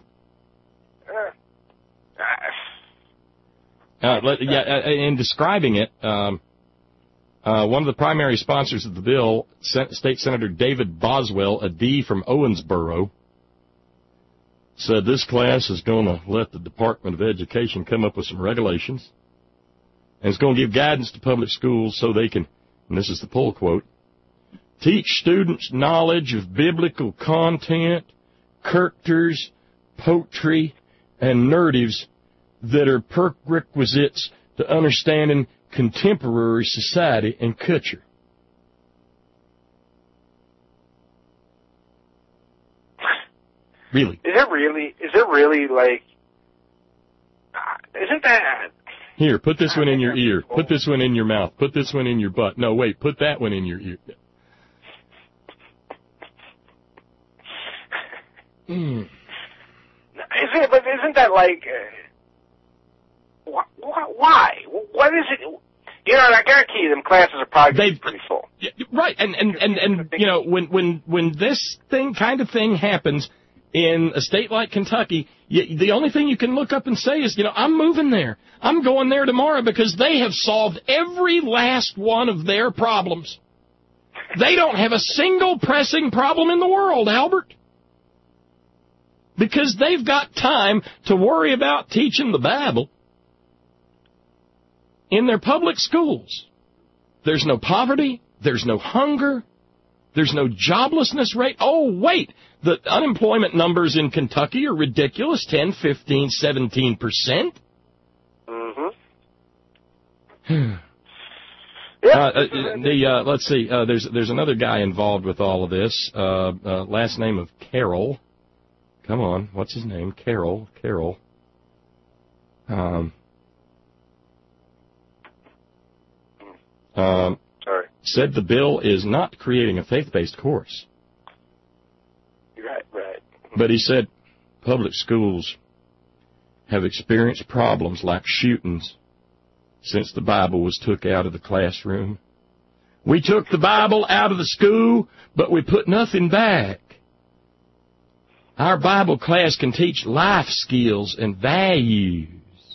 Uh, uh, let, yeah, in describing it, um, uh, one of the primary sponsors of the bill, Sen- State Senator David Boswell, a D from Owensboro, said this class is going to let the Department of Education come up with some regulations, and it's going to give guidance to public schools so they can, and this is the pull quote, teach students knowledge of biblical content, characters, poetry, and narratives that are prerequisites to understanding contemporary society and culture. Really? Is it really, is it really like, isn't that... Here, put this one in your ear. Put this one in your mouth. Put this one in your butt. No, wait, put that one in your ear. Mm. Is it, but isn't that like, uh, wh- wh- why? What is it? You know, I guarantee you them classes are probably They've, pretty full. Right, and, and, and, and you know, when, when, when this thing, kind of thing happens in a state like Kentucky, you, the only thing you can look up and say is, you know, I'm moving there. I'm going there tomorrow because they have solved every last one of their problems. They don't have a single pressing problem in the world, Albert. Because they've got time to worry about teaching the Bible in their public schools. There's no poverty. There's no hunger. There's no joblessness rate. Oh, wait. The unemployment numbers in Kentucky are ridiculous. ten, fifteen, seventeen percent. Mm-hmm. uh, uh, the, uh, let's see. Uh, there's, there's another guy involved with all of this. Uh, uh, last name of Carroll. Come on. What's his name? Carroll. Carroll. Um. Um. Sorry. said the bill is not creating a faith-based course. Right, right. But he said public schools have experienced problems like shootings since the Bible was took out of the classroom. We took the Bible out of the school, but we put nothing back. Our Bible class can teach life skills and values.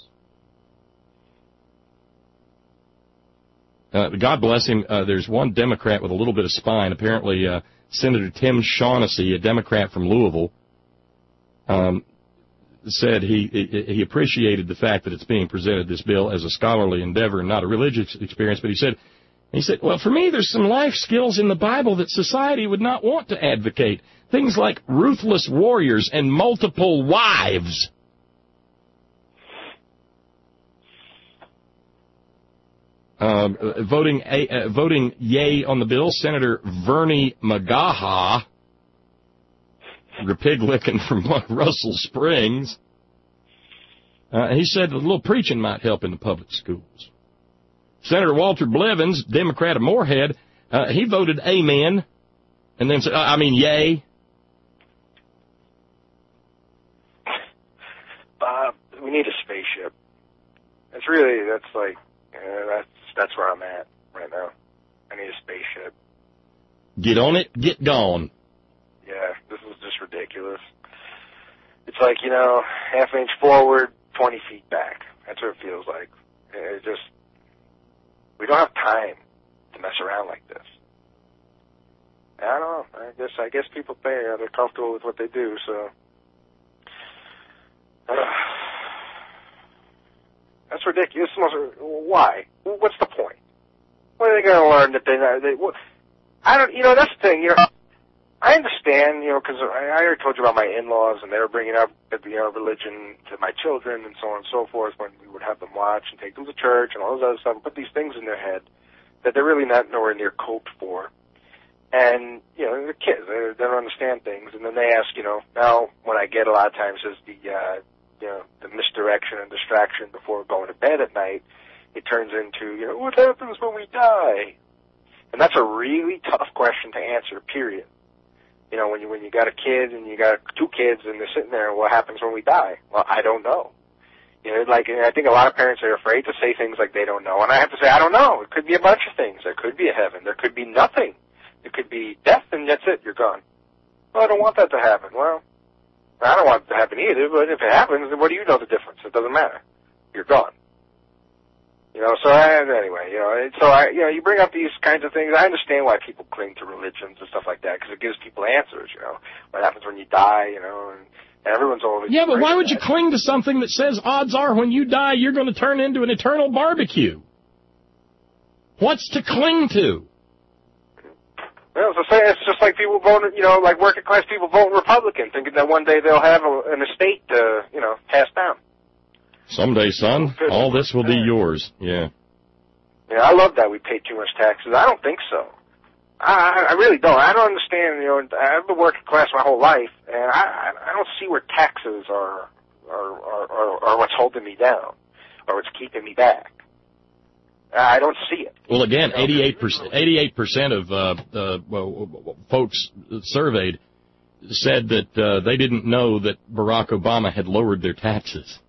Uh, God bless him. Uh, there's one Democrat with a little bit of spine. Apparently, uh, Senator Tim Shaughnessy, a Democrat from Louisville, um, said he he appreciated the fact that it's being presented, this bill, as a scholarly endeavor and not a religious experience. But he said, he said, well, for me, there's some life skills in the Bible that society would not want to advocate. Things like ruthless warriors and multiple wives. Um, uh, voting a, uh, voting yay on the bill, Senator Vernie McGaha, Republican from Russell Springs. Uh, he said a little preaching might help in the public schools. Senator Walter Blevins, Democrat of Moorhead, uh, he voted amen, and then said, uh, I mean yay. Bob, we need a spaceship. That's really, that's like, uh, that's that's where I'm at right now. I need a spaceship. Get on it, get gone. Yeah, this is just ridiculous. It's like, you know, half inch forward, twenty feet back. That's what it feels like. It just, we don't have time to mess around like this. I don't know. I guess I guess people pay. Uh, they're comfortable with what they do, so. Uh, that's ridiculous. Why? What's the point? What are they going to learn that they? they what, I don't. You know, that's the thing. You know, I understand. You know, because I, I already told you about my in-laws, and they were bringing up, you know, religion to my children, and so on and so forth. When we would have them watch and take them to church and all this other stuff, and put these things in their head that they're really not nowhere near coped for. And, you know, they're kids. They, they don't understand things. And then they ask, you know, now when I get a lot of times is the, uh, you know, the misdirection and distraction before going to bed at night, it turns into, you know, what happens when we die? And that's a really tough question to answer, period. You know, when you, when you got a kid and you got two kids and they're sitting there, what happens when we die? Well, I don't know. You know, like, I think a lot of parents are afraid to say things like they don't know. And I have to say, I don't know. It could be a bunch of things. There could be a heaven. There could be nothing. It could be death, and that's it. You're gone. Well, I don't want that to happen. Well, I don't want it to happen either, but if it happens, then what do you know the difference? It doesn't matter. You're gone. You know, so I, anyway, you know, so I, you know, you bring up these kinds of things. I understand why people cling to religions and stuff like that, because it gives people answers, you know. What happens when you die, you know, and everyone's always... Yeah, but why would you cling to something that says odds are when you die you're going to turn into an eternal barbecue? What's to cling to? Well, it's, a, it's just like people voting, you know, like working class people voting Republican, thinking that one day they'll have a, an estate to, you know, pass down. Someday, son, all this will be yours. Yeah. Yeah, I love that we pay too much taxes. I don't think so. I, I really don't. I don't understand. You know, I've been working class my whole life, and I, I don't see where taxes are are, are, are, are what's holding me down or what's keeping me back. I don't see it. Well, again, eighty-eight percent, eighty-eight percent of uh, uh, well, folks surveyed said that uh, they didn't know that Barack Obama had lowered their taxes,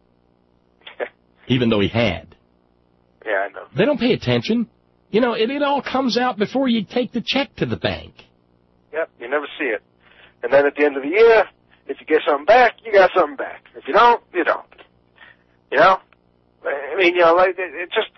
even though he had. Yeah, I know. They don't pay attention. You know, it, it all comes out before you take the check to the bank. Yep, you never see it. And then at the end of the year, if you get something back, you got something back. If you don't, you don't. You know? I mean, you know, like, it, it just...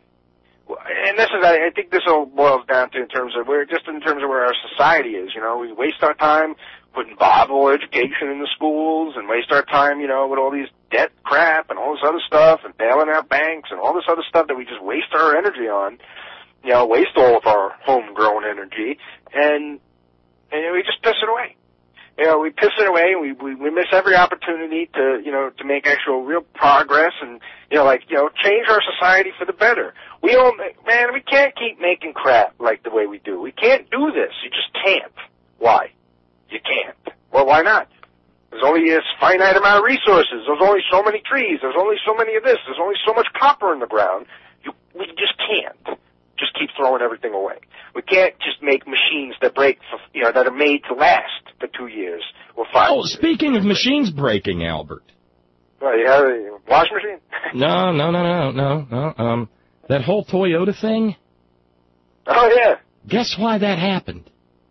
And this is, I think this all boils down to in terms of where, just in terms of where our society is, you know, we waste our time putting Bible education in the schools and waste our time, you know, with all these debt crap and all this other stuff and bailing out banks and all this other stuff that we just waste our energy on, you know, waste all of our homegrown energy and, and we just piss it away. You know, we piss it away and we, we, we miss every opportunity to, you know, to make actual real progress and, you know, like, you know, change our society for the better. We don't, man, we can't keep making crap like the way we do. We can't do this. You just can't. Why? You can't. Well, why not? There's only a finite amount of resources. There's only so many trees. There's only so many of this. There's only so much copper in the ground. You, we just can't. just keep throwing everything away. We can't just make machines that break, for, you know, that are made to last for two years or five Oh, years. speaking of machines breaking, Albert. Well, you have a washing machine? No, no, no, no, no, no. Um, that whole Toyota thing. Oh, yeah. Guess why that happened?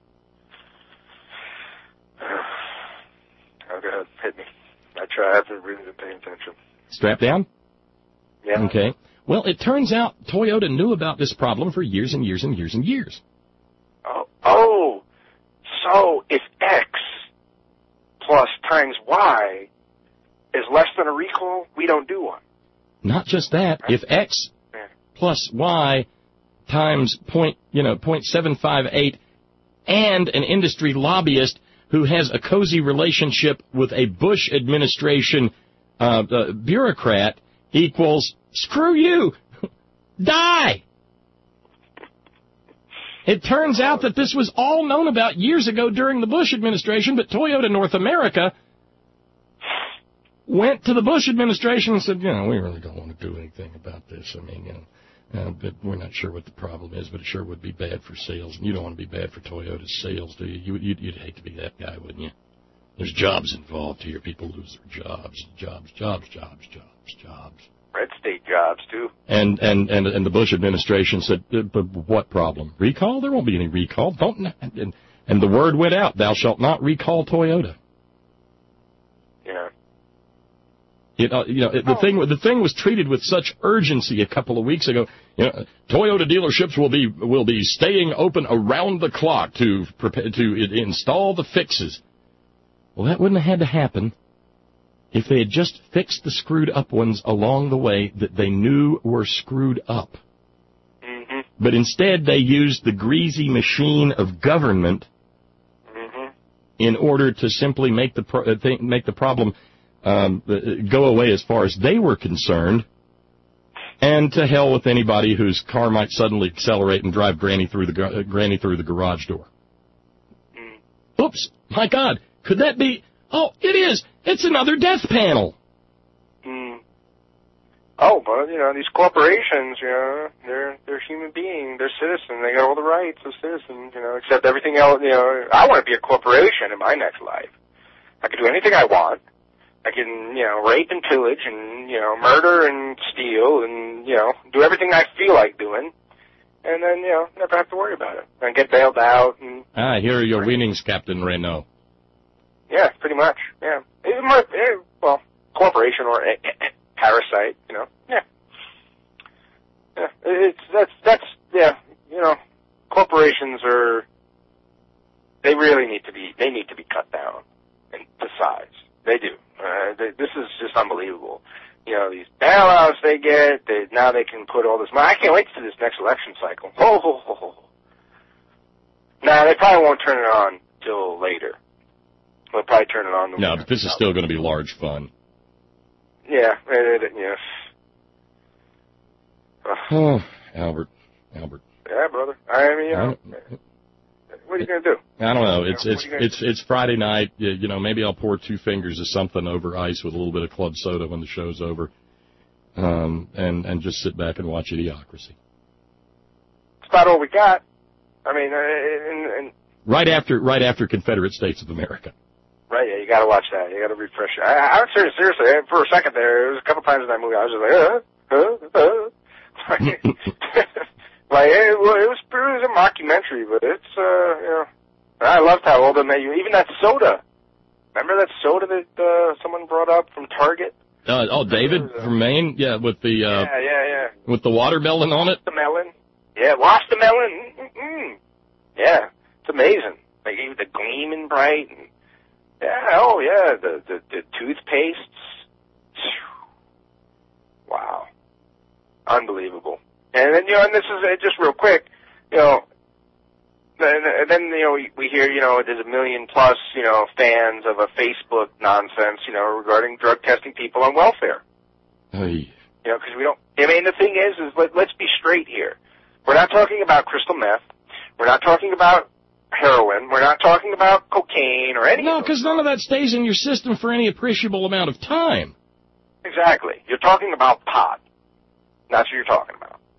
Oh, go ahead. Hit me. I try. I haven't really been paying attention. Strap down? Yeah. Okay. Well, it turns out Toyota knew about this problem for years and years and years and years. Oh, oh. So if X plus times Y is less than a recall, we don't do one. Not just that. If X Yeah. plus Y times point, you know, point seven five eight, and an industry lobbyist who has a cozy relationship with a Bush administration uh, uh, bureaucrat equals screw you, die. It turns out that this was all known about years ago during the Bush administration, but Toyota North America went to the Bush administration and said, you know, we really don't want to do anything about this. I mean, you know, uh, but we're not sure what the problem is, but it sure would be bad for sales. And you don't want to be bad for Toyota's sales, do you? you you'd, you'd hate to be that guy, wouldn't you? There's jobs involved here. People lose their jobs, jobs, jobs, jobs, jobs, jobs. Red state jobs, too. And and and and the Bush administration said, uh, but what problem? Recall? There won't be any recall. Don't. And and the word went out: thou shalt not recall Toyota. Yeah. It, uh, you know, it, the thing the thing was treated with such urgency a couple of weeks ago. You know, Toyota dealerships will be will be staying open around the clock to prepare, to install the fixes. Well, that wouldn't have had to happen if they had just fixed the screwed up ones along the way that they knew were screwed up. Mm-hmm. But instead, they used the greasy machine of government Mm-hmm. in order to simply make the pro- uh, th- make the problem um, uh, go away as far as they were concerned. And to hell with anybody whose car might suddenly accelerate and drive Granny through the gar- uh, Granny through the garage door. Mm. Oops! My God, could that be? Oh, it is. It's another death panel. Mm. Oh, but, you know, these corporations, you know, they're they're human beings. They're citizens. They got all the rights of citizens, you know, except everything else, you know. I want to be a corporation in my next life. I can do anything I want. I can, you know, rape and pillage and, you know, murder and steal and, you know, do everything I feel like doing. And then, you know, never have to worry about it. And get bailed out. And Ah, here are your winnings, Captain Renault. yeah, pretty much. Yeah. It might, eh, well, corporation or a, a, a parasite, you know. Yeah. Yeah. It's, that's, that's, yeah, you know, corporations are, they really need to be, they need to be cut down in the size. They do. Uh, they, this is just unbelievable. You know, these bailouts they get, they, now they can put all this money. I can't wait to this next election cycle. Ho, ho, ho, ho. Nah, they probably won't turn it on till later. They'll probably turn it on. The No, but this is still going to be large fun. Yeah, it, it, yes. Oh, Albert, Albert. Yeah, brother. I mean, you know, what are you going to do? I don't know. It's You know, it's what are you gonna it's it's Friday night. You, you know, maybe I'll pour two fingers of something over ice with a little bit of club soda when the show's over, um, and and just sit back and watch Idiocracy. It's about all we got. I mean, uh, and, and Right after right after Confederate States of America. right, yeah, you got to watch that. You got to refresh it. I, I was serious, seriously. For a second there, there was a couple times in that movie I was just like, uh, uh, uh. Like, it, well, it was it was a mockumentary, but it's uh, you know, I loved how all the menu, even that soda. Remember that soda that uh, someone brought up from Target? Uh, oh, David from Maine, yeah, with the uh, yeah, yeah, yeah. with the watermelon on it. The melon. Yeah, wash the melon. Mm-mm. Yeah, it's amazing. Like even the gleaming bright. And, yeah, oh yeah, the the, the toothpastes. Wow, unbelievable. And then you know, and this is uh, just real quick, you know. Then, then you know we, we hear you know there's a million plus you know fans of a Facebook nonsense you know regarding drug testing people on welfare. Hey. You know, because we don't. I mean, the thing is, is let, let's be straight here. We're not talking about crystal meth. We're not talking about heroin. We're not talking about cocaine or anything. No, because none of that stays in your system for any appreciable amount of time. Exactly. You're talking about pot. That's what you're talking about.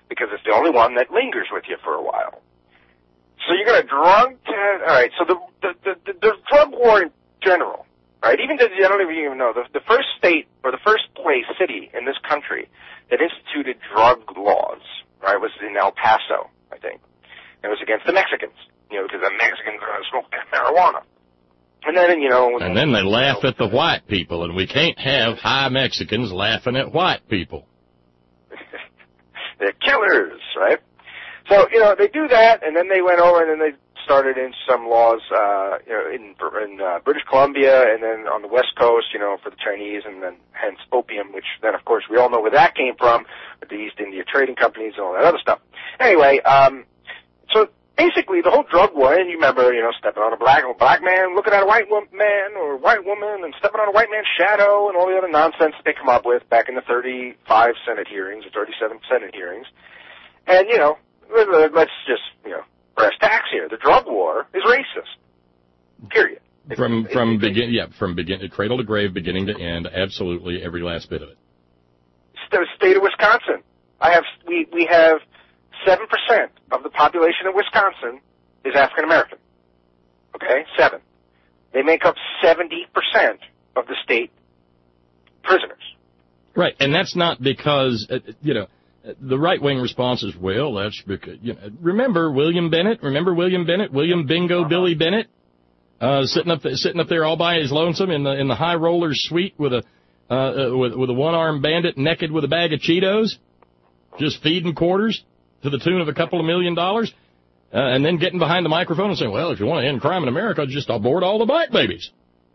because it's the only one that lingers with you for a while. So you're going to drug test. All right. So the the, the the the drug war in general, right? Even the, I don't even know the the first state or the first place city in this country that instituted drug laws, right, was in El Paso, I think. It was against the Mexicans, you know, because the Mexicans are smoking marijuana. And then, you know... And then they laugh at the white people, and we can't have high Mexicans laughing at white people. They're killers, right? So, you know, they do that, and then they went over and then they started in some laws, uh, you know, in, in uh, British Columbia and then on the West Coast, you know, for the Chinese, and then hence opium, which then, of course, we all know where that came from, with the East India Trading Companies and all that other stuff. Anyway, um, so basically the whole drug war, and you remember, you know, stepping on a black, a black man looking at a white wo- man or a white woman and stepping on a white man's shadow and all the other nonsense that they come up with back in the thirty-five Senate hearings or thirty-seven Senate hearings. And, you know, let's just, you know, brass tacks here. The drug war is racist. Period. From from begin yeah from begin cradle to grave, beginning to end, absolutely every last bit of it. The state of Wisconsin, I have we we have seven percent of the population of Wisconsin is African American. Okay, seven. They make up seventy percent of the state prisoners. Right, and that's not because uh, you know. The right-wing response is, well, that's because, you know, remember William Bennett? Remember William Bennett? William Bingo Billy Bennett? Uh, sitting up, th- sitting up there all by his lonesome in the, in the high rollers suite with a, uh, uh, with, with a one-armed bandit naked with a bag of Cheetos, just feeding quarters to the tune of a couple of million dollars, uh, and then getting behind the microphone and saying, well, if you want to end crime in America, just abort all the black babies.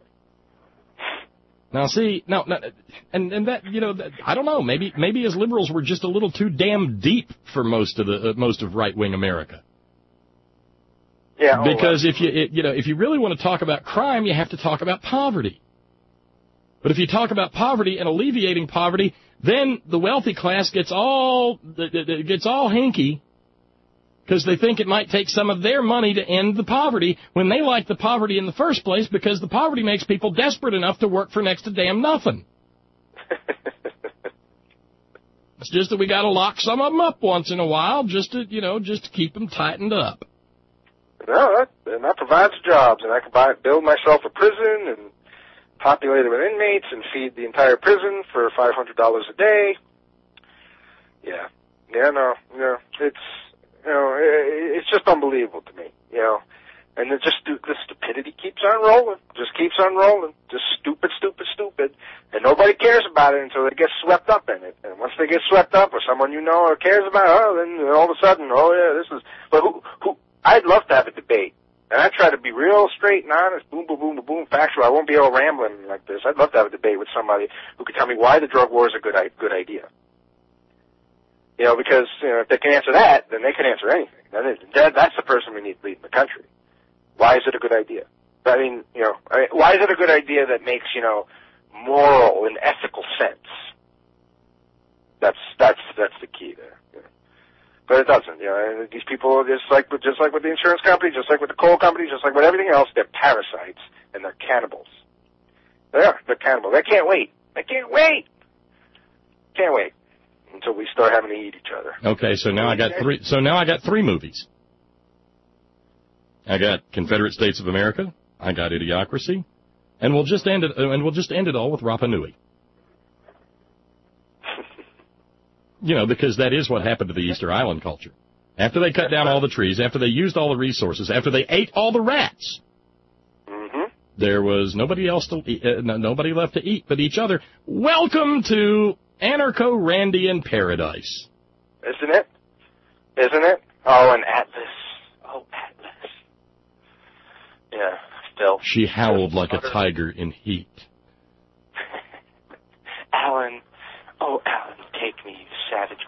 Now, see, no, no, and and that, you know, that, I don't know. Maybe maybe as liberals we're just a little too damn deep for most of the uh, most of right wing America. Yeah. Because if you it, you know if you really want to talk about crime, you have to talk about poverty. But if you talk about poverty and alleviating poverty, then the wealthy class gets all gets all hinky. Because they think it might take some of their money to end the poverty when they like the poverty in the first place, because the poverty makes people desperate enough to work for next to damn nothing. It's just that we got to lock some of them up once in a while just to, you know, just to keep them tightened up. No, that, and that provides jobs, and I can buy, build myself a prison and populate it with inmates and feed the entire prison for five hundred dollars a day. Yeah. Yeah, no, no, it's... You know, it's just unbelievable to me, you know. And it just the stupidity keeps on rolling, just keeps on rolling, just stupid, stupid, stupid. And nobody cares about it until they get swept up in it. And once they get swept up, or someone you know or cares about, oh, then all of a sudden, oh yeah, this is. But who? Who? I'd love to have a debate, and I try to be real straight and honest, boom, boom, boom, boom, boom, factual. I won't be all rambling like this. I'd love to have a debate with somebody who could tell me why the drug war is a good good idea. You know, because, you know, if they can answer that, then they can answer anything. That is, that, that's the person we need leading the country. Why is it a good idea? I mean, you know, I mean, why is it a good idea that makes, you know, moral and ethical sense? That's, that's, that's the key there. You know. But it doesn't, you know, and these people are just like, just like with the insurance company, just like with the coal company, just like with everything else, they're parasites and they're cannibals. They are, they're cannibals. They can't wait. They can't wait. Can't wait. Until we start having to eat each other. Okay, so now I got three. So now I got three movies. I got Confederate States of America. I got Idiocracy, and we'll just end it. And we'll just end it all with Rapa Nui. You know, because that is what happened to the Easter Island culture. After they cut down all the trees, after they used all the resources, after they ate all the rats, mm-hmm. there was nobody else to eat, uh, nobody left to eat but each other. Welcome to Anarcho-Randian paradise. Isn't it? Isn't it? Oh, an Atlas. Oh, Atlas. Yeah, still. She howled like a tiger in heat. Alan. Oh, Alan, take me, you savage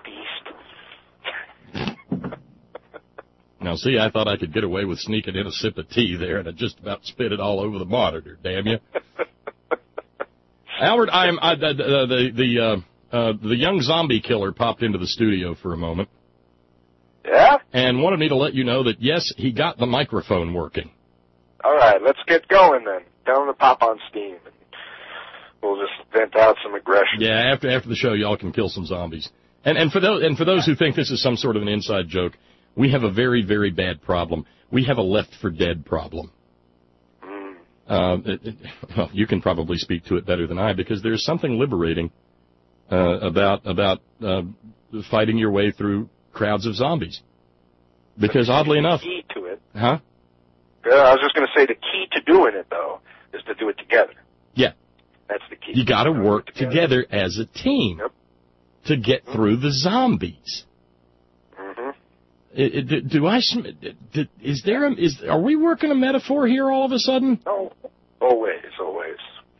beast. Now, see, I thought I could get away with sneaking in a sip of tea there, and I just about spit it all over the monitor, damn you. Albert, I'm, I, the, the, the, uh, Uh, the young zombie killer popped into the studio for a moment. Yeah? And wanted me to let you know that, yes, he got the microphone working. All right, let's get going then. Tell him to pop on Steam, and we'll just vent out some aggression. Yeah, after after the show, y'all can kill some zombies. And, and for those and for those who think this is some sort of an inside joke, we have a very, very bad problem. We have a Left for Dead problem. Uh, it, it, well, you can probably speak to it better than I, because there's something liberating uh, about about uh, fighting your way through crowds of zombies. Because oddly enough, the key to it. Huh? Uh, I was just going to say the key to doing it though is to do it together. Yeah. That's the key. You got to work together. together as a team yep. to get through the zombies. Mm-hmm. It, it, do I? Do, is there? A, is are we working a metaphor here all of a sudden? No, always, always.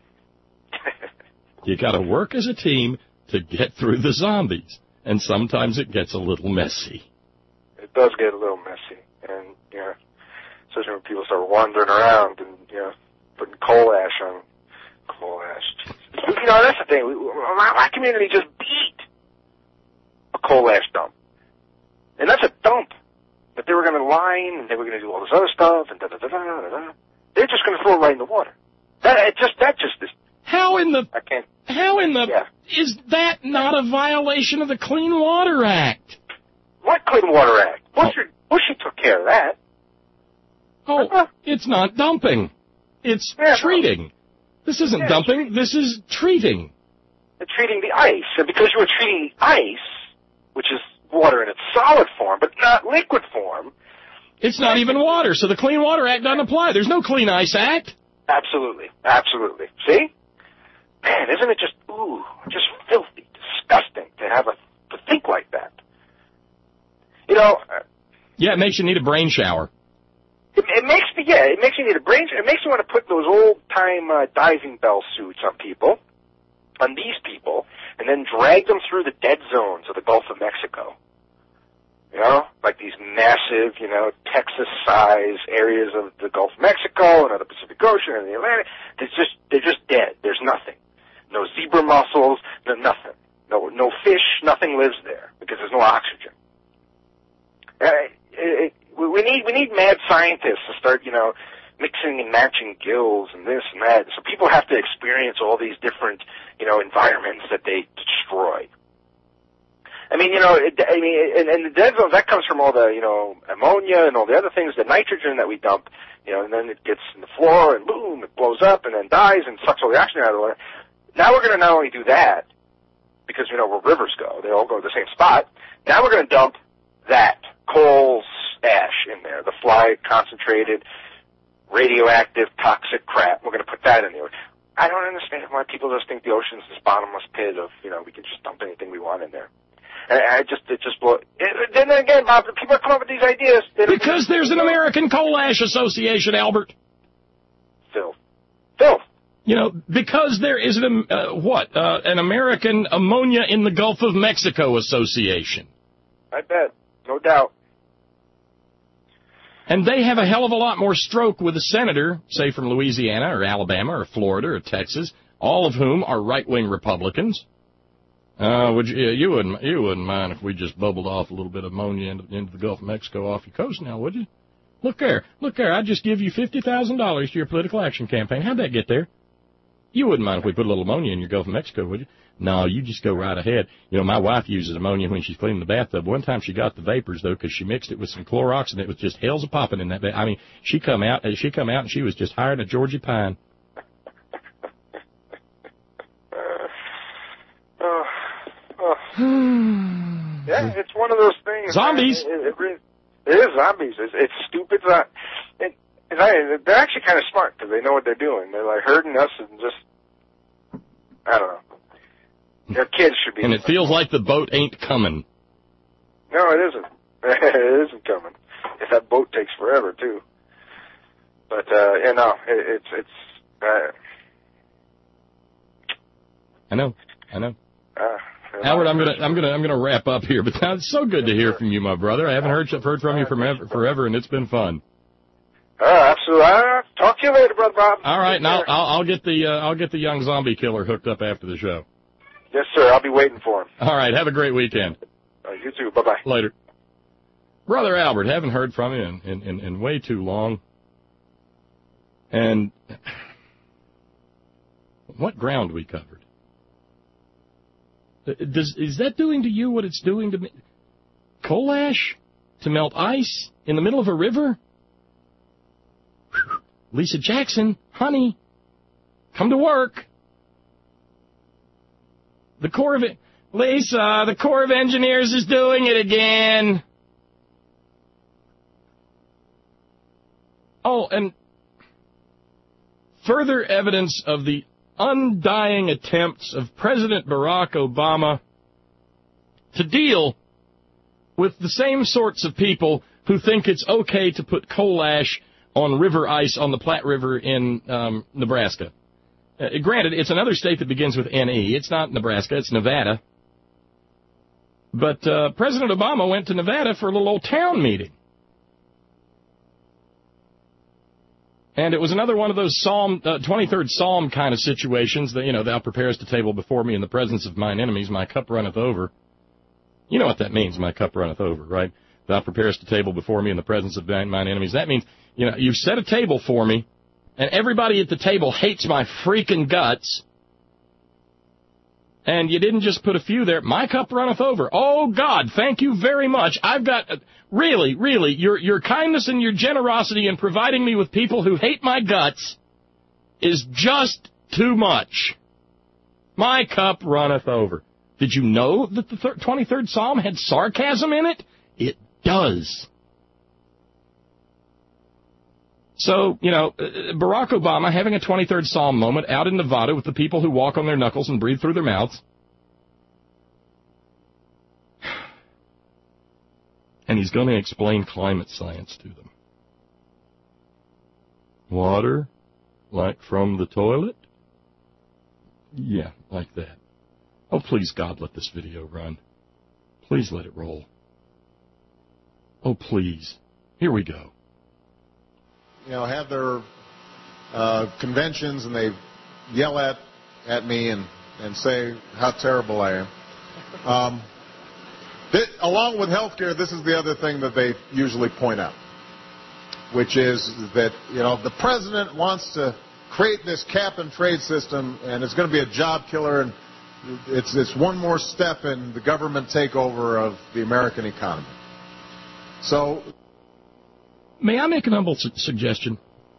You got to work as a team to get through the zombies, and sometimes it gets a little messy. It does get a little messy, and you know, especially when people start wandering around and you know putting coal ash on coal ash. You know, that's the thing. We, my, my community just beat a coal ash dump, and that's a dump. But they were going to line, and they were going to do all this other stuff, and da da da da da da. They're just going to throw it right in the water. That it just that just is. How in the I can't. How in the yeah. is that not a violation of the Clean Water Act? What Clean Water Act? Bush, oh. Bush took care of that. Oh, uh-huh. It's not dumping. It's yeah, treating. No. This isn't yeah, dumping. This is treating. They're treating the ice, and because you were treating the ice, which is water in its solid form, but not liquid form. It's not even water, so the Clean Water Act doesn't apply. There's no Clean Ice Act. Absolutely, absolutely. See? Man, isn't it just, ooh, just filthy, disgusting to have a, to think like that? You know. Uh, yeah, it makes you need a brain shower. It, it makes me, yeah, it makes you need a brain shower. It makes you want to put those old-time uh, diving bell suits on people, on these people, and then drag them through the dead zones of the Gulf of Mexico. You know, like these massive, you know, Texas-size areas of the Gulf of Mexico and of the Pacific Ocean and the Atlantic. They're just, they're just dead. There's nothing. No zebra mussels, no nothing. No, no fish, nothing lives there because there's no oxygen. Uh, it, it, we need, we need mad scientists to start, you know, mixing and matching gills and this and that. So people have to experience all these different, you know, environments that they destroy. I mean, you know, it, I mean, and, and the dead zones, that comes from all the, you know, ammonia and all the other things, the nitrogen that we dump, you know, and then it gets in the floor and boom, it blows up and then dies and sucks all the oxygen out of the water. Now we're going to not only do that, because, you know, where rivers go, they all go to the same spot. Now we're going to dump that coal ash in there, the fly concentrated, radioactive, toxic crap. We're going to put that in there. I don't understand why people just think the ocean's this bottomless pit of, you know, we can just dump anything we want in there. And I just, it just blow. Then again, Bob, people come up with these ideas. Because there's an American Coal Ash Association, Albert. Phil. Phil. You know, because there is an, uh, what, uh, an American Ammonia in the Gulf of Mexico Association. I bet. No doubt. And they have a hell of a lot more stroke with a senator, say from Louisiana or Alabama or Florida or Texas, all of whom are right-wing Republicans. Uh, would you, you wouldn't, you wouldn't mind if we just bubbled off a little bit of ammonia into, into the Gulf of Mexico off your coast now, would you? Look there, look there, I'd just give you fifty thousand dollars to your political action campaign. How'd that get there? You wouldn't mind if we put a little ammonia in your Gulf of Mexico, would you? No, you just go right ahead. You know, my wife uses ammonia when she's cleaning the bathtub. One time she got the vapors, though, because she mixed it with some Clorox, and it was just hells a popping in that. Ba- I mean, she come out, she come out, and she was just higher than a Georgia pine. Yeah, it's one of those things. Zombies. Man. It, it, it is zombies. It's, it's stupid. It, it, they're actually kind of smart because they know what they're doing. They're like herding us and just, I don't know. Their kids should be. And it feels like the boat ain't coming. No, it isn't. It isn't coming. If that boat takes forever too. But uh, you know, it, it's it's. Uh, I know. I know. Uh, Howard, I'm gonna, I'm gonna, I'm gonna wrap up here. But it's so good to hear from you, my brother. I haven't heard, heard from you forever, forever, and it's been fun. Uh, absolutely. I'll talk to you later, brother Bob. All right, now I'll, I'll get the, uh, I'll get the young zombie killer hooked up after the show. Yes, sir. I'll be waiting for him. All right. Have a great weekend. Uh, you too. Bye bye. Later, brother Albert. Haven't heard from you in, in, in, in way too long. And what ground we covered. Does, is that doing to you what it's doing to me? Coal ash to melt ice in the middle of a river? Lisa Jackson, honey, come to work. The Corps of... Lisa, the Corps of Engineers is doing it again. Oh, and further evidence of the undying attempts of President Barack Obama to deal with the same sorts of people who think it's okay to put coal ash on river ice on the Platte River in um, Nebraska. Uh, granted, it's another state that begins with N E. It's not Nebraska, it's Nevada. But uh, President Obama went to Nevada for a little old town meeting. And it was another one of those Psalm, uh, twenty-third Psalm kind of situations that, you know, thou preparest a table before me in the presence of mine enemies, my cup runneth over. You know what that means, my cup runneth over, right? Thou preparest a table before me in the presence of mine enemies. That means, you know, you've set a table for me, and everybody at the table hates my freaking guts, and you didn't just put a few there. My cup runneth over. Oh, God, thank you very much. I've got, uh, really, really, your your kindness and your generosity in providing me with people who hate my guts is just too much. My cup runneth over. Did you know that the twenty-third Psalm had sarcasm in it? It does. So, you know, Barack Obama having a twenty-third Psalm moment out in Nevada with the people who walk on their knuckles and breathe through their mouths. And he's going to explain climate science to them. Water, like from the toilet? Yeah, like that. Oh, please, God, let this video run. Please let it roll. Oh, please. Here we go. You know, have their uh, conventions, and they yell at at me and, and say how terrible I am. Um, th- along with healthcare, this is the other thing that they usually point out, which is that, you know, the president wants to create this cap and trade system, and it's going to be a job killer, and it's it's one more step in the government takeover of the American economy. So, may I make an humble su- suggestion?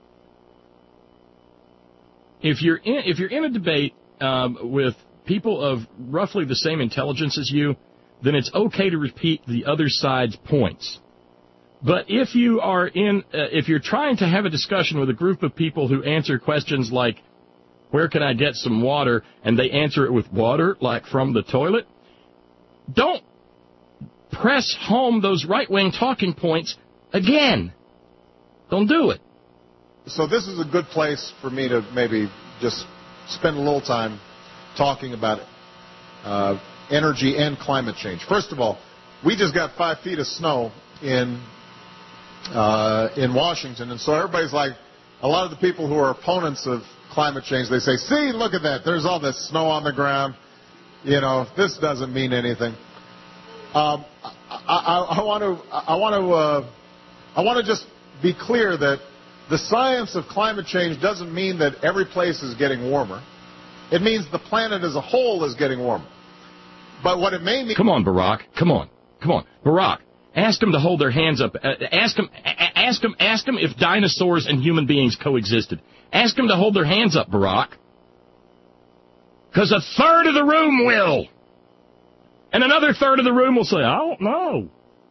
If you're in, if you're in a debate um, with people of roughly the same intelligence as you, then it's okay to repeat the other side's points. But if you are in, uh, if you're trying to have a discussion with a group of people who answer questions like, "Where can I get some water?" and they answer it with water, like from the toilet, don't press home those right-wing talking points again. Don't do it. So this is a good place for me to maybe just spend a little time talking about uh, energy and climate change. First of all, we just got five feet of snow in uh, in Washington, and so everybody's like, a lot of the people who are opponents of climate change, they say, "See, look at that. There's all this snow on the ground. You know, this doesn't mean anything." Um, I, I, I want to, I want to, uh, I want to just be clear that the science of climate change doesn't mean that every place is getting warmer. It means the planet as a whole is getting warmer. But what it may mean... Come on, Barack. Come on. Come on. Barack, ask them to hold their hands up. Uh, ask them, ask them, ask them if dinosaurs and human beings coexisted. Ask them to hold their hands up, Barack. Because a third of the room will. And another third of the room will say, "I don't know."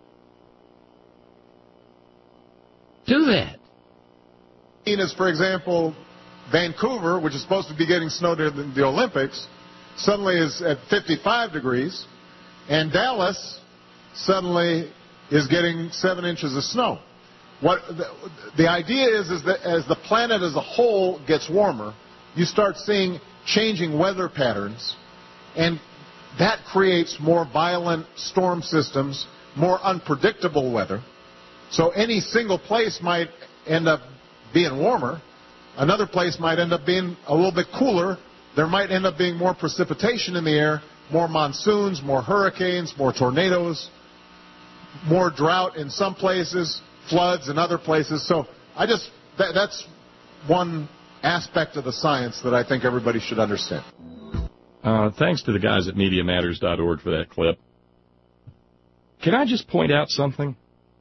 Do that. Is, for example, Vancouver, which is supposed to be getting snow during the Olympics, suddenly is at fifty-five degrees, and Dallas suddenly is getting seven inches of snow. What the, the idea is, is that as the planet as a whole gets warmer, you start seeing changing weather patterns, and that creates more violent storm systems, more unpredictable weather. So any single place might end up being warmer. Another place might end up being a little bit cooler. There might end up being more precipitation in the air, more monsoons, more hurricanes, more tornadoes, more drought in some places, floods in other places. So I just, that, that's one aspect of the science that I think everybody should understand. Uh, thanks to the guys at media matters dot org for that clip. Can I just point out something?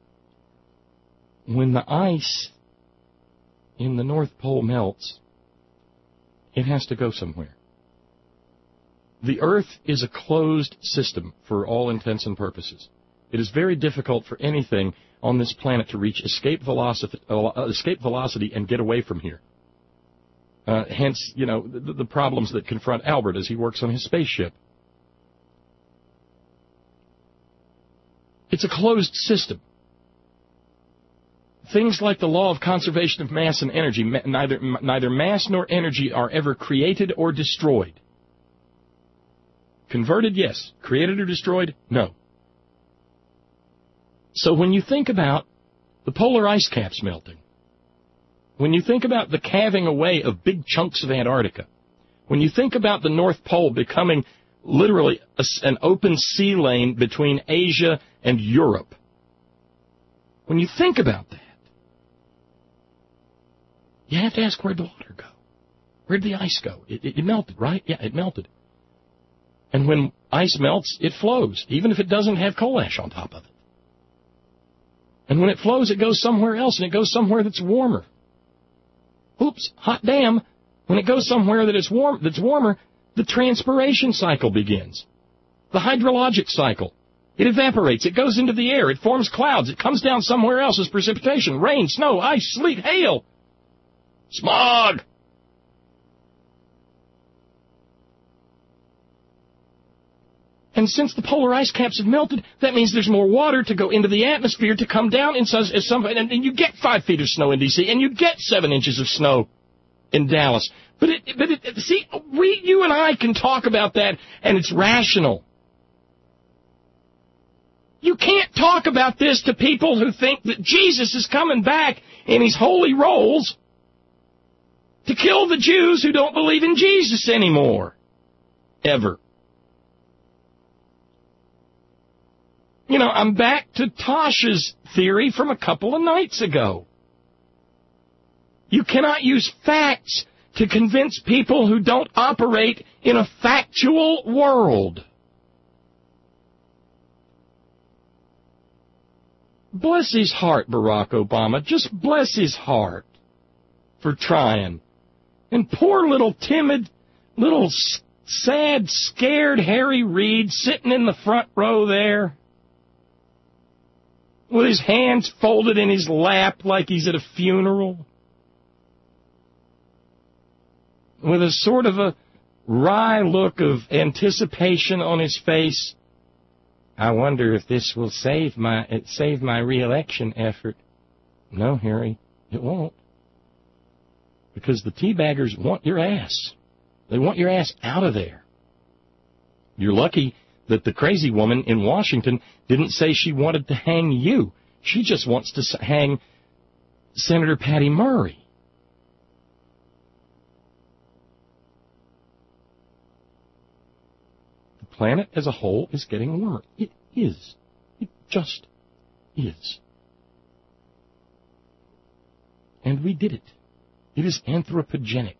When the ice in the North Pole melts, it has to go somewhere. The Earth is a closed system for all intents and purposes. It is very difficult for anything on this planet to reach escape velocity, uh, escape velocity and get away from here. Uh, hence, you know, the, the problems that confront Albert as he works on his spaceship. It's a closed system. Things like the law of conservation of mass and energy, neither, neither mass nor energy are ever created or destroyed. Converted, yes. Created or destroyed, no. So when you think about the polar ice caps melting, when you think about the calving away of big chunks of Antarctica, when you think about the North Pole becoming literally a, an open sea lane between Asia and Europe, when you think about that, you have to ask, where'd the water go? Where'd the ice go? It, it, it melted, right? Yeah, it melted. And when ice melts, it flows, even if it doesn't have coal ash on top of it. And when it flows, it goes somewhere else, and it goes somewhere that's warmer. Oops, hot damn. When it goes somewhere that is warm, that's warmer, the transpiration cycle begins. The hydrologic cycle. It evaporates. It goes into the air. It forms clouds. It comes down somewhere else as precipitation. Rain, snow, ice, sleet, hail. Smog. And since the polar ice caps have melted, that means there's more water to go into the atmosphere to come down in some, and, and you get five feet of snow in D C, and you get seven inches of snow in Dallas. But it, but it, see, we, you and I can talk about that, and it's rational. You can't talk about this to people who think that Jesus is coming back in his holy rolls to kill the Jews who don't believe in Jesus anymore. Ever. You know, I'm back to Tasha's theory from a couple of nights ago. You cannot use facts to convince people who don't operate in a factual world. Bless his heart, Barack Obama. Just bless his heart for trying. And poor little timid, little sad, scared Harry Reid sitting in the front row there, with his hands folded in his lap like he's at a funeral, with a sort of a wry look of anticipation on his face. I wonder if this will save my save my re-election effort. No, Harry, it won't. Because the teabaggers want your ass. They want your ass out of there. You're lucky that the crazy woman in Washington didn't say she wanted to hang you. She just wants to hang Senator Patty Murray. The planet as a whole is getting warmer. It is. It just is. And we did it. It is anthropogenic.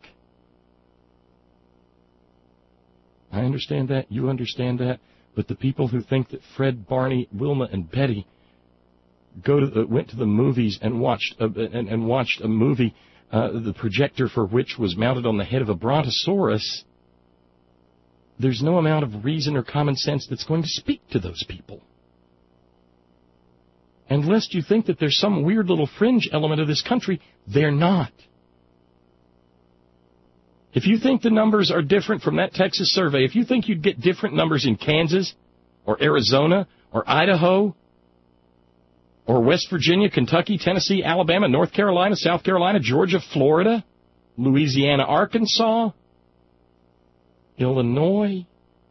I understand that. You understand that. But the people who think that Fred, Barney, Wilma, and Betty go to the, went to the movies and watched a, and, and watched a movie, uh, the projector for which was mounted on the head of a brontosaurus, there's no amount of reason or common sense that's going to speak to those people. And lest you think that there's some weird little fringe element of this country, they're not. If you think the numbers are different from that Texas survey, if you think you'd get different numbers in Kansas or Arizona or Idaho or West Virginia, Kentucky, Tennessee, Alabama, North Carolina, South Carolina, Georgia, Florida, Louisiana, Arkansas, Illinois,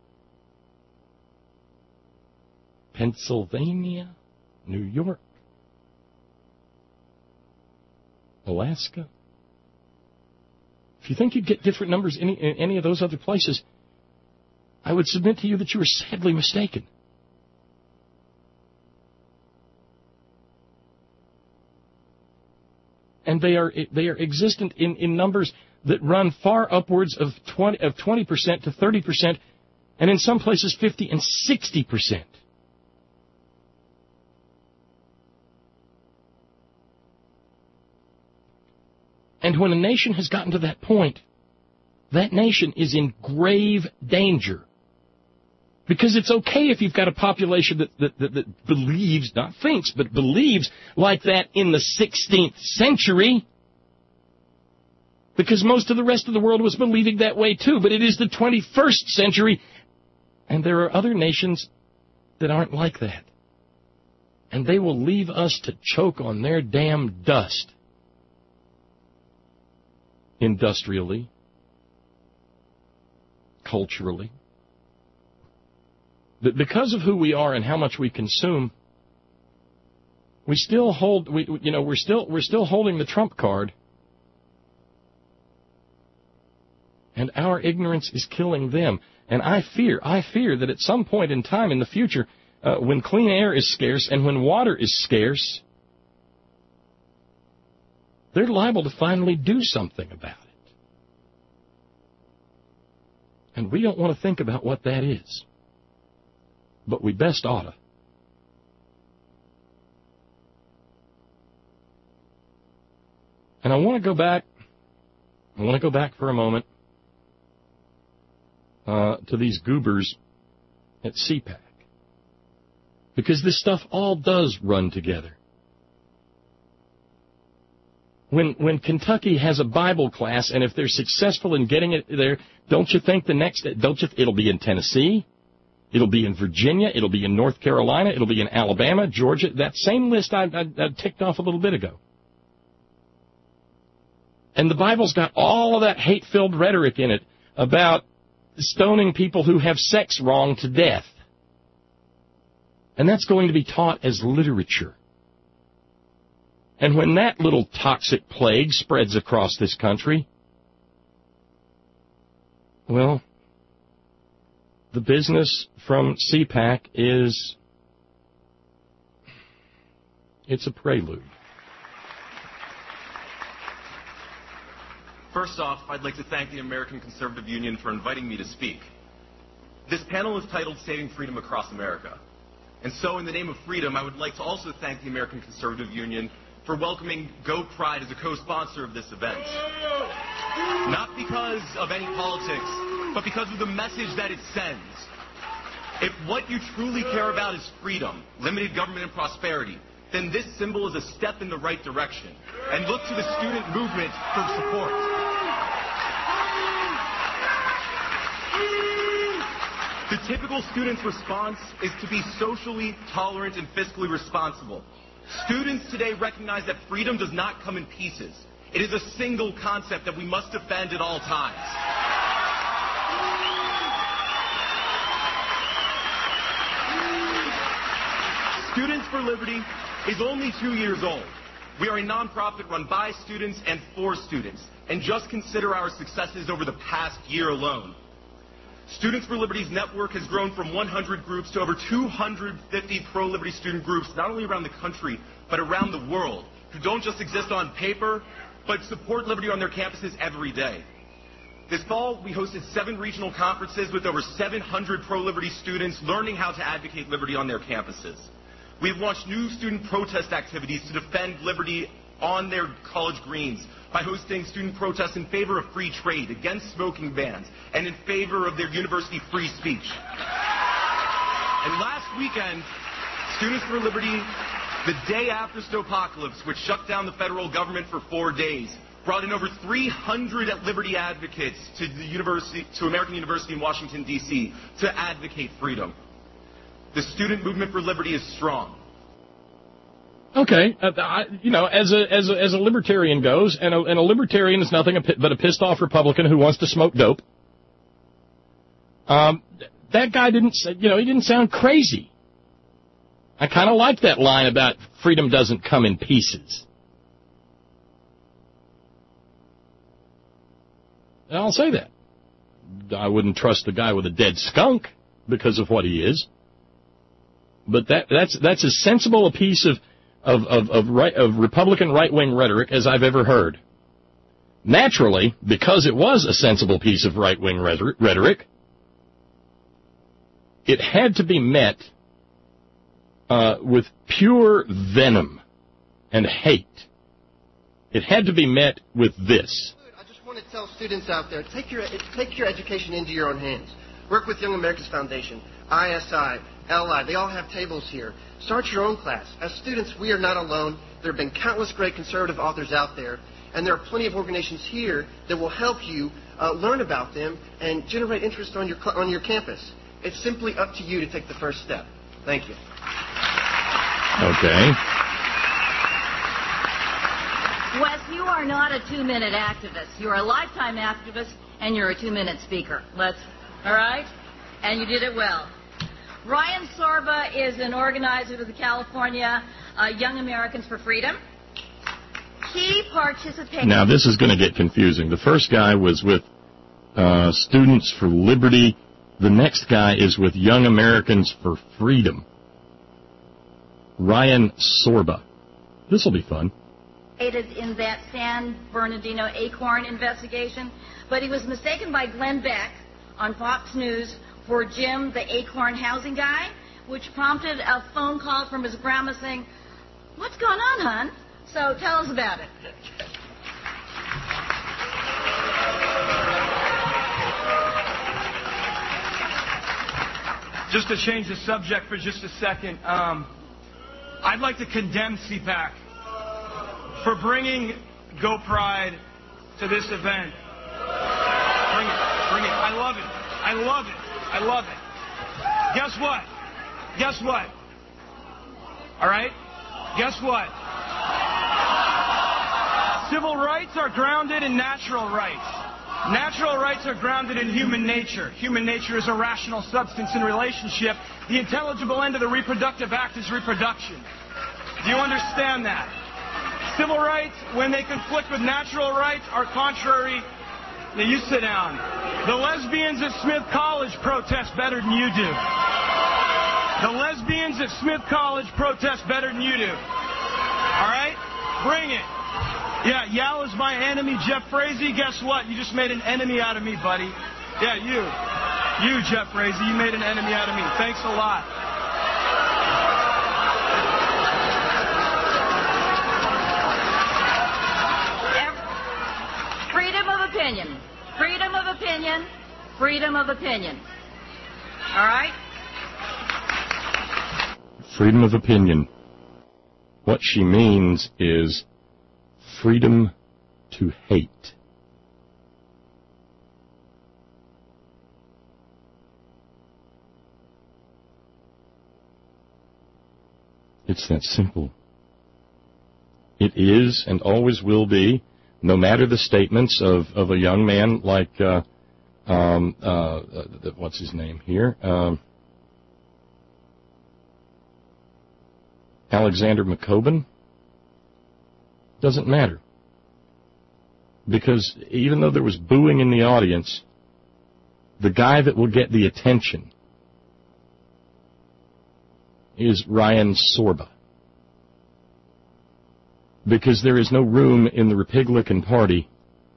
Pennsylvania, New York, Alaska. If you think you'd get different numbers in any, in any of those other places, I would submit to you that you are sadly mistaken. And they are they are existent in, in numbers that run far upwards of twenty of twenty percent to thirty percent, and in some places fifty and sixty percent. And when a nation has gotten to that point, that nation is in grave danger. Because it's okay if you've got a population that, that, that, that believes, not thinks, but believes like that in the sixteenth century. Because most of the rest of the world was believing that way too. But it is the twenty-first century, and there are other nations that aren't like that. And they will leave us to choke on their damn dust. Industrially, culturally. But because of who we are and how much we consume, we still hold, we, you know, we're still, we're still holding the trump card. And our ignorance is killing them. And I fear, I fear that at some point in time in the future, uh, when clean air is scarce and when water is scarce, they're liable to finally do something about it. And we don't want to think about what that is. But we best oughta. And I want to go back, I want to go back for a moment uh, to these goobers at C PAC. Because this stuff all does run together. When when Kentucky has a Bible class, and if they're successful in getting it there, don't you think the next, don't you, it'll be in Tennessee? It'll be in Virginia. It'll be in North Carolina. It'll be in Alabama, Georgia. That same list I, I, I ticked off a little bit ago. And the Bible's got all of that hate-filled rhetoric in it about stoning people who have sex wrong to death. And that's going to be taught as literature. And when that little toxic plague spreads across this country, well, the business from C PAC is, it's a prelude. First off, I'd like to thank the American Conservative Union for inviting me to speak. This panel is titled Saving Freedom Across America. And so in the name of freedom, I would like to also thank the American Conservative Union for welcoming Go Pride as a co-sponsor of this event. Not because of any politics, but because of the message that it sends. If what you truly care about is freedom, limited government and prosperity, then this symbol is a step in the right direction. And look to the student movement for support. The typical student's response is to be socially tolerant and fiscally responsible. Students today recognize that freedom does not come in pieces. It is a single concept that we must defend at all times. Students for Liberty is only two years old. We are a nonprofit run by students and for students. And just consider our successes over the past year alone. Students for Liberty's network has grown from one hundred groups to over two hundred fifty pro-liberty student groups, not only around the country, but around the world, who don't just exist on paper, but support liberty on their campuses every day. This fall, we hosted seven regional conferences with over seven hundred pro-liberty students learning how to advocate liberty on their campuses. We've launched new student protest activities to defend liberty on their college greens by hosting student protests in favor of free trade, against smoking bans, and in favor of their university free speech. And last weekend, Students for Liberty, the day after Snowpocalypse, which shut down the federal government for four days, brought in over three hundred liberty advocates to the university, to American University in Washington, D C to advocate freedom. The student movement for liberty is strong. Okay, uh, I, you know, as a as a as a libertarian goes, and a, and a libertarian is nothing but a pissed off Republican who wants to smoke dope. Um, that guy didn't, you know, he didn't sound crazy. I kind of like that line about freedom doesn't come in pieces. And I'll say that. I wouldn't trust the guy with a dead skunk because of what he is. But that that's that's as sensible a piece of of, of, of, right, of Republican right-wing rhetoric as I've ever heard. Naturally, because it was a sensible piece of right-wing rhetoric, it had to be met uh, with pure venom and hate. It had to be met with this. I just want to tell students out there, take your, take your education into your own hands. Work with Young America's Foundation, I S I, L I. They all have tables here. Start your own class. As students, we are not alone. There have been countless great conservative authors out there, and there are plenty of organizations here that will help you uh, learn about them and generate interest on your on your campus. It's simply up to you to take the first step. Thank you. Okay. Wes, you are not a two-minute activist. You're a lifetime activist, and you're a two-minute speaker. Let's, all right? And you did it well. Ryan Sorba is an organizer of the California uh, Young Americans for Freedom. He participated... Now, this is going to get confusing. The first guy was with uh, Students for Liberty. The next guy is with Young Americans for Freedom. Ryan Sorba. This will be fun. ...in that San Bernardino Acorn investigation, but he was mistaken by Glenn Beck on Fox News for Jim, the Acorn housing guy, which prompted a phone call from his grandma saying, "What's going on, hon?" So tell us about it. Just to change the subject for just a second, um, I'd like to condemn C PAC for bringing Go Pride to this event. Bring it. Bring it. I love it. I love it. I love it. Guess what? Guess what? All right? Guess what? Civil rights are grounded in natural rights. Natural rights are grounded in human nature. Human nature is a rational substance in relationship. The intelligible end of the reproductive act is reproduction. Do you understand that? Civil rights, when they conflict with natural rights, are contrary. Now, you sit down. The lesbians at Smith College protest better than you do. The lesbians at Smith College protest better than you do. All right? Bring it. Yeah, Yal is my enemy, Jeff Frazee. Guess what? You just made an enemy out of me, buddy. Yeah, you. You, Jeff Frazee, you made an enemy out of me. Thanks a lot. Freedom of opinion. Freedom of opinion. Freedom of opinion. All right? Freedom of opinion. What she means is freedom to hate. It's that simple. It is and always will be, no matter the statements of, of a young man like, uh, um, uh, uh, what's his name here? Um, Alexander McCoben. Doesn't matter. Because even though there was booing in the audience, the guy that will get the attention is Ryan Sorba. Because there is no room in the Republican Party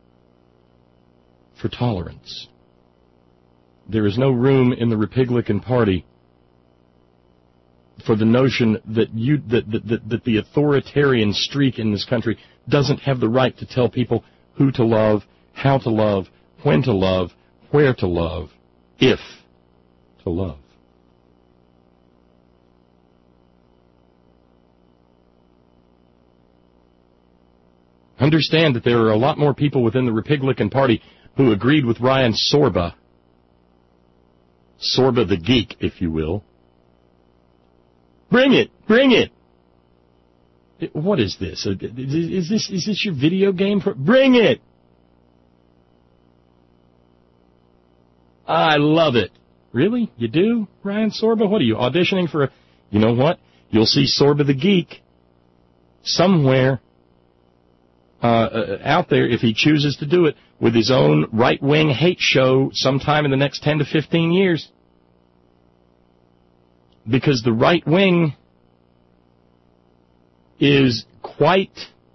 for tolerance. There is no room in the Republican Party for the notion that you that, that, that, that the authoritarian streak in this country doesn't have the right to tell people who to love, how to love, when to love, where to love, if to love. Understand that there are a lot more people within the Republican Party who agreed with Ryan Sorba, Sorba the geek, if you will. Bring it! Bring it! What is this? Is this is this your video game? For, bring it! I love it. Really? You do, Ryan Sorba? What are you, auditioning for a... You know what? You'll see Sorba the geek somewhere uh, out there if he chooses to do it with his own right-wing hate show sometime in the next ten to fifteen years. Because the right wing is quite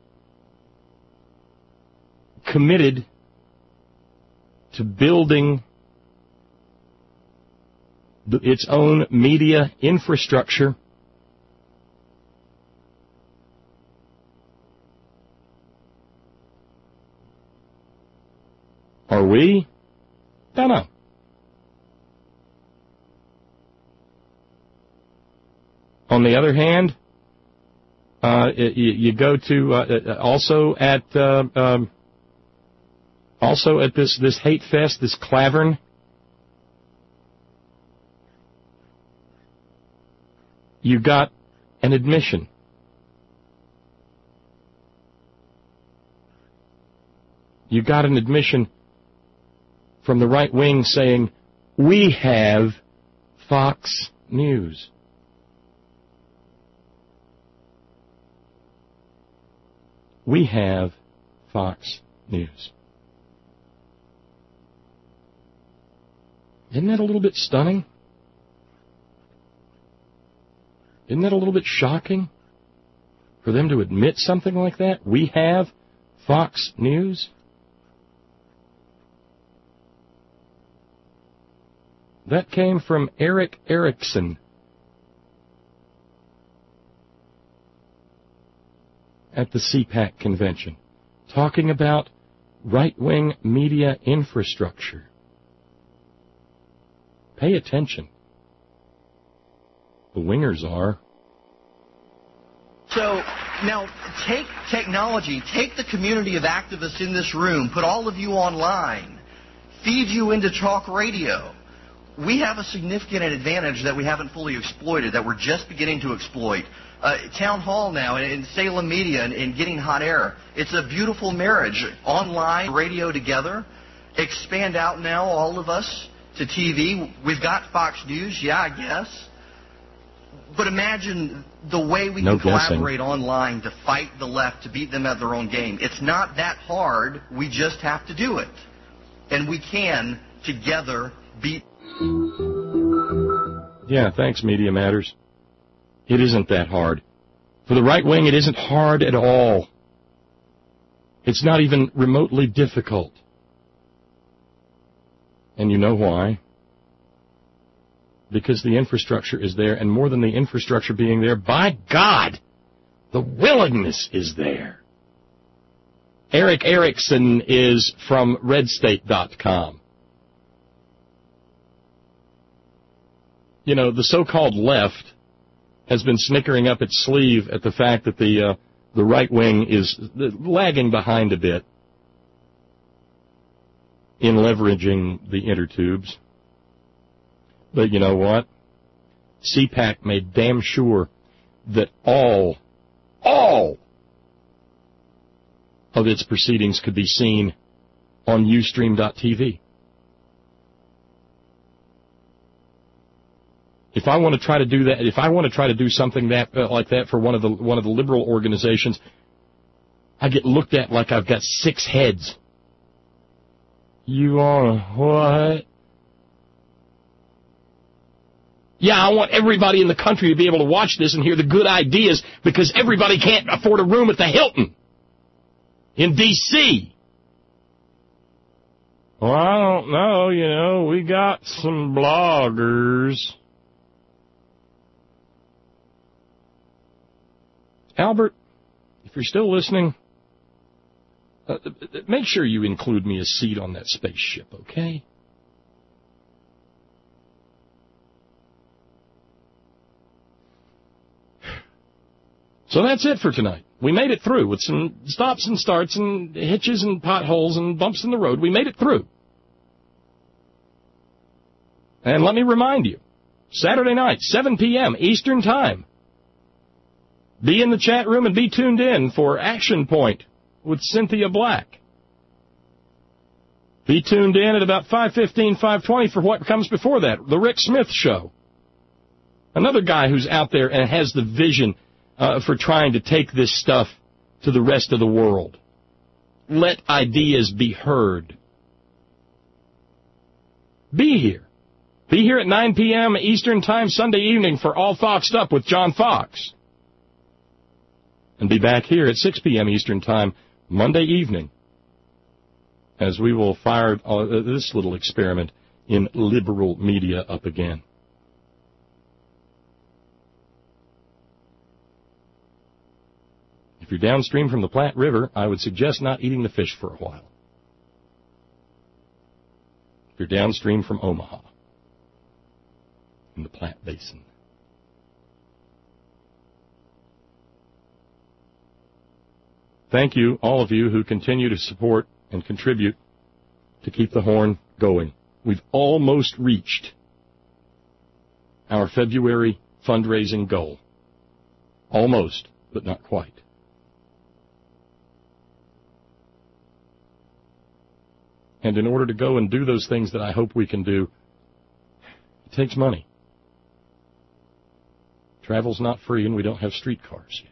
committed to building the, its own media infrastructure. Are we? Don't know. On the other hand, uh, you, you go to uh, also at uh, um, also at this this hate fest, this Clavern. You got an admission. You got an admission from the right wing saying, we have Fox News. We have Fox News. Isn't that a little bit stunning? Isn't that a little bit shocking for them to admit something like that? We have Fox News? That came from Eric Erickson at the C PAC convention, talking about right-wing media infrastructure. Pay attention. The wingers are. So, now, take technology, take the community of activists in this room, put all of you online, feed you into talk radio. We have a significant advantage that we haven't fully exploited, that we're just beginning to exploit. Uh, Town Hall now, and Salem Media, and, and Getting Hot Air. It's a beautiful marriage. Online, radio together. Expand out now, all of us, to T V. We've got Fox News, yeah, I guess. But imagine the way we no can guessing. collaborate online to fight the left, to beat them at their own game. It's not that hard. We just have to do it. And we can, together, beat... Yeah, thanks, Media Matters. It isn't that hard. For the right wing, it isn't hard at all. It's not even remotely difficult. And you know why? Because the infrastructure is there, and more than the infrastructure being there, by God, the willingness is there. Eric Erickson is from red state dot com. You know, the so-called left has been snickering up its sleeve at the fact that the uh, the right wing is lagging behind a bit in leveraging the inner tubes. But you know what? C PAC made damn sure that all, all of its proceedings could be seen on Ustream dot T V. If I want to try to do that, if I want to try to do something that uh, like that for one of the one of the liberal organizations, I get looked at like I've got six heads. You are what? Yeah, I want everybody in the country to be able to watch this and hear the good ideas because everybody can't afford a room at the Hilton in D C Well, I don't know, you know, we got some bloggers. Albert, if you're still listening, uh, make sure you include me a seat on that spaceship, okay? So that's it for tonight. We made it through with some stops and starts and hitches and potholes and bumps in the road. We made it through. And let me remind you, Saturday night, seven p.m. Eastern Time, be in the chat room and be tuned in for Action Point with Cynthia Black. Be tuned in at about five fifteen, five twenty for what comes before that, The Rick Smith Show. Another guy who's out there and has the vision uh, for trying to take this stuff to the rest of the world. Let ideas be heard. Be here. Be here at nine p.m. Eastern Time Sunday evening for All Foxed Up with John Fox. and be back here at six p.m. Eastern Time Monday evening as we will fire uh, this little experiment in liberal media up again. If you're downstream from the Platte River, I would suggest not eating the fish for a while. If you're downstream from Omaha, in the Platte Basin. Thank you, all of you who continue to support and contribute to keep the Horn going. We've almost reached our February fundraising goal. Almost, but not quite. And in order to go and do those things that I hope we can do, it takes money. Travel's not free, and we don't have streetcars yet.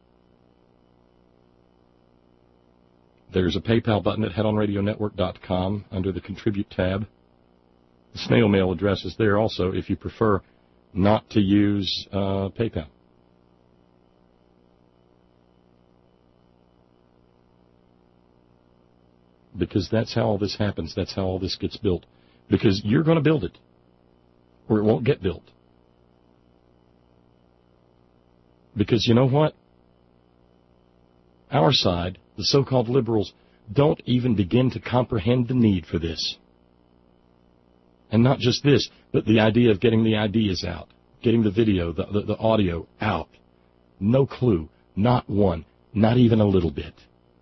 There's a PayPal button at head on radio network dot com under the Contribute tab. The snail mail address is there also if you prefer not to use uh, PayPal. Because that's how all this happens. That's how all this gets built. Because you're going to build it, or it won't get built. Because you know what? Our side, the so-called liberals, don't even begin to comprehend the need for this. And not just this, but the idea of getting the ideas out, getting the video, the, the, the audio out. No clue, not one, not even a little bit.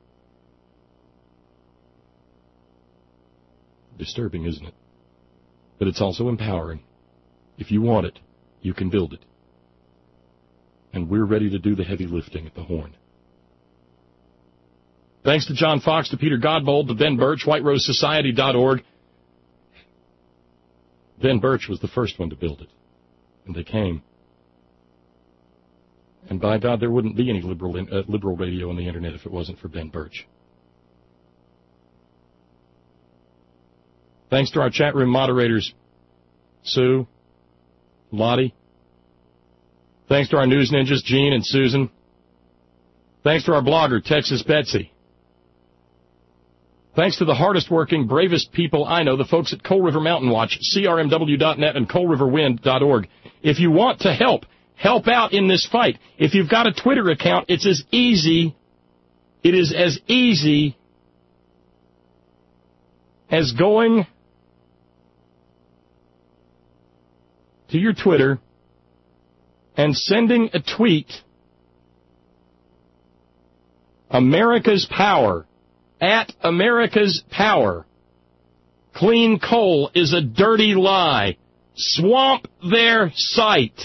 Disturbing, isn't it? But it's also empowering. If you want it, you can build it. And we're ready to do the heavy lifting at the Horn. Thanks to John Fox, to Peter Godbold, to Ben Birch, white rose society dot org. Ben Birch was the first one to build it, and they came. And by God, there wouldn't be any liberal in, uh, liberal radio on the Internet if it wasn't for Ben Birch. Thanks to our chat room moderators, Sue, Lottie. Thanks to our news ninjas, Gene and Susan. Thanks to our blogger, Texas Betsy. Thanks to the hardest working, bravest people I know, the folks at Coal River Mountain Watch, C R M W dot net and coal river wind dot org. If you want to help, help out in this fight. If you've got a Twitter account, it's as easy, it is as easy as going to your Twitter and sending a tweet, America's Power, at America's Power. Clean coal is a dirty lie. Swamp their site.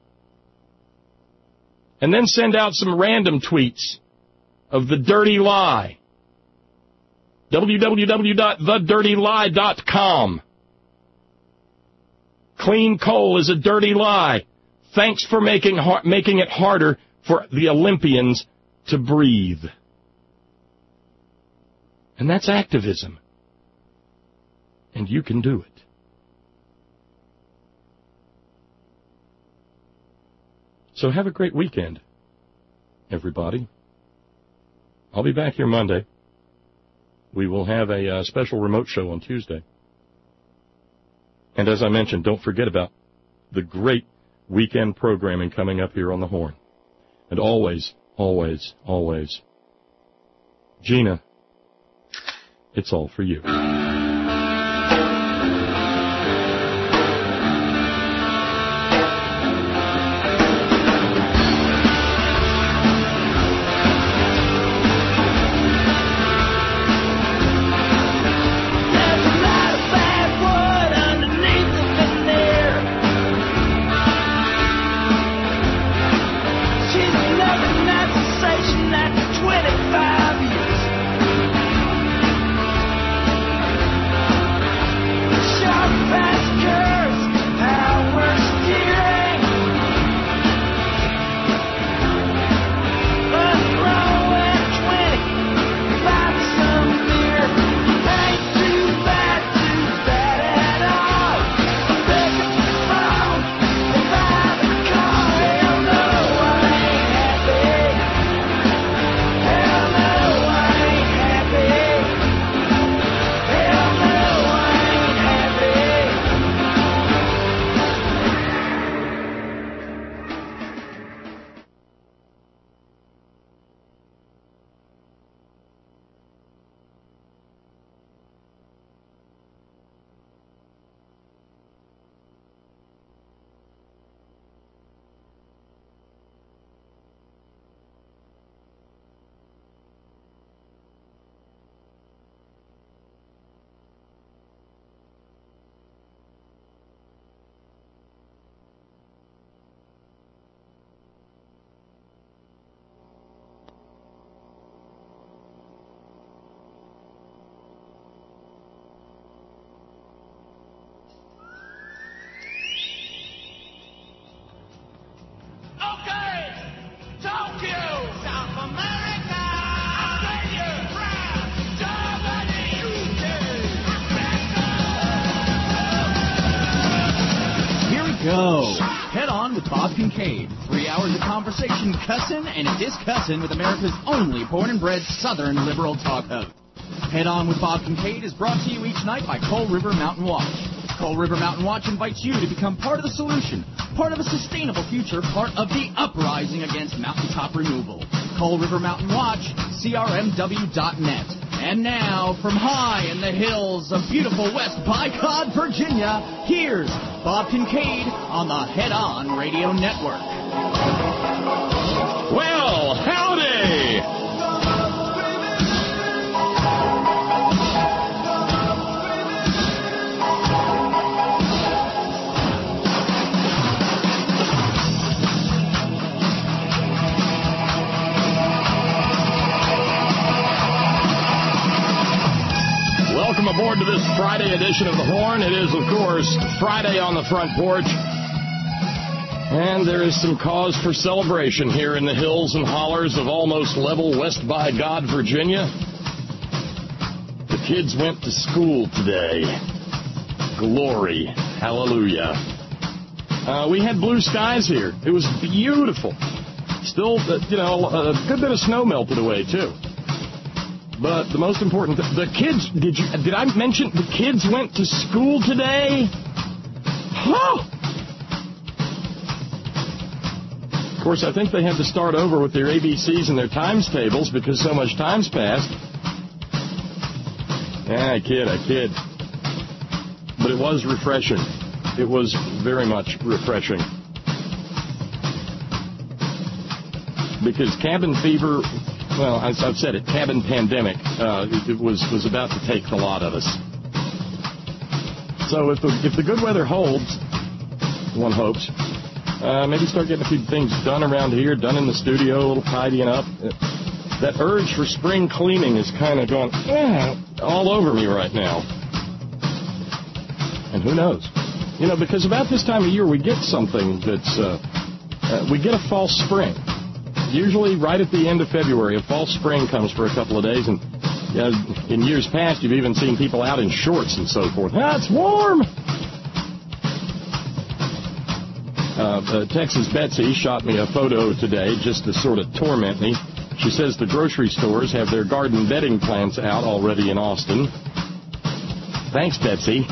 And then send out some random tweets of the dirty lie. w w w dot the dirty lie dot com. Clean coal is a dirty lie. Thanks for making making it harder for the Olympians to breathe. And that's activism. And you can do it. So have a great weekend, everybody. I'll be back here Monday. We will have a uh, special remote show on Tuesday. And as I mentioned, don't forget about the great weekend programming coming up here on the Horn. And always, always, always, Gina, it's all for you. twenty-five years. go. Head On with Bob Kincaid. Three hours of conversation, cussing and discussing with America's only born and bred Southern liberal talk host. Head On with Bob Kincaid is brought to you each night by Coal River Mountain Watch. Coal River Mountain Watch invites you to become part of the solution, part of a sustainable future, part of the uprising against mountaintop removal. Coal River Mountain Watch, C R M W dot net. And now, from high in the hills of beautiful West Bygod, Virginia, here's Bob Kincaid on the Head On Radio Network. Well, howdy! Welcome aboard to this Friday edition of The Horn. It is, of course, Friday on the Front Porch. And there is some cause for celebration here in the hills and hollers of almost level West Bygod, Virginia. The kids went to school today. Glory. Hallelujah. Uh, we had blue skies here. It was beautiful. Still, uh, you know, a good bit of snow melted away, too. But the most important, th- the kids, did you, did I mention the kids went to school today? Huh! Of course, I think they had to start over with their A B Cs and their times tables because so much time's passed. Yeah, I kid, I kid. But it was refreshing. It was very much refreshing. Because cabin fever... Well, as I've said it, cabin pandemic uh, it was was about to take the lot of us. So if the if the good weather holds, one hopes, uh, maybe start getting a few things done around here, done in the studio, a little tidying up. That urge for spring cleaning is kind of going eh, all over me right now. And who knows? You know, because about this time of year we get something that's uh, uh, we get a false spring. Usually right at the end of February, a false spring comes for a couple of days, and uh, in years past, you've even seen people out in shorts and so forth. Ah, it's warm! Uh, uh, Texas Betsy shot me a photo today just to sort of torment me. She says the grocery stores have their garden bedding plants out already in Austin. Thanks, Betsy.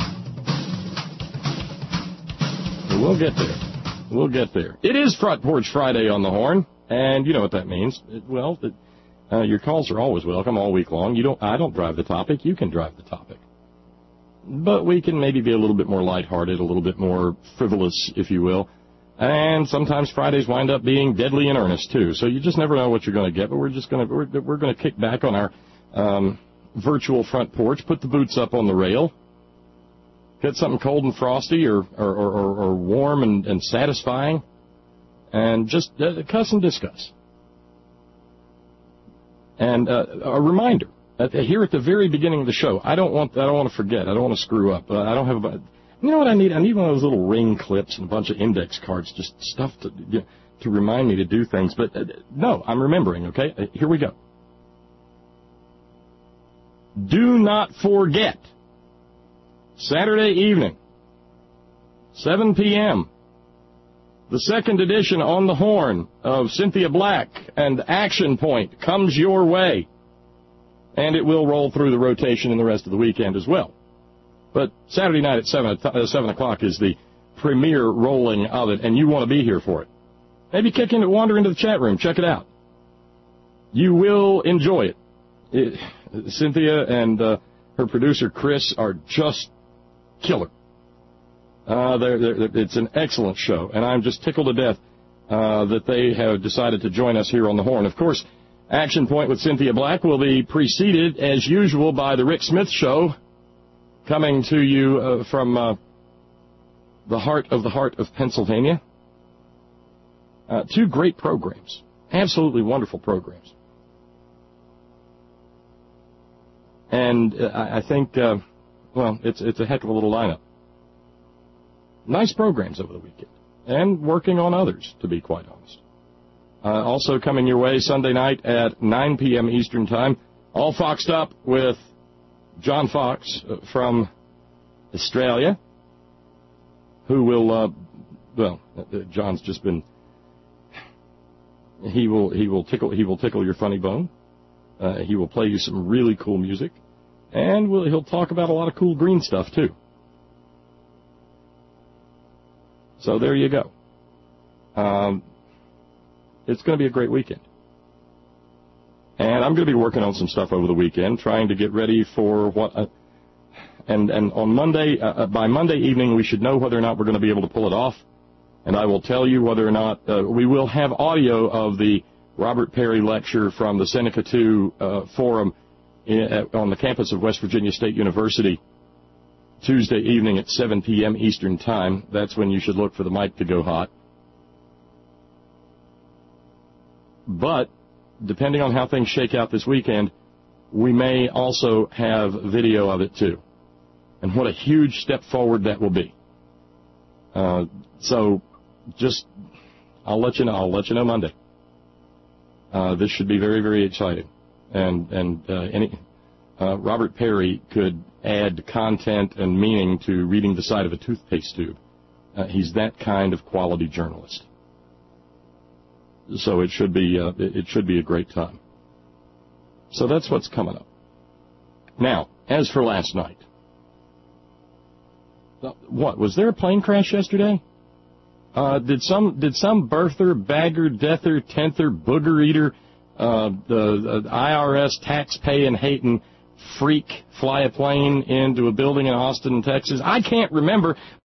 We'll get there. We'll get there. It is Front Porch Friday on the Horn. And you know what that means. It, well, it, uh, your calls are always welcome all week long. You don't. I don't drive the topic. You can drive the topic. But we can maybe be a little bit more lighthearted, a little bit more frivolous, if you will. And sometimes Fridays wind up being deadly in earnest, too. So you just never know what you're going to get. But we're just going to we're, we're going to kick back on our um, virtual front porch, put the boots up on the rail, get something cold and frosty or, or, or, or warm and, and satisfying. And just uh, cuss and discuss. And uh, a reminder, uh, here at the very beginning of the show, I don't want I don't want to forget. I don't want to screw up. Uh, I don't have a. You know what I need? I need one of those little ring clips and a bunch of index cards, just stuff to you know, to remind me to do things. But uh, no, I'm remembering. Okay, uh, here we go. Do not forget. Saturday evening, seven p.m. The second edition on the Horn of Cynthia Black and Action Point comes your way. And it will roll through the rotation in the rest of the weekend as well. But Saturday night at seven, uh, seven o'clock is the premiere rolling of it, and you want to be here for it. Maybe kick in, wander into the chat room. Check it out. You will enjoy it. it Cynthia and uh, her producer, Chris, are just killer. Uh, they're, they're, it's an excellent show, and I'm just tickled to death uh, that they have decided to join us here on the Horn. Of course, Action Point with Cynthia Black will be preceded, as usual, by the Rick Smith Show, coming to you uh, from uh, the heart of the heart of Pennsylvania. Uh, two great programs, absolutely wonderful programs. And uh, I think, uh, well, it's it's a heck of a little lineup. Nice programs over the weekend, and working on others, to be quite honest. Uh, also coming your way Sunday night at nine p.m. Eastern Time, all foxed up with John Fox from Australia, who will uh, well, uh, John's just been. He will he will tickle he will tickle your funny bone. Uh, he will play you some really cool music, and we'll, he'll talk about a lot of cool green stuff too. So there you go. Um, it's going to be a great weekend. And I'm going to be working on some stuff over the weekend, trying to get ready for what. Uh, and and on Monday, uh, by Monday evening, we should know whether or not we're going to be able to pull it off. And I will tell you whether or not uh, we will have audio of the Robert Perry lecture from the Seneca two uh, Forum in, uh, on the campus of West Virginia State University Tuesday evening at seven p.m. Eastern Time. That's when you should look for the mic to go hot. But depending on how things shake out this weekend, we may also have video of it too. And what a huge step forward that will be. Uh, so just, I'll let you know, I'll let you know Monday. Uh, this should be very, very exciting. And, and, uh, any, uh, Robert Perry could add content and meaning to reading the side of a toothpaste tube. Uh, he's that kind of quality journalist. So it should be, uh, it should be a great time. So that's what's coming up. Now, as for last night. What, was there a plane crash yesterday? Uh, did some did some birther, bagger, deather, tenther, booger eater, uh, the, the I R S tax-paying, hating freak fly a plane into a building in Austin, Texas? I can't remember.